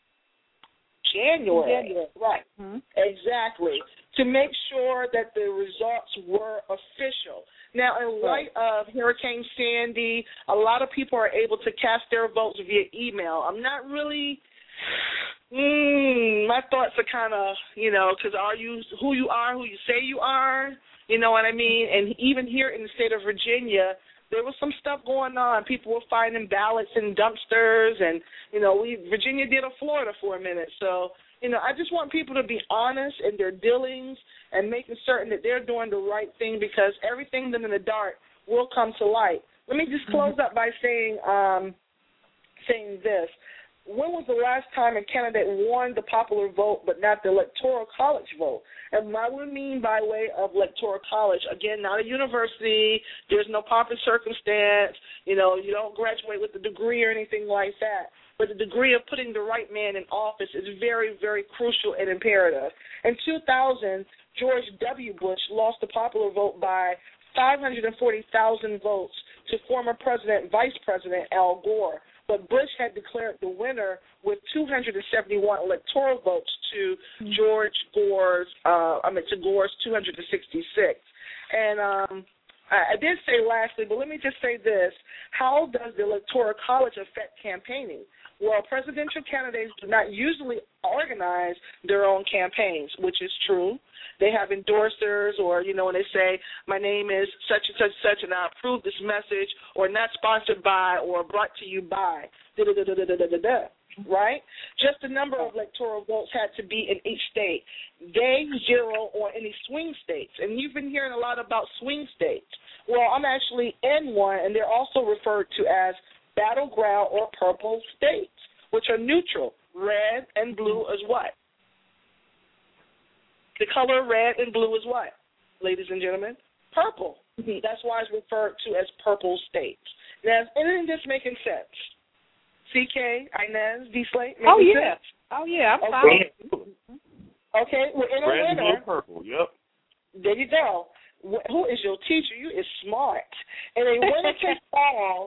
January. January. Right. Mm-hmm. Exactly. To make sure that the results were official. Now, in light of Hurricane Sandy, a lot of people are able to cast their votes via email. I'm not really, mm, my thoughts are kind of, you know, because are you who you are, who you say you are, you know what I mean? And even here in the state of Virginia, there was some stuff going on. People were finding ballots in dumpsters, and, you know, we Virginia did a Florida for a minute. So, you know, I just want people to be honest in their dealings and making certain that they're doing the right thing, because everything done in the dark will come to light. Let me just close up by saying um, saying this. When was the last time a candidate won the popular vote but not the Electoral College vote? And what we mean by way of Electoral College, again, not a university, there's no pomp and circumstance, you know, you don't graduate with a degree or anything like that. But the degree of putting the right man in office is very, very crucial and imperative. In two thousand, George W. Bush lost the popular vote by five hundred forty thousand votes to former President, Vice President Al Gore. But Bush had declared the winner with two hundred seventy-one electoral votes to George Gore's, uh, I mean, to Gore's two hundred sixty-six. And um, I, I did say lastly, but let me just say this. How does the Electoral College affect campaigning? Well, presidential candidates do not usually organize their own campaigns, which is true. They have endorsers, or, you know, when they say, my name is such and such and such, and I approve this message, or not sponsored by, or brought to you by, da-da-da-da-da-da-da-da. right? Just the number of electoral votes had to be in each state. They zero on any swing states. And you've been hearing a lot about swing states. Well, I'm actually in one, and they're also referred to as battleground or purple states, which are neutral. Red and blue is what? The color red and blue is what, ladies and gentlemen? Purple. Mm-hmm. That's why it's referred to as purple states. Now, is anything this making sense? C K, Inez, D-Slate? Oh, yeah. Sense? Oh, yeah, I'm okay. fine. Okay, we're in a red and winner. blue, purple, yep. There you go. Who is your teacher? You is smart. And a winner can fall.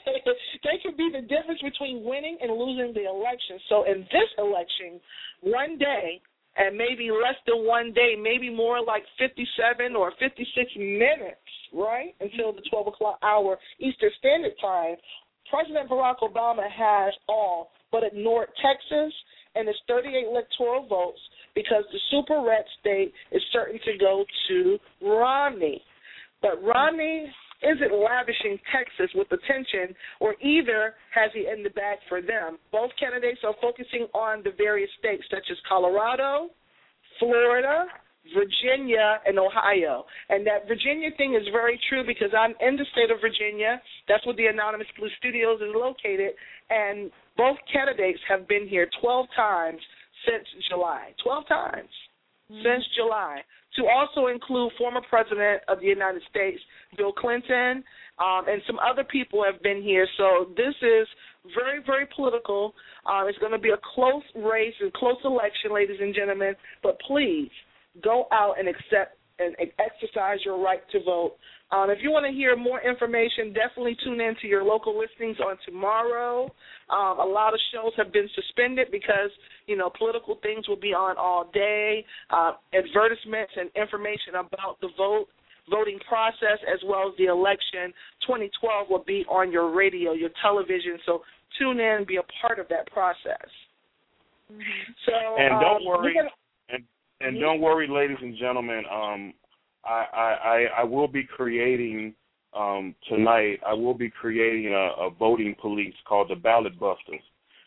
They can be the difference between winning and losing the election. So in this election, one day, and maybe less than one day, maybe more like fifty-seven or fifty-six minutes, right, until the twelve o'clock hour Eastern Standard Time, President Barack Obama has all but ignored Texas and its thirty-eight electoral votes because the super red state is certain to go to Romney. But Romney isn't lavishing Texas with attention, or either has he in the bag for them. Both candidates are focusing on the various states such as Colorado, Florida, Virginia, and Ohio. And that Virginia thing is very true because I'm in the state of Virginia. That's where the Anonymous Blue Studios is located. And both candidates have been here twelve times since July. twelve times mm-hmm. since July. To also include former President of the United States, Bill Clinton, um, and some other people have been here. So this is very, very political. Uh, it's going to be a close race and close election, ladies and gentlemen. But please, go out and accept and exercise your right to vote. Um, if you want to hear more information, definitely tune in to your local listings on tomorrow. Um, a lot of shows have been suspended because, you know, political things will be on all day. Uh, advertisements and information about the vote, voting process, as well as the election twenty twelve will be on your radio, your television. So tune in and be a part of that process. Mm-hmm. So and don't um, worry. Gonna, and and mm-hmm. don't worry, ladies and gentlemen. Um, I, I, I will be creating um, tonight. I will be creating a, a voting police called the Ballot Busters,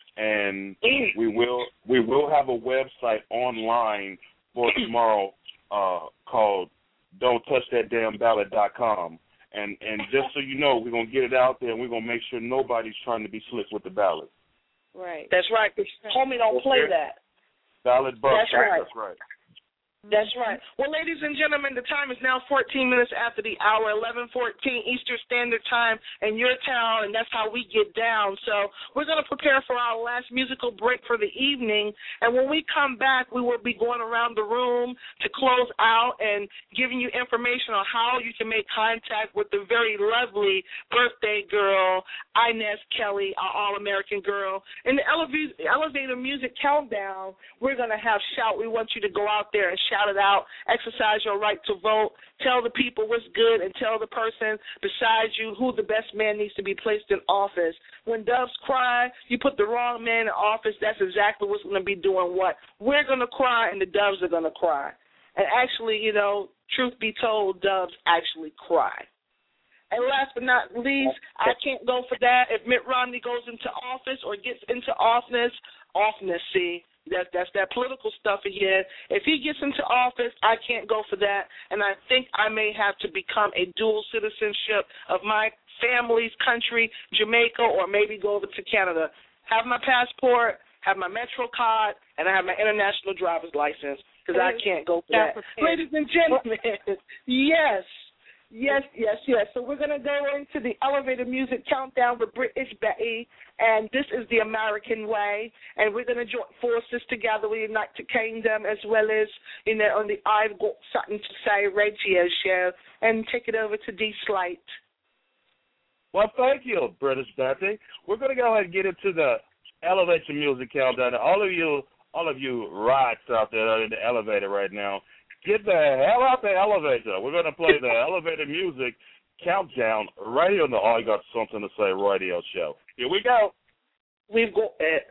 and we will we will have a website online for tomorrow uh, called don't touch that damn ballot dot com. And and just so you know, we're gonna get it out there, and we're gonna make sure nobody's trying to be slick with the ballot. Right. That's right. Homie, don't play that. Ballot Busters. That's right. That's right. That's right. Well, ladies and gentlemen, the time is now fourteen minutes after the hour, eleven fourteen Eastern Standard Time in your town, and that's how we get down. So we're going to prepare for our last musical break for the evening, and when we come back, we will be going around the room to close out and giving you information on how you can make contact with the very lovely birthday girl, Inez Kelly, our All-American girl. In the elevator, elevator music countdown, we're going to have Shout. We want you to go out there and shout. Shout it out, exercise your right to vote, tell the people what's good, and tell the person beside you who the best man needs to be placed in office. When doves cry, you put the wrong man in office, that's exactly what's going to be doing what? We're going to cry, and the doves are going to cry. And actually, you know, truth be told, doves actually cry. And last but not least, I can't go for that. If Mitt Romney goes into office or gets into office, office, see, That, that's that political stuff again. If he gets into office, I can't go for that, and I think I may have to become a dual citizenship of my family's country, Jamaica, or maybe go over to Canada. Have my passport, have my Metro card, and I have my international driver's license, because I can't go for that. Ladies and gentlemen, yes. Yes, yes, yes. So we're going to go into the elevator music countdown with British Betty, and this is the American way, and we're going to join forces together with United Kingdom as well as, you know, on the I've Got Something to Say radio show, and take it over to D-Slate. Well, thank you, British Betty. We're going to go ahead and get into the elevator music countdown. All of you, all of you rides out there in the elevator right now, get the hell out the elevator. We're going to play the elevator music countdown right here on the All You Got Something to Say radio show. Here we go. We've got it.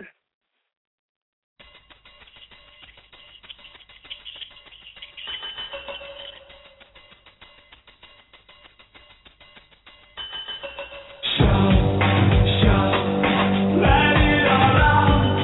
Shout, shout, let it all out.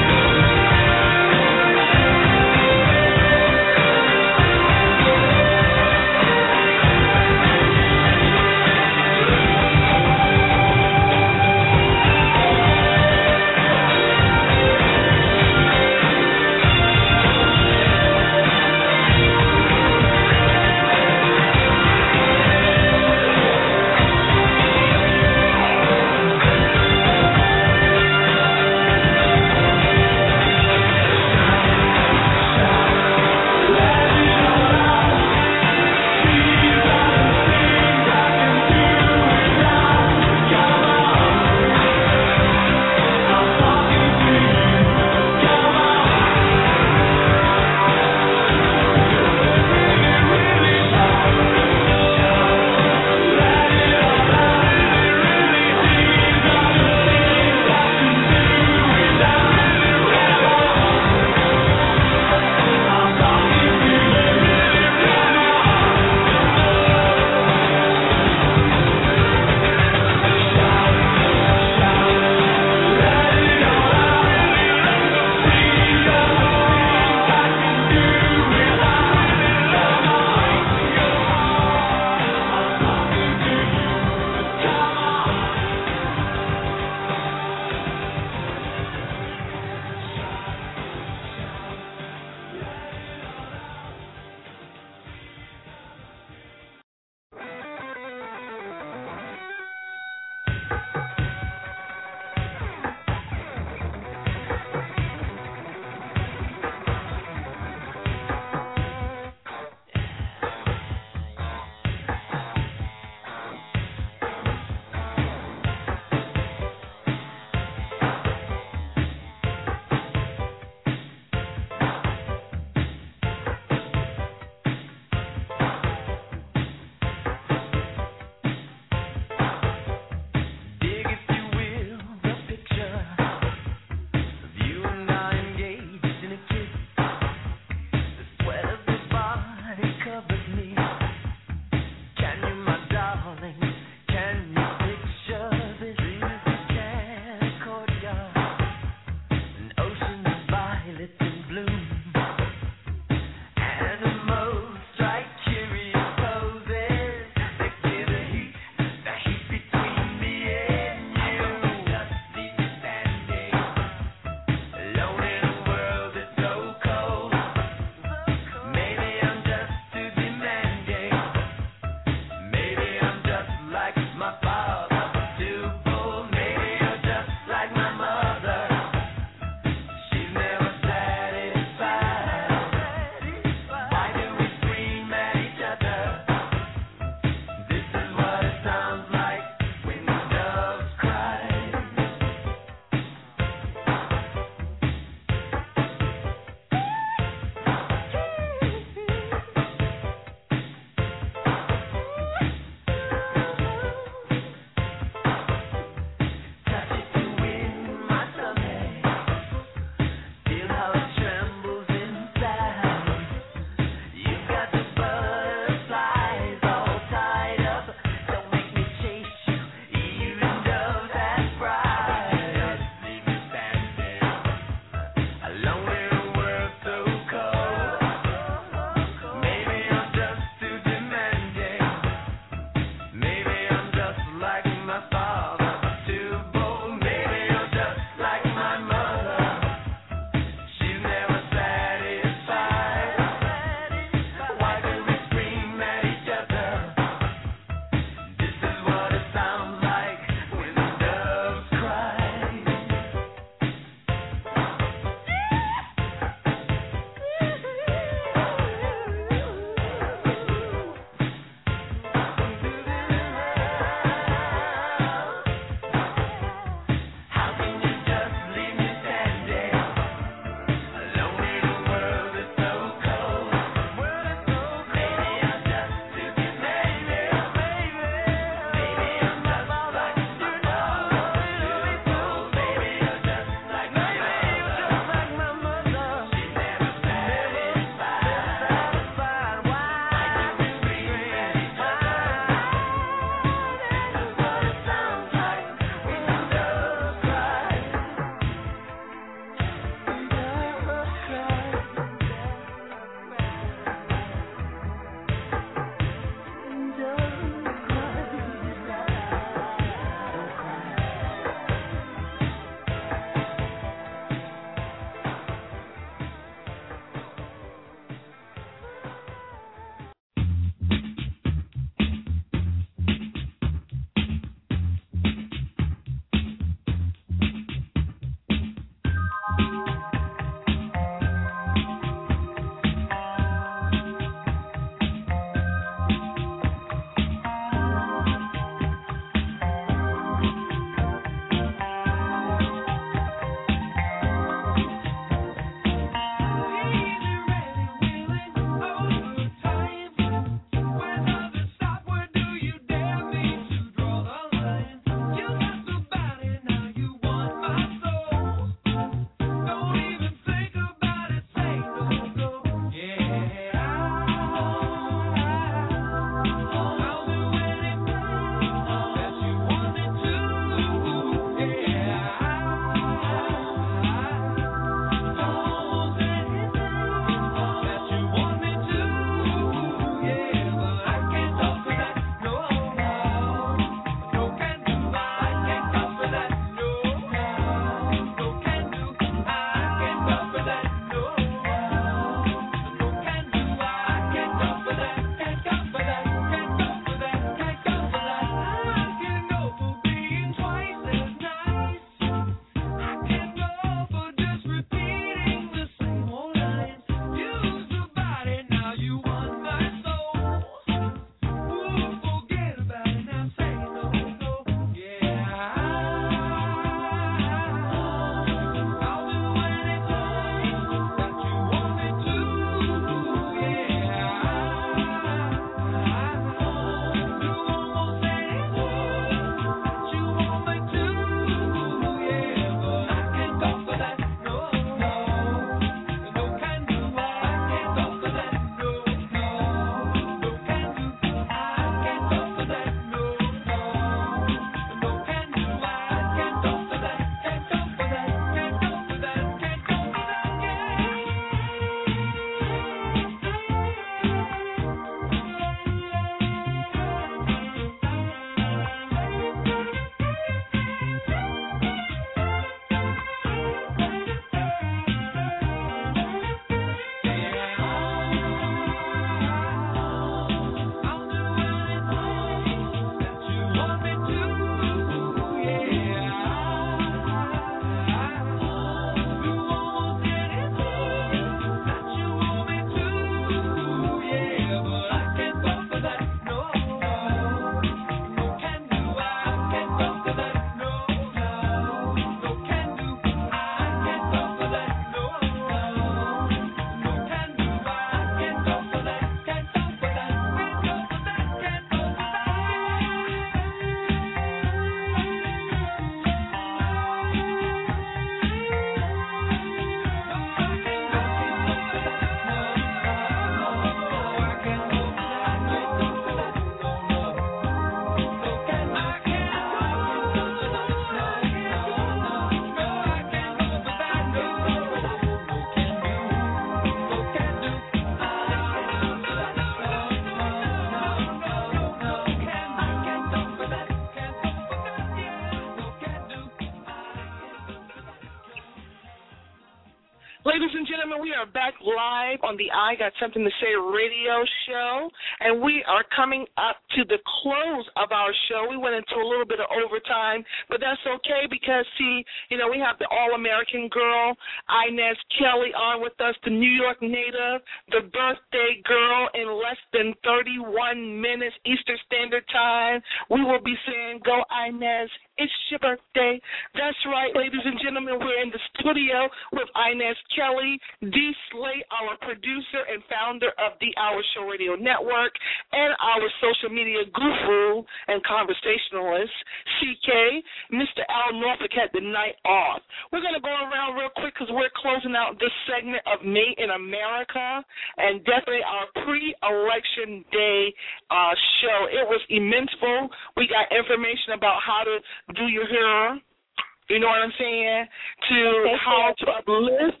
are back live on the I Got Something to Say radio show, and we are coming up to the close of our show. We went into a little bit of overtime, but that's okay because, see, you know, we have the All-American girl, Inez Kelly, on with us, the New York native, the birthday girl in less than thirty-one minutes Eastern Standard Time. We will be saying, go Inez, it's your birthday. That's right, ladies and gentlemen, we're in the studio with Inez Kelly, D. Slate, our producer and founder of the Our Show Radio Network, and our social media guru and conversationalist, C K. Mister Al Norfolk had the night off. We're going to go around real quick because we're closing out this segment of Made in America and definitely our pre-election day uh, show. It was immenseful. We got information about how to do your hair. You know what I'm saying? To how to uplift,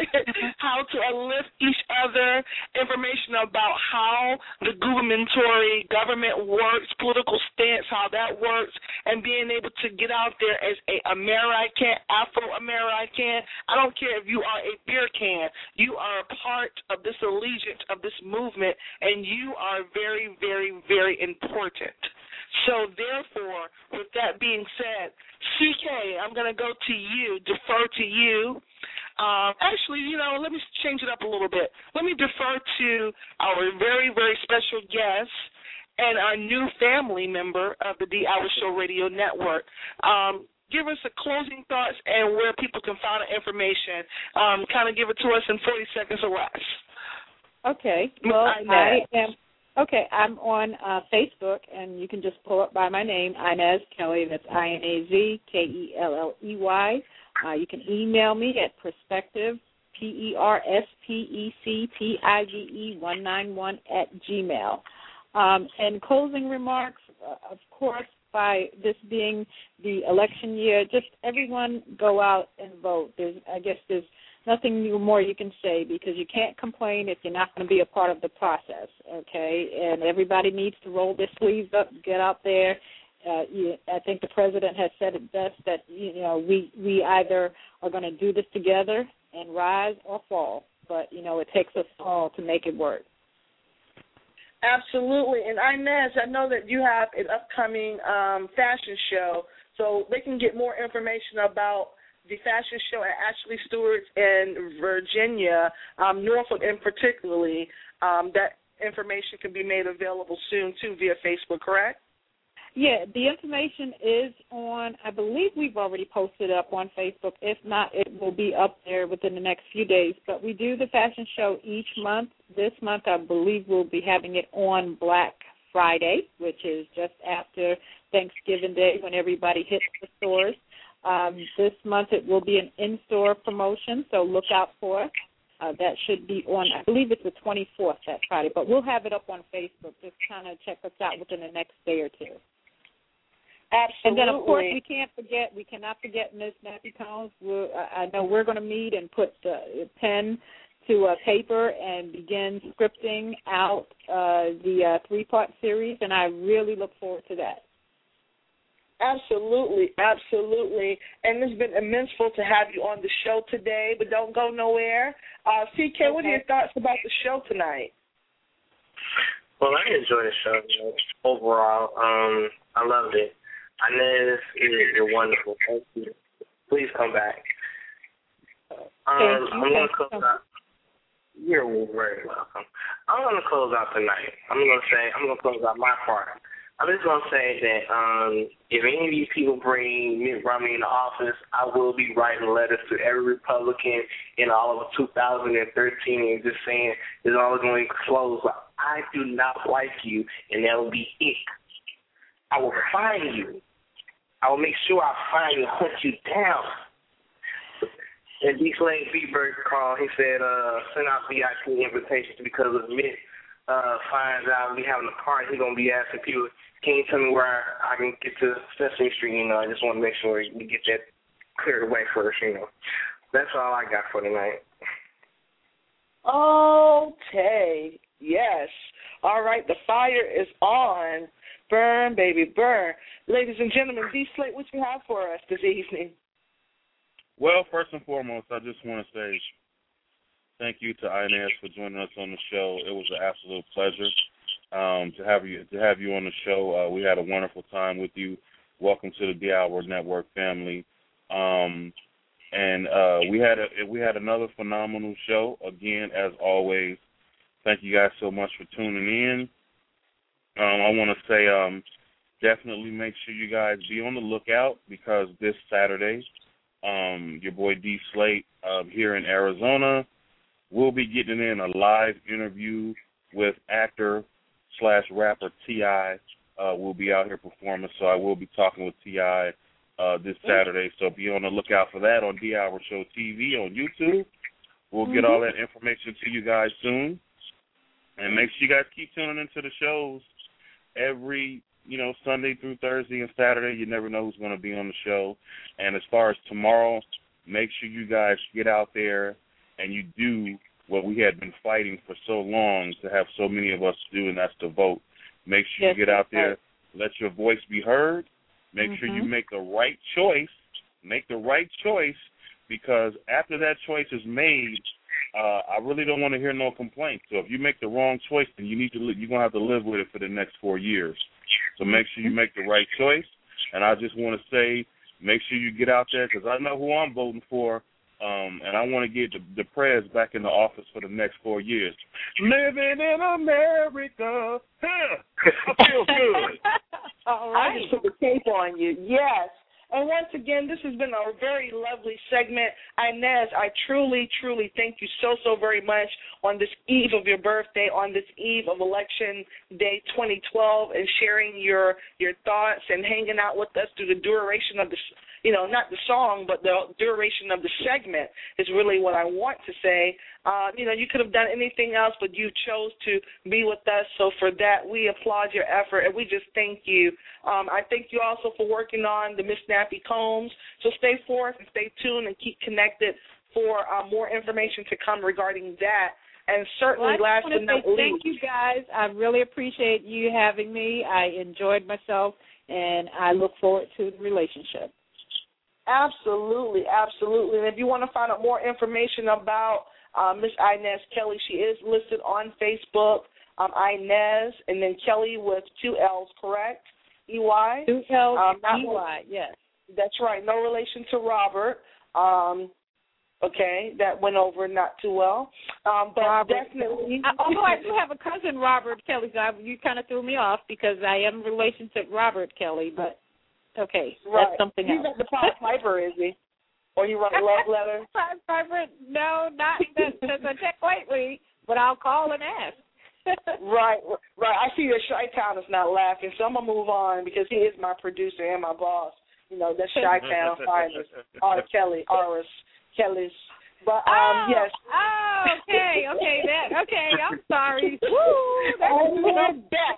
how to uplift each other, information about how the gubernatorial government works, political stance, how that works, and being able to get out there as a American, Afro-American. I don't care if you are a beer can. You are a part of this allegiance, of this movement, and you are very, very, very important. So, therefore, with that being said, C K, I'm going to go to you, defer to you. Um, actually, you know, let me change it up a little bit. Let me defer to our very, very special guest and our new family member of the D Hour Show Radio Network. Um, give us a closing thoughts and where people can find the information. Um, kind of give it to us in forty seconds or less. Okay. Well, I am... Okay, I'm on uh, Facebook, and you can just pull up by my name, Inez Kelly. That's I N A Z K E L L E Y. Uh, you can email me at perspective, P E R S P E C T I V E one nine one at Gmail. Um, and closing remarks, uh, of course, by this being the election year, just everyone go out and vote. There's, I guess there's nothing more you can say because you can't complain if you're not going to be a part of the process, okay? And everybody needs to roll their sleeves up, get out there. Uh, you, I think the president has said it best that, you know, we, we either are going to do this together and rise or fall. But, you know, it takes us all to make it work. Absolutely. And Inez, I know that you have an upcoming um, fashion show, so they can get more information about the fashion show at Ashley Stewart's in Virginia, um, Norfolk in particularly. Um, that information can be made available soon, too, via Facebook, correct? Yeah, the information is on, I believe we've already posted up on Facebook. If not, it will be up there within the next few days. But we do the fashion show each month. This month, I believe we'll be having it on Black Friday, which is just after Thanksgiving Day when everybody hits the stores. Um, this month it will be an in-store promotion, so look out for it. Uh, that should be on, I believe it's the twenty-fourth, that Friday, but we'll have it up on Facebook. Just kind of check us out within the next day or two. Absolutely. And then, of course, we can't forget, we cannot forget Miz Nappy Combs. We're, I know we're going to meet and put uh, pen to uh, paper and begin scripting out uh, the uh, three-part series, and I really look forward to that. Absolutely, absolutely. And it's been immenseful to have you on the show today, but don't go nowhere. Uh, C K, okay. What are your thoughts about the show tonight? Well, I enjoyed the show, you know, overall. Um, I loved it. Inez, you're wonderful. Thank you. Please come back. Um, Thank you. I'm going to close out. You're very welcome. I'm going to close out tonight. I'm going to say, I'm going to close out my part. I'm just going to say that um, if any of these people bring Mitt Romney into office, I will be writing letters to every Republican in all of two thousand thirteen and just saying it's all going to close. I do not like you, and that will be it. I will find you. I will make sure I find you and hunt you down. And D. Slade B-Bird called. He said, uh, send out V I P invitations because of Mitt uh, finds out we having a party. He's going to be asking people, can you tell me where I, I can get to Sesame Street? You know, I just want to make sure we get that cleared away first, you know. That's all I got for tonight. Okay. Yes. All right. The fire is on. Burn, baby, burn. Ladies and gentlemen, D. Slate, what you have for us this evening? Well, first and foremost, I just want to say thank you to Inez for joining us on the show. It was an absolute pleasure um, to have you to have you on the show. Uh, we had a wonderful time with you. Welcome to the D-Hour Network family. Um, and uh, we had a we had another phenomenal show. Again, as always, thank you guys so much for tuning in. Um, I want to say um, definitely make sure you guys be on the lookout because this Saturday, um, your boy D Slate uh, here in Arizona will be getting in a live interview with actor slash rapper T I Uh, will be out here performing, so I will be talking with T I uh, this Saturday. So be on the lookout for that on D-Hour Show T V on YouTube. We'll mm-hmm. get all that information to you guys soon. And make sure you guys keep tuning into the shows every, you know, Sunday through Thursday and Saturday. You never know who's going to be on the show. And as far as tomorrow, make sure you guys get out there and you do what we had been fighting for so long to have so many of us do, and that's to vote. Make sure yes, you get out there, right. Let your voice be heard. Make mm-hmm. sure you make the right choice. Make the right choice, because after that choice is made, uh, I really don't want to hear no complaints. So if you make the wrong choice, then you need to li- you're gonna have to live with it for the next four years. So make sure you make the right choice. And I just want to say, make sure you get out there, because I know who I'm voting for. Um, and I want to get the, the Prez back in the office for the next four years. Living in America. Huh. I feel good. All right. I just put the tape on you. Yes. And once again, this has been a very lovely segment. Inez, I truly, truly thank you so, so very much on this eve of your birthday, on this eve of Election Day twenty twelve, and sharing your your thoughts and hanging out with us through the duration of the you know, not the song, but the duration of the segment is really what I want to say. Uh, you know, you could have done anything else, but you chose to be with us. So for that, we applaud your effort, and we just thank you. Um, I thank you also for working on the Miss Nappy Combs. So stay forth and stay tuned and keep connected for uh, more information to come regarding that. And certainly, well, last but not least, thank you guys. I really appreciate you having me. I enjoyed myself, and I look forward to the relationship. Absolutely, absolutely. And if you want to find out more information about uh, Miss Inez Kelly, she is listed on Facebook, um, Inez, and then Kelly with two L's, correct? E Y? Two L's, um, E Y, yes. That's right. No relation to Robert. Um, okay, that went over not too well. Um, but Robert. definitely. Although I do have a cousin, Robert Kelly, so I, you kind of threw me off because I am related to Robert Kelly, but. Okay, right. That's something He's else. He's at the Pied Piper, is he? Or you write a love letter? Pied Piper? No, not since I checked lately, but I'll call and ask. right, right. I see that Chi-Town is not laughing, so I'm going to move on because he is my producer and my boss. You know, that's Chi-Town Finest. R. Kelly, Oris Kelly's. But, um, oh, yes. Oh, okay, okay, that, okay, I'm sorry. Woo, that's oh, back.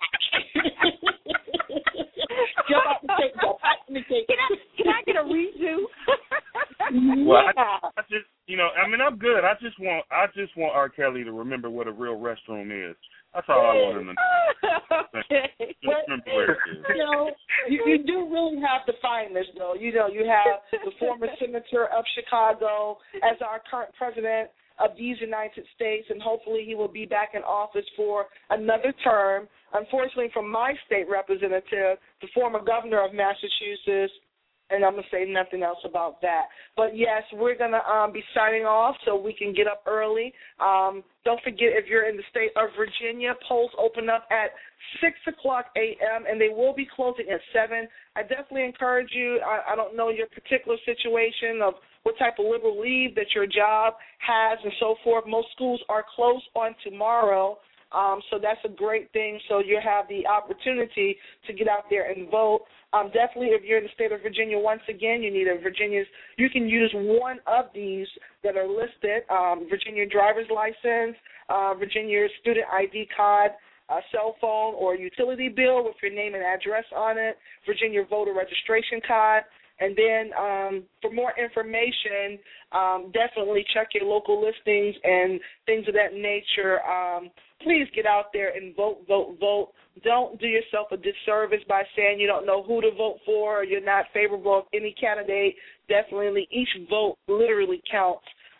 Can I, can I get a redo? Well, I, I just, you know, I mean, I'm good. I just want, I just want R. Kelly to remember what a real restroom is. That's all I want him to know. Okay. Just remember where it is. You know, you, you do really have to find this, though. You know, you have the former senator of Chicago as our current president of these United States, and hopefully he will be back in office for another term. Unfortunately, from my state representative, the former governor of Massachusetts, and I'm going to say nothing else about that. But, yes, we're going to um, be signing off so we can get up early. Um, don't forget, if you're in the state of Virginia, polls open up at six o'clock a.m., and they will be closing at seven. I definitely encourage you. I, I don't know your particular situation of what type of liberal leave that your job has and so forth. Most schools are closed on tomorrow. Um, so that's a great thing. So you have the opportunity to get out there and vote. Um, definitely, if you're in the state of Virginia, once again, you need a Virginia's. You can use one of these that are listed: um, Virginia driver's license, uh, Virginia student I D card, a cell phone or utility bill with your name and address on it, Virginia voter registration card. And then um, for more information, um, definitely check your local listings and things of that nature. Um, please get out there and vote, vote, vote. Don't do yourself a disservice by saying you don't know who to vote for or you're not favorable of any candidate. Definitely each vote literally counts.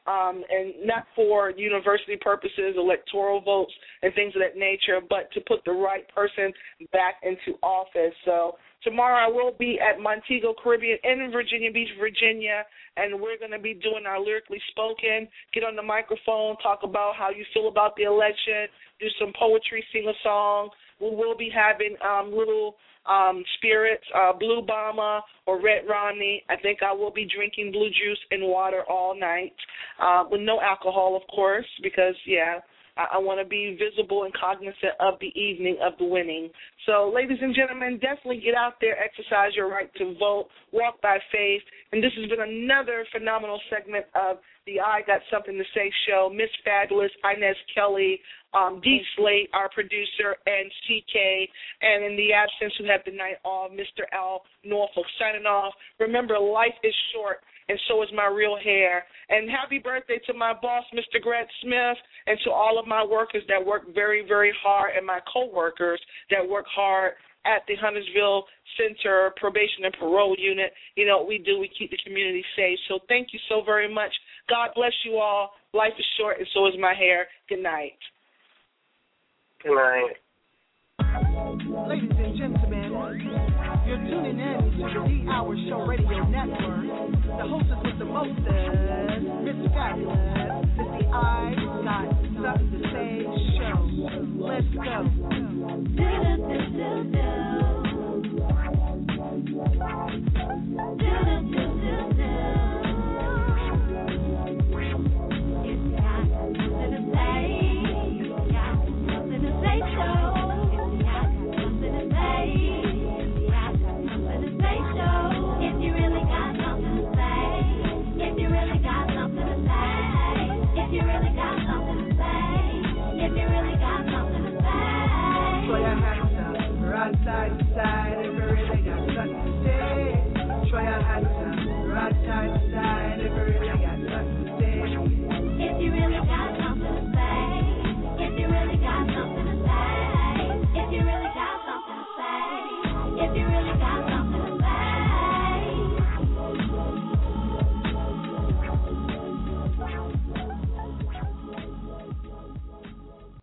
um, and not for university purposes, electoral votes, and things of that nature, but to put the right person back into office. So tomorrow I will be at Montego Caribbean in Virginia Beach, Virginia, and we're going to be doing our Lyrically Spoken, get on the microphone, talk about how you feel about the election, do some poetry, sing a song. We will be having um, little um, spirits, uh, Blue Bomber or Red Romney. I think I will be drinking blue juice and water all night uh, with no alcohol, of course, because, yeah, I, I want to be visible and cognizant of the evening of the winning. So, ladies and gentlemen, definitely get out there, exercise your right to vote, walk by faith. And this has been another phenomenal segment of the I Got Something to Say show. Miss Fabulous, Inez Kelly, um, D. Slate, our producer, and C K. And in the absence, who have the night off, Mister Al Norfolk signing off. Remember, life is short, and so is my real hair. And happy birthday to my boss, Mister Greg Smith, and to all of my workers that work very, very hard, and my co-workers that work hard at the Huntersville Center Probation and Parole Unit. You know what we do. We keep the community safe. So thank you so very much. God bless you all. Life is short, and so is my hair. Good night. Good night. Ladies and gentlemen, you're tuning in to the D Hour Show Radio Network. The hostess with the mostest, Miss Fabulous. It's the I Got Something to Say